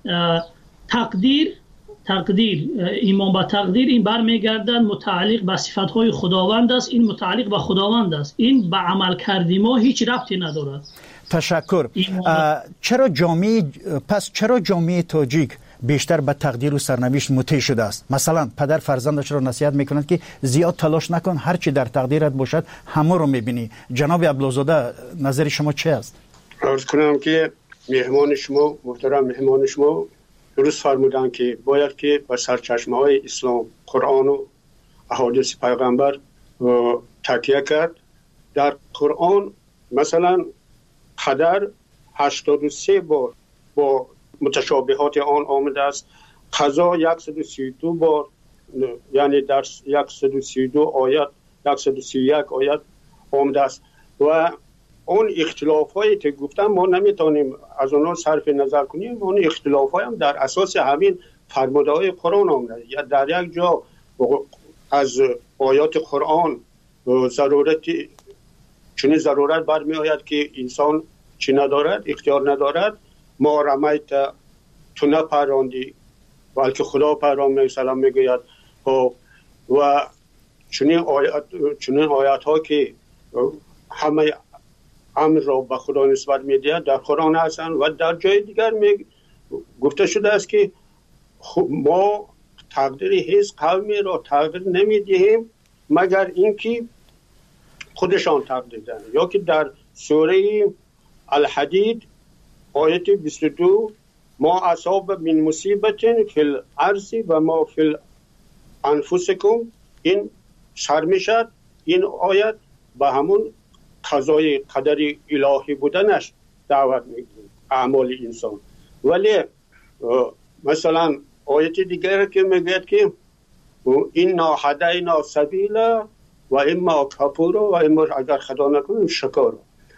تقدیر تقدیر ایمان به تقدیر این برمیگردد متعلق به صفات های خداوند است، این متعلق به خداوند است، این به عمل کردی ما هیچ ربطی ندارد. تشکر. چرا جامعه پس چرا جامعه تاجیک بیشتر به تقدیر و سرنوشت مطیع شده است؟ مثلا پدر فرزندش را نصیحت میکند که زیاد تلاش نکن، هر چی در تقدیرت باشد همه رو میبینی. جناب عبدالزاده نظر شما چه است؟ عرض کنم که مهمان شما محترم مهمان شما درست فرمودن که باید که به سرچشمه های اسلام، قرآن و احادیث پیغمبر تکیه کرد. در قرآن مثلا قدر هشتاد و سه بار با متشابهات آن آمده است، قضا صد و سی و دو بار، یعنی در صد و سی و دو آیت صد و سی و یک آیت آمده است و اون اختلاف هایی که گفتم ما نمیتونیم از اونها صرف نظر کنیم. اون اختلاف های هم در اساس همین فرموده های قرآن آمده. یا در یک جا از آیات قرآن ضرورت چون ضرورت برمی آید که انسان چی ندارد، اختیار ندارد، ما رمیت تو نپراندی بلکه خدا پراند سلام میگوید و چنین آیات چنین آیات ها که همه امر را به خدا نسبت میدهد در قرآن هستند و در جای دیگر می گفته شده است که ما تقدیر هیچ قومی را تقدیر نمیدهیم مگر اینکه خودشان تقدیر دهند. یا که در سوره الحدید آیت بیست و دو ما اصاب من مصیبت فی الارض و ما فی انفسکم، این سر میشد این آیت به همون قضای قدر الهی بودنش دعوت میکنه اعمال انسان. ولی مثلا آیت دیگر که میگه که اینا هدینا سبیل و اما کفور و اما اگر خدا نکنیم شکر،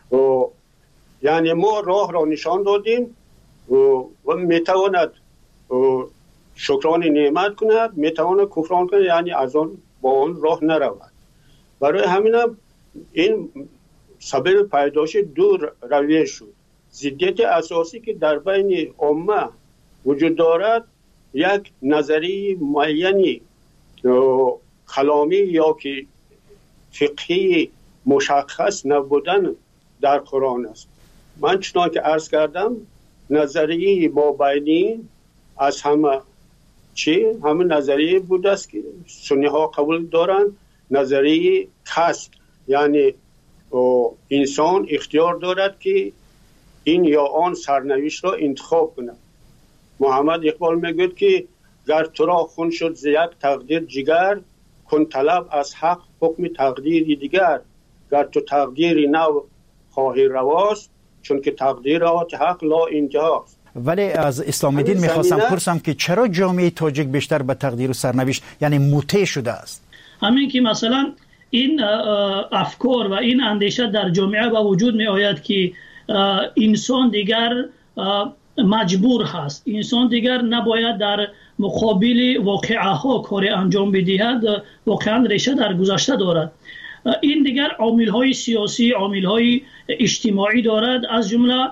یعنی ما راه را نشان دادیم و میتواند شکران نعمت کند، میتواند کفران کند، یعنی از آن با آن راه نرود. برای همین هم این سبب پیدایش دو رویه شد. ضدیت اساسی که در بین امه وجود دارد یک نظری معینی کلامی یا که فقهی مشخص نبودن در قرآن است. من چنان که عرض کردم نظریه مابینی از همه چی؟ همه نظریه بود است که سنی ها قبول دارند، نظریه کسب، یعنی انسان اختیار دارد که این یا آن سرنوشت را انتخاب کند. محمد اقبال میگوید که گر تو را خون شد ز یک تقدیر جگر، کن طلب از حق حکم تقدیر دیگر. گر تو تقدیری نو خواهی رواست، چون که تقدیرات حق لا انتهاست. ولی از اسلام دین میخواستم پرسم که چرا جامعه تاجیک بیشتر به تقدیر و سرنوشت یعنی مطیع شده است؟ همین که مثلا این افکار و این اندیشه در جامعه با وجود می آید که انسان دیگر مجبور هست، انسان دیگر نباید در مقابل واقعه ها کار انجام بدهد، واقعا ریشه در گذشته دارد. این دیگر عامل های سیاسی، عامل های اجتماعی دارد. از جمله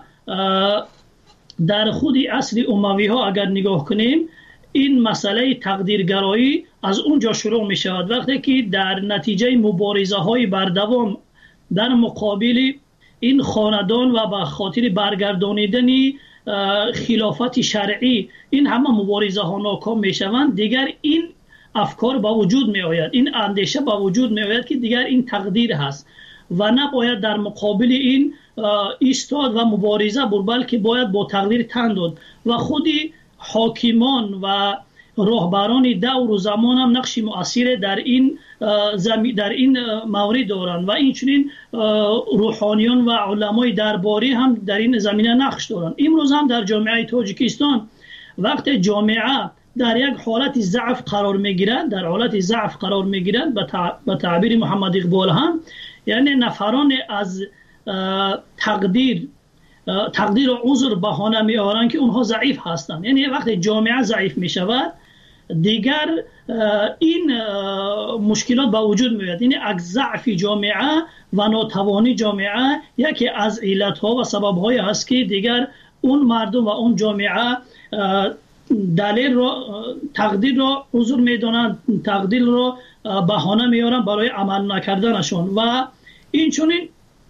در خود اصل اموی ها اگر نگاه کنیم این مسئله تقدیرگرایی از اونجا شروع می شود، وقتی که در نتیجه مبارزه های بردوام در مقابل این خاندان و به خاطر برگردانیدن خلافت شرعی این همه مبارزه ها ناکام می شوند، دیگر این افکار با وجود می آید، این اندیشه با وجود می آید که دیگر این تقدیر هست و نباید در مقابل این ایستاد و مبارزه بود، بلکه باید با تقدیر تن داد. و خودی حاکمان و راهبران دور و زمان هم نقش مؤثر در این در این مورد دارند و اینچنین روحانیان و علمای درباری هم در این زمینه نقش دارند. امروز هم در جامعه تاجیکستان وقتی جامعه در یک حالت ضعف قرار میگیرند، در حالت ضعف قرار میگیرند به تعبیر محمد اقبال هم، یعنی نفران از تقدیر تقدیر و عذر بهانه می آورند که اونها ضعیف هستند. یعنی وقتی جامعه ضعیف می شود دیگر این مشکلات با وجود میاد. یعنی از ضعف جامعه و ناتوانی جامعه یکی از علتها و سببهای هست که دیگر اون مردم و اون جامعه دلیل رو تقدیر رو عذر میدونن، تقدیر رو بهانه میارن برای عمل نکردنشون. و این چونین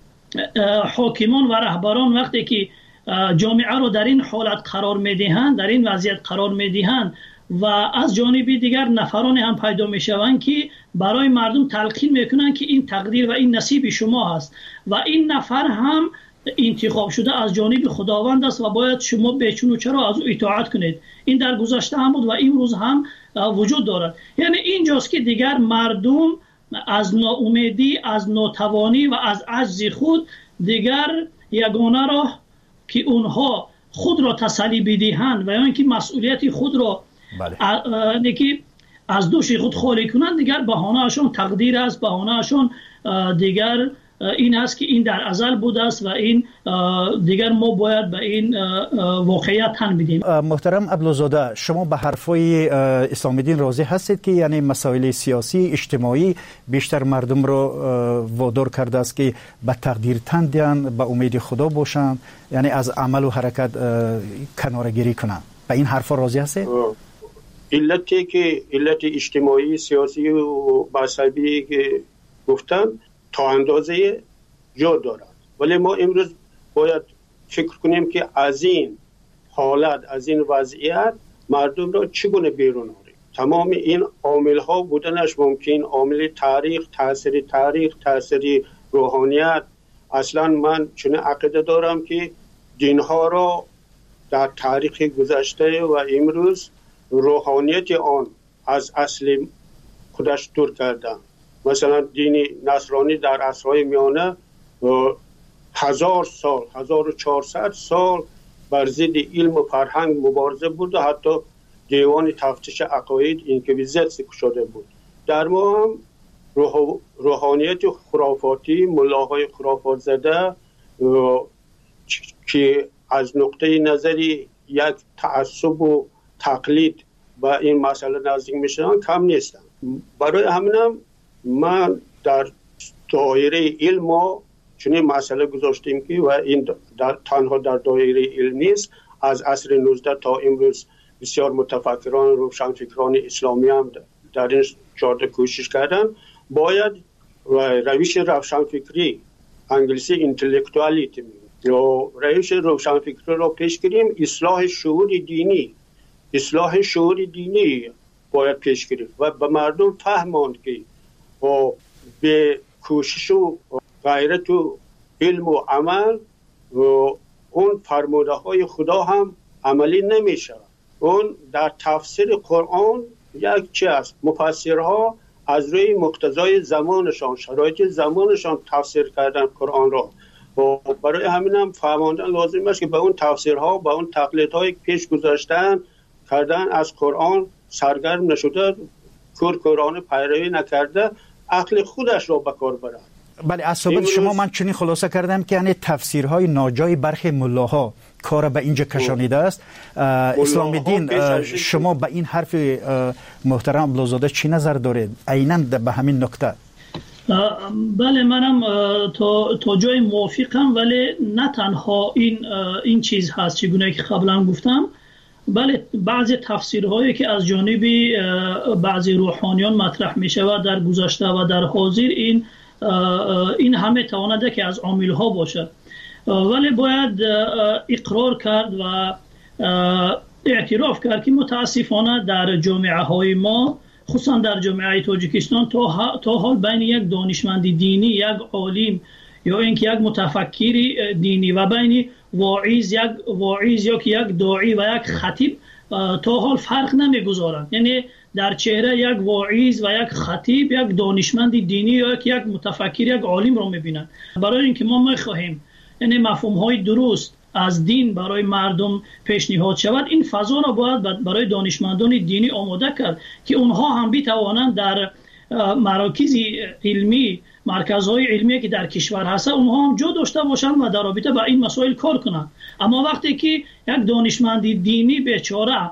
حاکمان و رهبران وقتی که جامعه رو در این حالت قرار میدهند، در این وضعیت قرار میدهند و از جانب دیگر نفران هم پیدا میشوند که برای مردم تلقین میکنند که این تقدیر و این نصیب شما هست و این نفر هم انتخاب شده از جانب خداوند است و باید شما بچون و چرا از او اطاعت کنید. این در گذشته هم بود و امروز هم وجود دارد. یعنی اینجاست که دیگر مردم از ناامیدی، از ناتوانی و از عجز خود دیگر یگانه راه که اونها خود را تسلی بدهند و یا اینکه مسئولیت خود را بله. که از دوش خود خالی کنند، دیگر بهانه‌شون تقدیر است، بهانه‌شون دیگر این است که این در ازل بوده است و این دیگر ما باید به این واقعیت تن بدیم. محترم عبدالزاده، شما به حرفای اسلام دین راضی هستید که یعنی مسائل سیاسی اجتماعی بیشتر مردم رو وادار کرده است که به تقدیر تن دهند، به امید خدا باشند، یعنی از عمل و حرکت کناره‌گیری کنند؟ به این حرفا راضی هستید؟ علتی که علت اجتماعی سیاسی و مذهبی که گفتم تا اندازه جا دارد، ولی ما امروز باید فکر کنیم که از این حالت، از این وضعیت مردم را چگونه بیرون آوریم. تمام این عامل ها بودنش ممکن، عامل تاریخ، تاثیر تاریخ، تاثیر روحانیت. اصلا من چون عقیده دارم که دین ها را در تاریخ گذشته و امروز روحانیت آن از اصل خودش دور کردن. مثلا دین نصرانی در عصرهای میانه هزار سال، هزار و چهارصد سال بر ضد علم و فرهنگ مبارزه بود و حتی دیوان تفتیش عقاید اینکویزیت کشاده بود. در ما هم روحانیت خرافاتی، ملاهای خرافات زده که از نقطه نظری یک تعصب و تقلید با این مسئله نزدیک میشن کم نیستن. برای همینم من در دایره علم چنین مسئله گذاشتیم که و این در تنها در دایره علم نیست، از عصر نوزده تا امروز بسیار متفکران روشنفکران اسلامی هم در این جاده کوشش کردن. باید روش روشنفکری، انگلیسی اینتלקچوالیتی یا روش روشنفکری را پیش گیریم. اصلاح شعور دینی، اصلاح شعور دینی باید پیش گرفت و به مردم فهماند که و به کوشش و غیرت و علم و عمل و اون فرموده های خدا هم عملی نمیشه. اون در تفسیر قرآن یک چی است، مفسرها از روی مقتضای زمانشان، شرایط زمانشان تفسیر کردن قرآن را و برای همین هم فهماندن لازم است که به اون تفسیرها، به اون تقلیدهای پیش گذاشتن کردن از قرآن سرگرم نشده، کور کورانه پیروی نکرده، عقل خودش را به کار برد. بله، از صحبت شما من چنین خلاصه کردم که یعنی تفسیرهای ناجای برخی ملاها کار به اینجا کشانیده است. اسلام دین، شما به این حرف محترم عبدالزاده چی نظر دارید عیناً به همین نکته؟ بله، منم تا تا جای موافقم، ولی نه تنها این این چیز هست چگونه که قبلا گفتم، بله بعضی تفسیرهایی که از جانب بعضی روحانیان مطرح می شود در گذشته و در حاضر، این این همه توانده که از عاملها باشد، ولی باید اقرار کرد و اعتراف کرد که متاسفانه در جامعه های ما، خصوصا در جامعه تاجیکستان، تا تا حال بین یک دانشمند دینی، یک عالم یا اینکه یک متفکر دینی و بین واعظ، یک واعظ یا که یک داعی و یک خطیب تا حال فرق نمیگذارند. یعنی در چهره یک واعظ و یک خطیب یک دانشمند دینی یا یک متفکر، یک عالم را میبینند. برای اینکه ما میخواهیم یعنی مفهوم های درست از دین برای مردم پیشنهاد شود، این فضا را باید برای دانشمندان دینی آماده کرد که اونها هم بتوانند در مراکز علمی، مرکزهای علمی که در کشور هست، اونها هم جا داشته باشند و در رابطه با این مسائل کار کنند. اما وقتی که یک دانشمند دینی بیچاره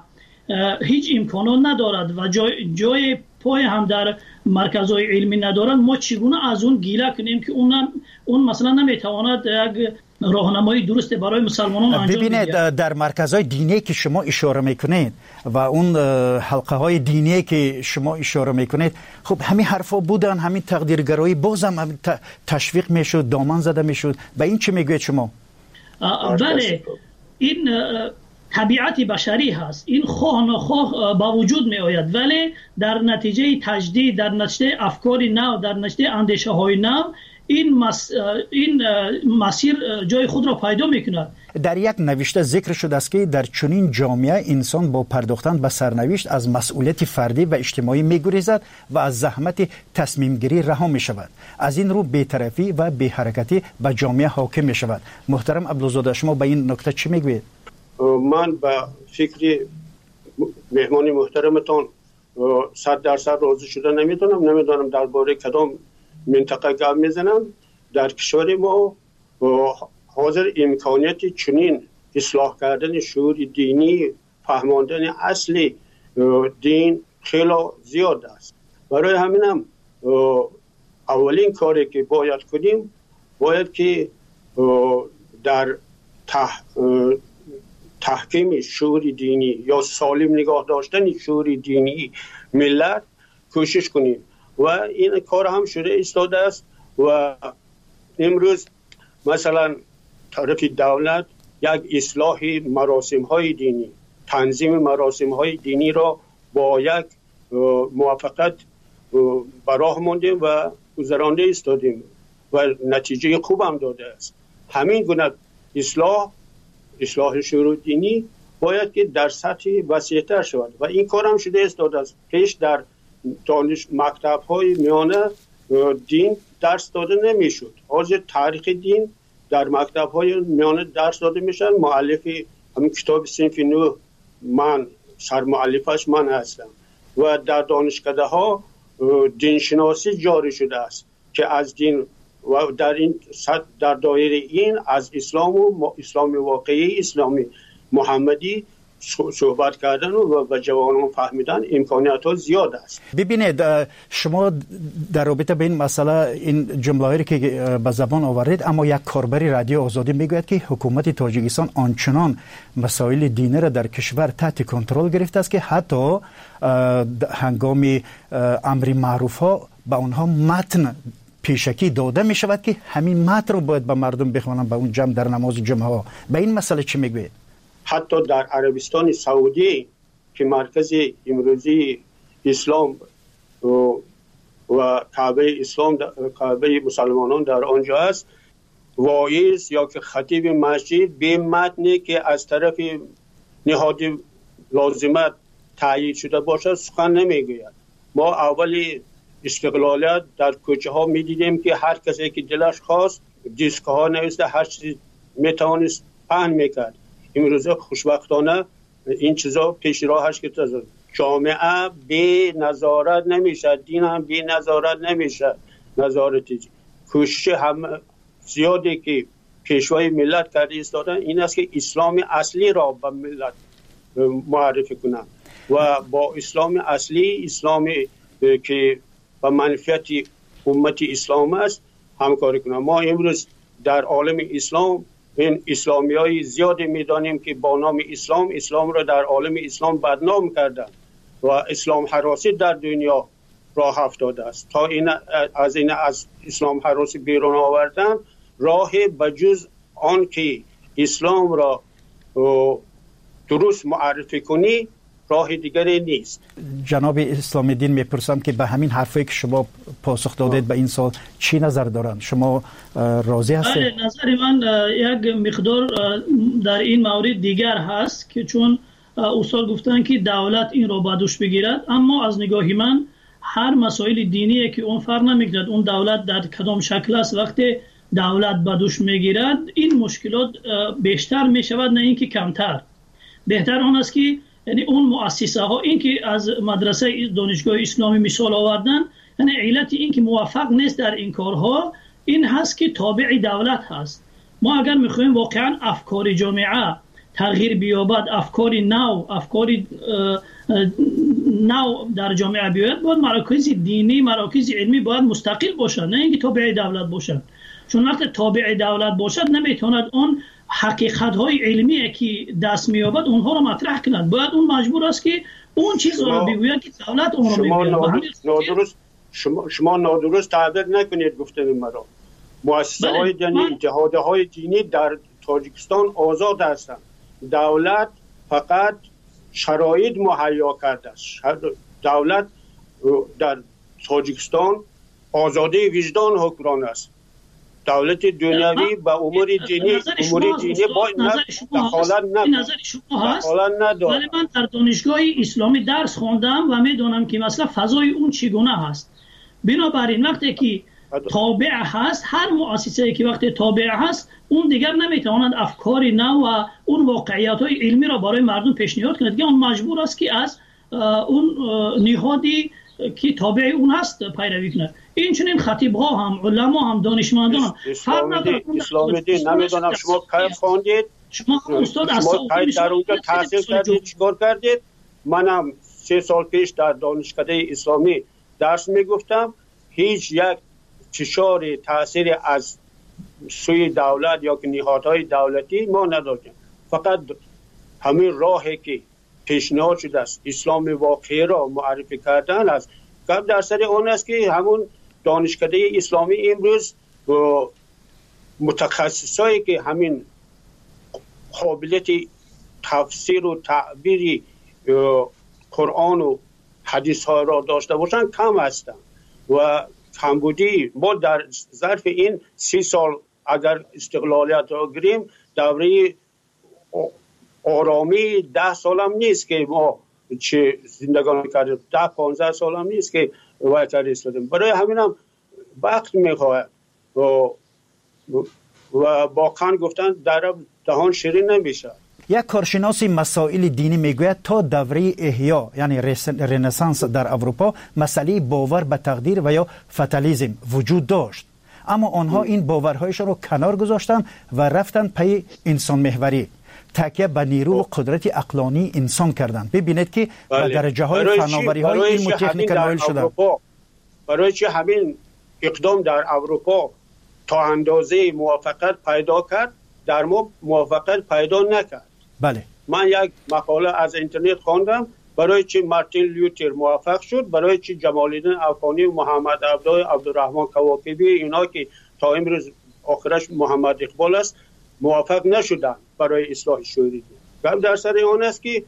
هیچ امکانات ندارد و جای, جای پای هم در مرکزهای علمی ندارد، ما چگونه از اون گیله کنیم که اون اون مثلا نمیتواند یک راهنمایی درست برای مسلمانان انجام بدهد؟ ببینید در مرکزهای دینی که شما اشاره میکنید و اون حلقه های دینی که شما اشاره میکنید، خب همین حرفا بودن، همین تقدیرگرایی بازم همین تشویق میشد، دامن زده میشد. به این چه میگوید شما؟ بله، این طبیعت بشری هست، این خواه نخواه با وجود می آید، ولی در نتیجه تجدید، در نتیجه افکار نو، در نتیجه اندیشه های نو، این مس... این مسیر جای خود را پیدا میکند. در یک نوشته ذکر شده است که در چنین جامعه انسان با پرداختن به سرنوشت از مسئولیت فردی و اجتماعی میگریزد و از زحمت تصمیم گیری رها می شود. از این رو بی‌طرفی و بی‌حرکتی به جامعه حاکم می شود. محترم عبدالزاده، شما به این نکته چی میگوید؟ من به فکر مهمان محترمتان صد درصد راضی شده نمیدونم. نمیدونم درباره کدام منطقه گپ میزنم. در کشور ما حاضر امکانیت چنین اصلاح کردن شعور دینی، فهماندن اصل دین خیلی زیاد است. برای همینم اولین کاری که باید کنیم، باید که در تح... تحکیم شعور دینی یا سالم نگاه داشتن شعور دینی ملت کوشش کنیم و این کار هم شده ایستاده است. و امروز مثلا طرف دولت یک اصلاح مراسم های دینی، تنظیم مراسم های دینی را با یک موافقت براه موندیم و گذرانده ایستادیم و نتیجه خوب هم داده است. همین گونه اصلاح اصلاح شعور دینی باید که در سطح وسیع‌تر شود و این کار هم شده ایستاده است. پیش در دانش مکتب های میانه دین درس داده نمیشد. حاضر تاریخ دین در مکتب های میانه درس داده میشن. مؤلف همین کتاب صنف نو من سرمؤلفش من هستم و در دانشکده ها دینشناسی جاری شده است که از دین و در این در دایره این از اسلام و اسلام واقعی، اسلامی محمدی صحبت کردن و به جوانان فهمیدن امکانات ها زیاد است. ببینید شما در رابطه به این مسئله این جمله‌ای که به زبان آورید، اما یک کاربری رادیو آزادی میگوید که حکومت تاجیکستان آنچنان مسائل دینی را در کشور تحت کنترل گرفته است که حتی هنگام امر معروف ها به آنها متن پیشکی داده می شود که همین متن رو باید به مردم بخوانند به اون جمع در نماز جمعه ها. به این مسئله چی میگوید؟ حتی در عربستان سعودی که مرکز امروزی اسلام و کعبه اسلام، کعبه مسلمانان در آنجا است، واعظ یا که خطیب مسجد به متنی که از طرف نهاد لازمت تایید شده باشد سخن نمیگوید. ما اولی استقلالیت در کوچه ها می دیدیم که هر کسی که دلش خواست دیسک ها نوشته، هر چیز میتوانست پهن میکرد. امروزه خوشبختانه این چیزا پیش راهش که تازه جامعه بی نظارت نمیشه، دین هم بی نظارت نمیشه. نظارتی کوشش هم زیادی که پیشوای ملت کرده ایستادن این است که اسلام اصلی را به ملت معرفی کنند و با اسلام اصلی، اسلامی که به منفعت امت اسلام است همکاری کنند. ما امروز در عالم اسلام این اسلامی های زیادی میدانیم که با نام اسلام اسلام را در عالم اسلام بدنام کردن و اسلام هراسی در دنیا راه افتاده است. تا این از این از اسلام هراسی بیرون آوردن راه بجز آن که اسلام را درست معرفی کنی راه دیگری نیست. جناب اسلام دین میپرسم که به همین حرفی که شما پاسخ دادید به این سال چی نظر دارند؟ شما راضی هستید؟ بله، نظر من یک مقدار در این مورد دیگر هست که چون استاد گفتن که دولت این را به دوش بگیرد، اما از نگاه من هر مسائل دینی که اون فرق نمیکند اون دولت در کدام شکل است، وقتی دولت به دوش میگیرد این مشکلات بیشتر میشود نه اینکه کمتر. بهتر آن است که یعنی اون مؤسسه ها این که از مدرسه دانشگاه اسلامی مثال آوردن، یعنی علت این که موفق نیست در این کارها این هست که تابع دولت هست. ما اگر میخوایم واقعا افکار جامعه تغییر بیابد، افکار نو افکار نو در جامعه بیاید، باید مراکز دینی مراکز علمی باید مستقل باشد، نه اینکه تابع دولت باشد. چون وقتی تابع دولت باشد نمیتواند اون حقیقت های علمی که دست مییابد اونها رو مطرح کند. باید اون مجبور است که اون چیز رو بگوید که دولت اون رو میگوید. نادرست شما شما نادرست تعبیر نکنید گفتن مرا. مؤسسه های دینی، اتحادیه های دینی در تاجیکستان آزاد هستند. دولت فقط شرایط مهیا کرده است. دولت در تاجیکستان آزادی وجدان حکمران است. دولت دنیوی با امور دینی امور دینی باید دخالت ندارد. ولی من در دانشگاه اسلامی درس خواندم و میدونم که مثلا فضای اون چگونه هست. بنابراین وقتی که تابع هست، هر مؤسسه‌ای که وقتی تابع هست اون دیگر نمیتواند افکار نو و اون واقعیت‌های علمی را برای مردم پیشنهاد کند، دیگه اون مجبور است که از اون نهادی که تابع اون هست پیروی کند. این چنین خطیب‌ها هم علما هم دانشمندان فرق نداره. اسلام دین نمیدونم شما کی خواندید، شما استاد از در اونجا تحصیل کردید، چیکار کردید؟ منم سه سال پیش در دانشکده اسلامی درس میگفتم. هیچ یک فشار تاثیر از سوی دولت یا که نهادهای دولتی ما نداشتیم. فقط همین راهی که پیشنهاد شده است اسلام واقعی را معرفی کردن است. گپ در سر اون است که همون دانشکده اسلامی امروز متخصصایی که همین قابلیت تفسیر و تعبیر قرآن و حدیث ها را داشته باشند کم هستند و کمبودی. ما در ظرف این سی سال اگر استقلالیت را گیریم، دوره آرامی ده سال هم نیست که ما چه زندگانی کردیم، ده پانزده سال هم نیست که وایتر ایستادیم. برای همین هم وقت میخواهد و, و با کن گفتن در دهان شیرین نمیشه. یک کارشناس مسائل دینی میگوید تا دوره احیا یعنی رنسانس در اروپا مسئله باور به تقدیر و یا فتالیسم وجود داشت، اما آنها این باورهایشان رو کنار گذاشتن و رفتن پی انسان محوری، تکیه به نیرو و قدرت عقلانی انسان کردند. ببینید که به درجه های فناوری های علم و تکنیک نائل شدند. برای چه همین اقدام در اروپا تا اندازه موافقت پیدا کرد، در ما موافقت پیدا نکرد. بله. من یک مقاله از اینترنت خواندم برای چی مارتین لوتر موفق شد، برای چی جمال الدین افغانی و محمد عبدالله عبدالرحمن کواکبی اینا که تا امروز آخرش محمد اقبال است موفق نشدن برای اصلاح شوری. گپ در سر آن است که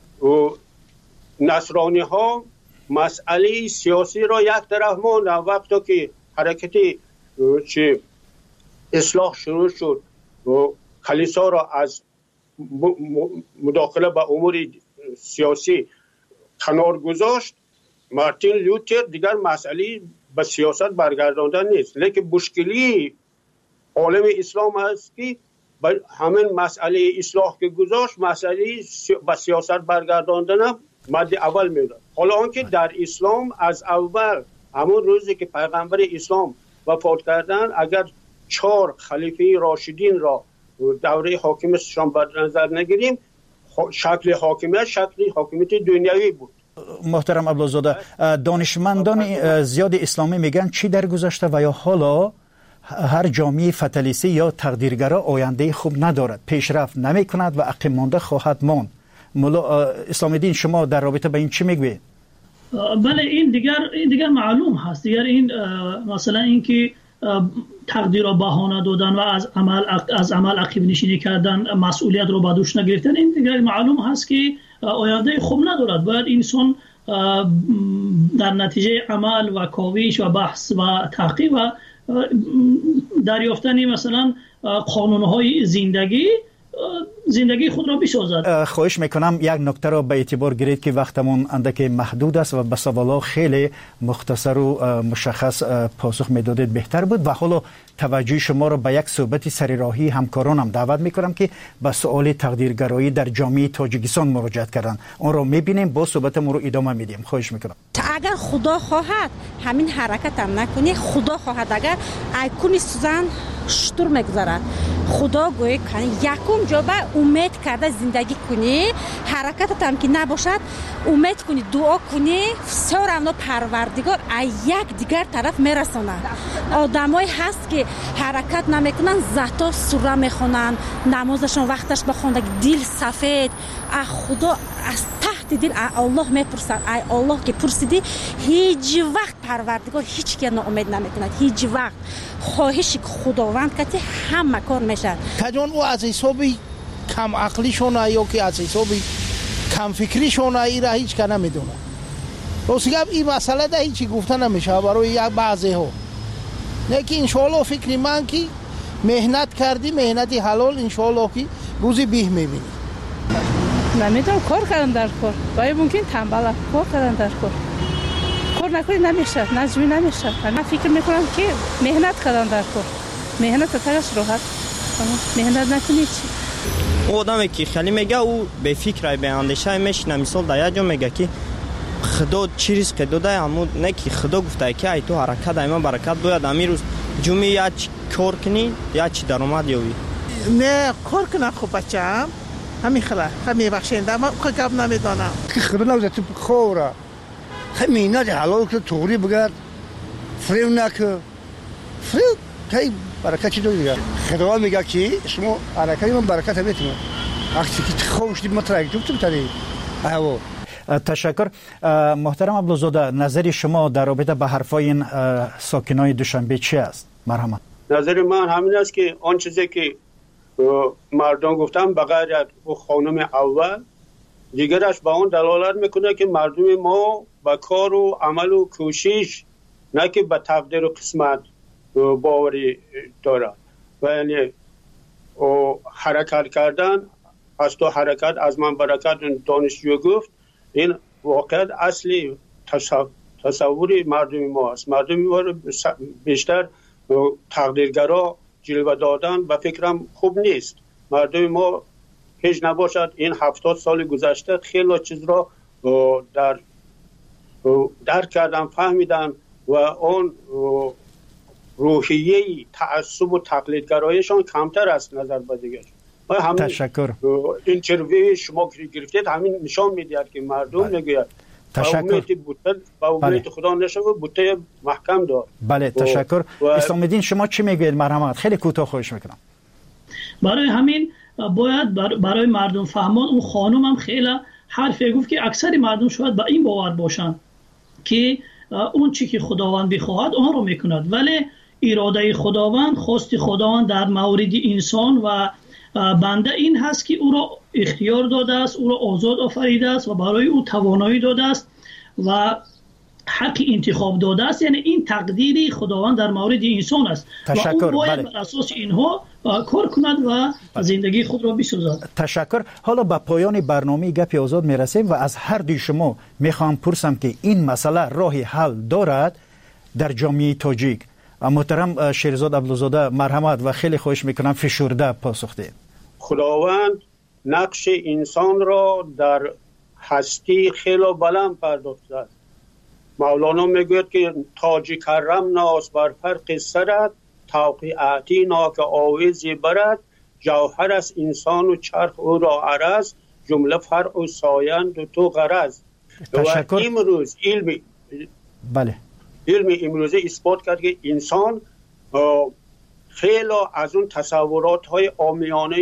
نصرانی ها مسئله سیاسی را یک طرف ماندن. وقتی که حرکت چه اصلاح شروع شد و کلیسا را از مداخله به امور سیاسی کنار گذاشت، مارتین لوتر دیگر مسئله به سیاست برگرداندن نیست، لیکن مشکلی عالم اسلام است که همین مسئله اصلاح که گذاشت مسئله به سیاست برگرداندن مد اول میداد. حالا آنکه در اسلام از اول همون روزی که پیغمبر اسلام وفات کردن، اگر چهار خلیفه راشدین را دوره حاکمیتشان بر نظر نگیریم، شکل حاکمیت شکل حاکمیت دنیوی بود. محترم عبدالزاده، دانشمندان زیاد اسلامی میگن چی در گذشته و یا حالا هر جامعه فتالیستی یا تقدیرگرا آینده خوب ندارد، پیشرفت نمی کند و عقب مانده خواهد ماند. مولا اسلام دین، شما در رابطه با این چی میگوید؟ بله، این دیگر این دیگر معلوم هست. دیگر این مثلا اینکه تقدیر را بهانه دادن و از عمل از عمل عقب نشینی کردن، مسئولیت رو به دوش نگرفتن، این دیگر معلوم هست که آینده خوب ندارد. باید انسان در نتیجه عمل و کاوش و بحث و تحقیق و دریافتن مثلا قانون‌های زندگی زندگی خود را بسازد. خواهش میکنم یک نکته را به اعتبار گیرید که وقتمون اندک محدود است و به سوالا خیلی مختصر و مشخص پاسخ میدادید بهتر بود. و حالا توجه شما را به یک صحبت سرراهی همکارانم دعوت میکنم که به سوال تقدیرگرایی در جامعه تاجیکستان مراجعت کردن. اون را میبینیم، با صحبتمون رو ادامه میدیم. خواهش میکنم. اگر خدا خواهد همین حرکت هم نکنی، خدا خواهد اگر ایکون سوزن شطور میگذارد. خدا گوی کنی یکم جا به امید کرده زندگی کنی، حرکت هم که نباشد امید کنی، دعا کنی، سورمنا پروردگار یک دیگر طرف میرساند. آدمایی هست که حرکت نمیکنن، زتا سوره میخونن، نمازشون وقتش بخوندن، دل سفید. خدا از تحت دل الله میپرسد، ای الله که پرسیدی هیچ وقت پروردگار هیچ کی ناامید نمیکند، هیچ وقت. خواهش خداوند که همه کار میشه. کجان او از حسابی کم عقلیشونه یا که از حسابی کم فکریشونه ای را هیچ که نمیدونه. راستی این مسئله ده هیچی گفته نمیشه برای یک بعضی ها. نه که انشاءالله فکری من که مهنت کردی، مهنتی حلال انشاءالله که روزی بیه میبینی. نمیدونم کار کردن در کار باید ممکن تنباله کار کردن در کار کار نکنی نمیشه، نجمی نمیشه. من فکر میکنم که مهنت کردن در کار، مهنت ترش راحت، مهنت نکنی چی. او آدمی که خیلی میگه او به فکر به اندیشه میشینه. مثال در یک جا میگه که خدا چی رزق داده، اما نه که خدا گفته که ای تو حرکت ایما برکت باید امیر روز جمعه یا کار کنی یا چی درآمد یابی. نه کار کنم خوب بچه‌ام همین خلا همین بخشنده ما خب نمیدونم که خبر نمیده تو خوره همین نه حلال که توری بگرد فریو نکه فریو کی برکت چی دیگه. خدا میگه که شما حرکت من برکت میتونه وقتی که خوش دید مترک تو تو تری. آو تشکر. محترم عبدالزاده، نظر شما در رابطه با حرفای این ساکنای دوشنبه چی است؟ مرحمت. نظر من همین است که آن چیزی که مردم گفتم بغیر از خانم اول دیگرش به اون دلالت میکنه که مردم ما با کار و عمل و کوشش نه که به تقدیر و قسمت باوری دارد و یعنی حرکت کردن از تو حرکت از من برکت. دانشجو گفت این واقعا اصلی تصوری مردم ما است. مردم ما بیشتر تقدیرگرا جلوه دادن و فکرم خوب نیست. مردم ما هیچ نباشد این هفتاد سال گذشته خیلی چیز را در درک کردن، فهمیدن و اون روحیه تعصب و تقلیدگرایشان کمتر است نظر به دیگر. تشکر. اینترویو شما گرفتید همین نشان میدهد که مردم میگوید تشکر. با امید خدا نشوه بوته محکم دار. بله تشکر. و... اسلام الدین شما چی میگوید؟ مرحمت. خیلی کوتاه خواهش میکنم. برای همین باید برای مردم فهمان. اون خانم هم خیلی حرفی گفت که اکثر مردم شاید با این باور باشن که اون چی که خداوند بخواهد اون رو میکند، ولی اراده خداوند، خواست خداوند در مورد انسان و بنده این هست که او را اختیار داده است، او را آزاد آفریده است و برای او توانایی داده است و حق انتخاب داده است. یعنی این تقدیری خداوند در مورد انسان است تشکر. و او باید بله. بر اساس اینها کار کند و زندگی خود را بسازد. تشکر. حالا به پایان برنامه گپ آزاد میرسیم و از هر دوی شما میخوام پرسم که این مسئله راه حل دارد در جامعه تاجیک. محترم شیرزاد عبدالزاده مرحمت و خیلی خواهش میکنم فشرده پاسخ دهید. خداوند نقش انسان را در هستی خیلی بلند پرداخته. مولانا میگوید که تاج کرم ناس بر فرق سرت، توقیعاتی ناک آویزی برد، جوهر است انسان و چرخ او را عرض، جمله فرع و سایند و تو غرض. تشکر. و امروز علمی بله علم امروزه اثبات کرد که انسان خیلی از اون تصورات های عامیانه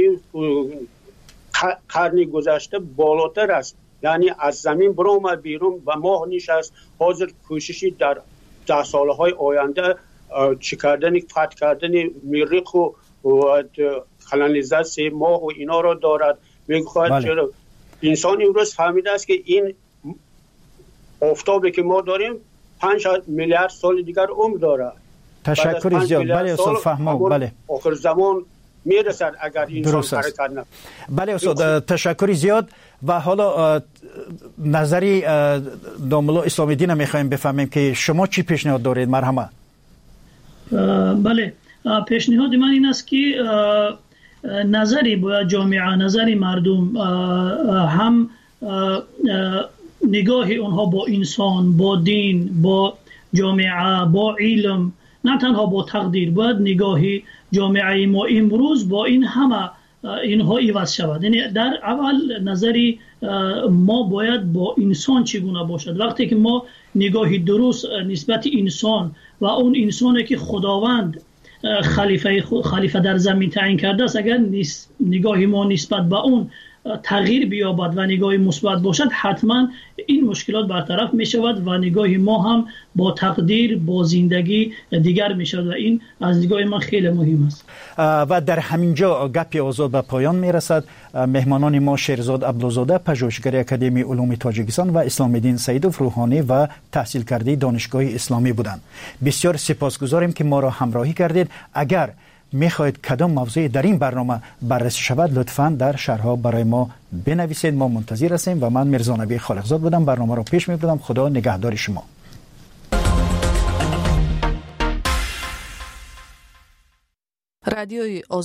قرن گذشته بالاتر است. یعنی از زمین برآمد بیرون و ماه نشست. حاضر کوششی در ده سالهای آینده چی کردن فتح کردن مریخ و کلونیزاسیون ماه و اینا را دارد. میگوید بله. چرا انسان امروز فهمیده است که این آفتابی که ما داریم پنج میلیارد سال دیگر عمر دارد. تشکر زیاد. بله استاد فهمم. بله آخر زمان میرسد اگر انسان حرکت نکنه. بله استاد تشکر زیاد. و حالا نظری داملا اسلام الدین میخوایم بفهمیم که شما چی پیشنهاد دارید؟ مرحمت. بله پیشنهاد من این است که نظری باید جامعه، نظری مردم هم نگاه اونها با انسان، با دین، با جامعه، با علم، نه تنها با تقدیر، باید نگاهی جامعه ما امروز با این همه اینها عوض شود. یعنی در اول نظری ما باید با انسان چگونه باشد. وقتی که ما نگاه درست نسبت انسان و اون انسانی که خداوند خلیفه خلیفه در زمین تعیین کرده است، اگر نگاه ما نسبت به اون تغییر بیابد و نگاه مثبت باشد، حتما این مشکلات برطرف می شود و نگاه ما هم با تقدیر با زندگی دیگر می شود و این از نگاه من خیلی مهم است. و در همینجا گپ آزاد به پایان می رسد. مهمانان ما شیرزاد عبدالزاده، پژوهشگر اکادمی علوم تاجیکستان و اسلام الدین سیدوف روحانی و تحصیل کرده دانشگاه اسلامی بودند. بسیار سپاسگزاریم که ما را همراهی کردید. اگر میخواهید کدام موضوع در این برنامه بررسی شود، لطفاً در شرح‌ها برای ما بنویسید. ما منتظر هستیم و من میرزا نبی خالقزاد بودم، برنامه را پیش میبردم. خدا نگهدار شما. رادیوی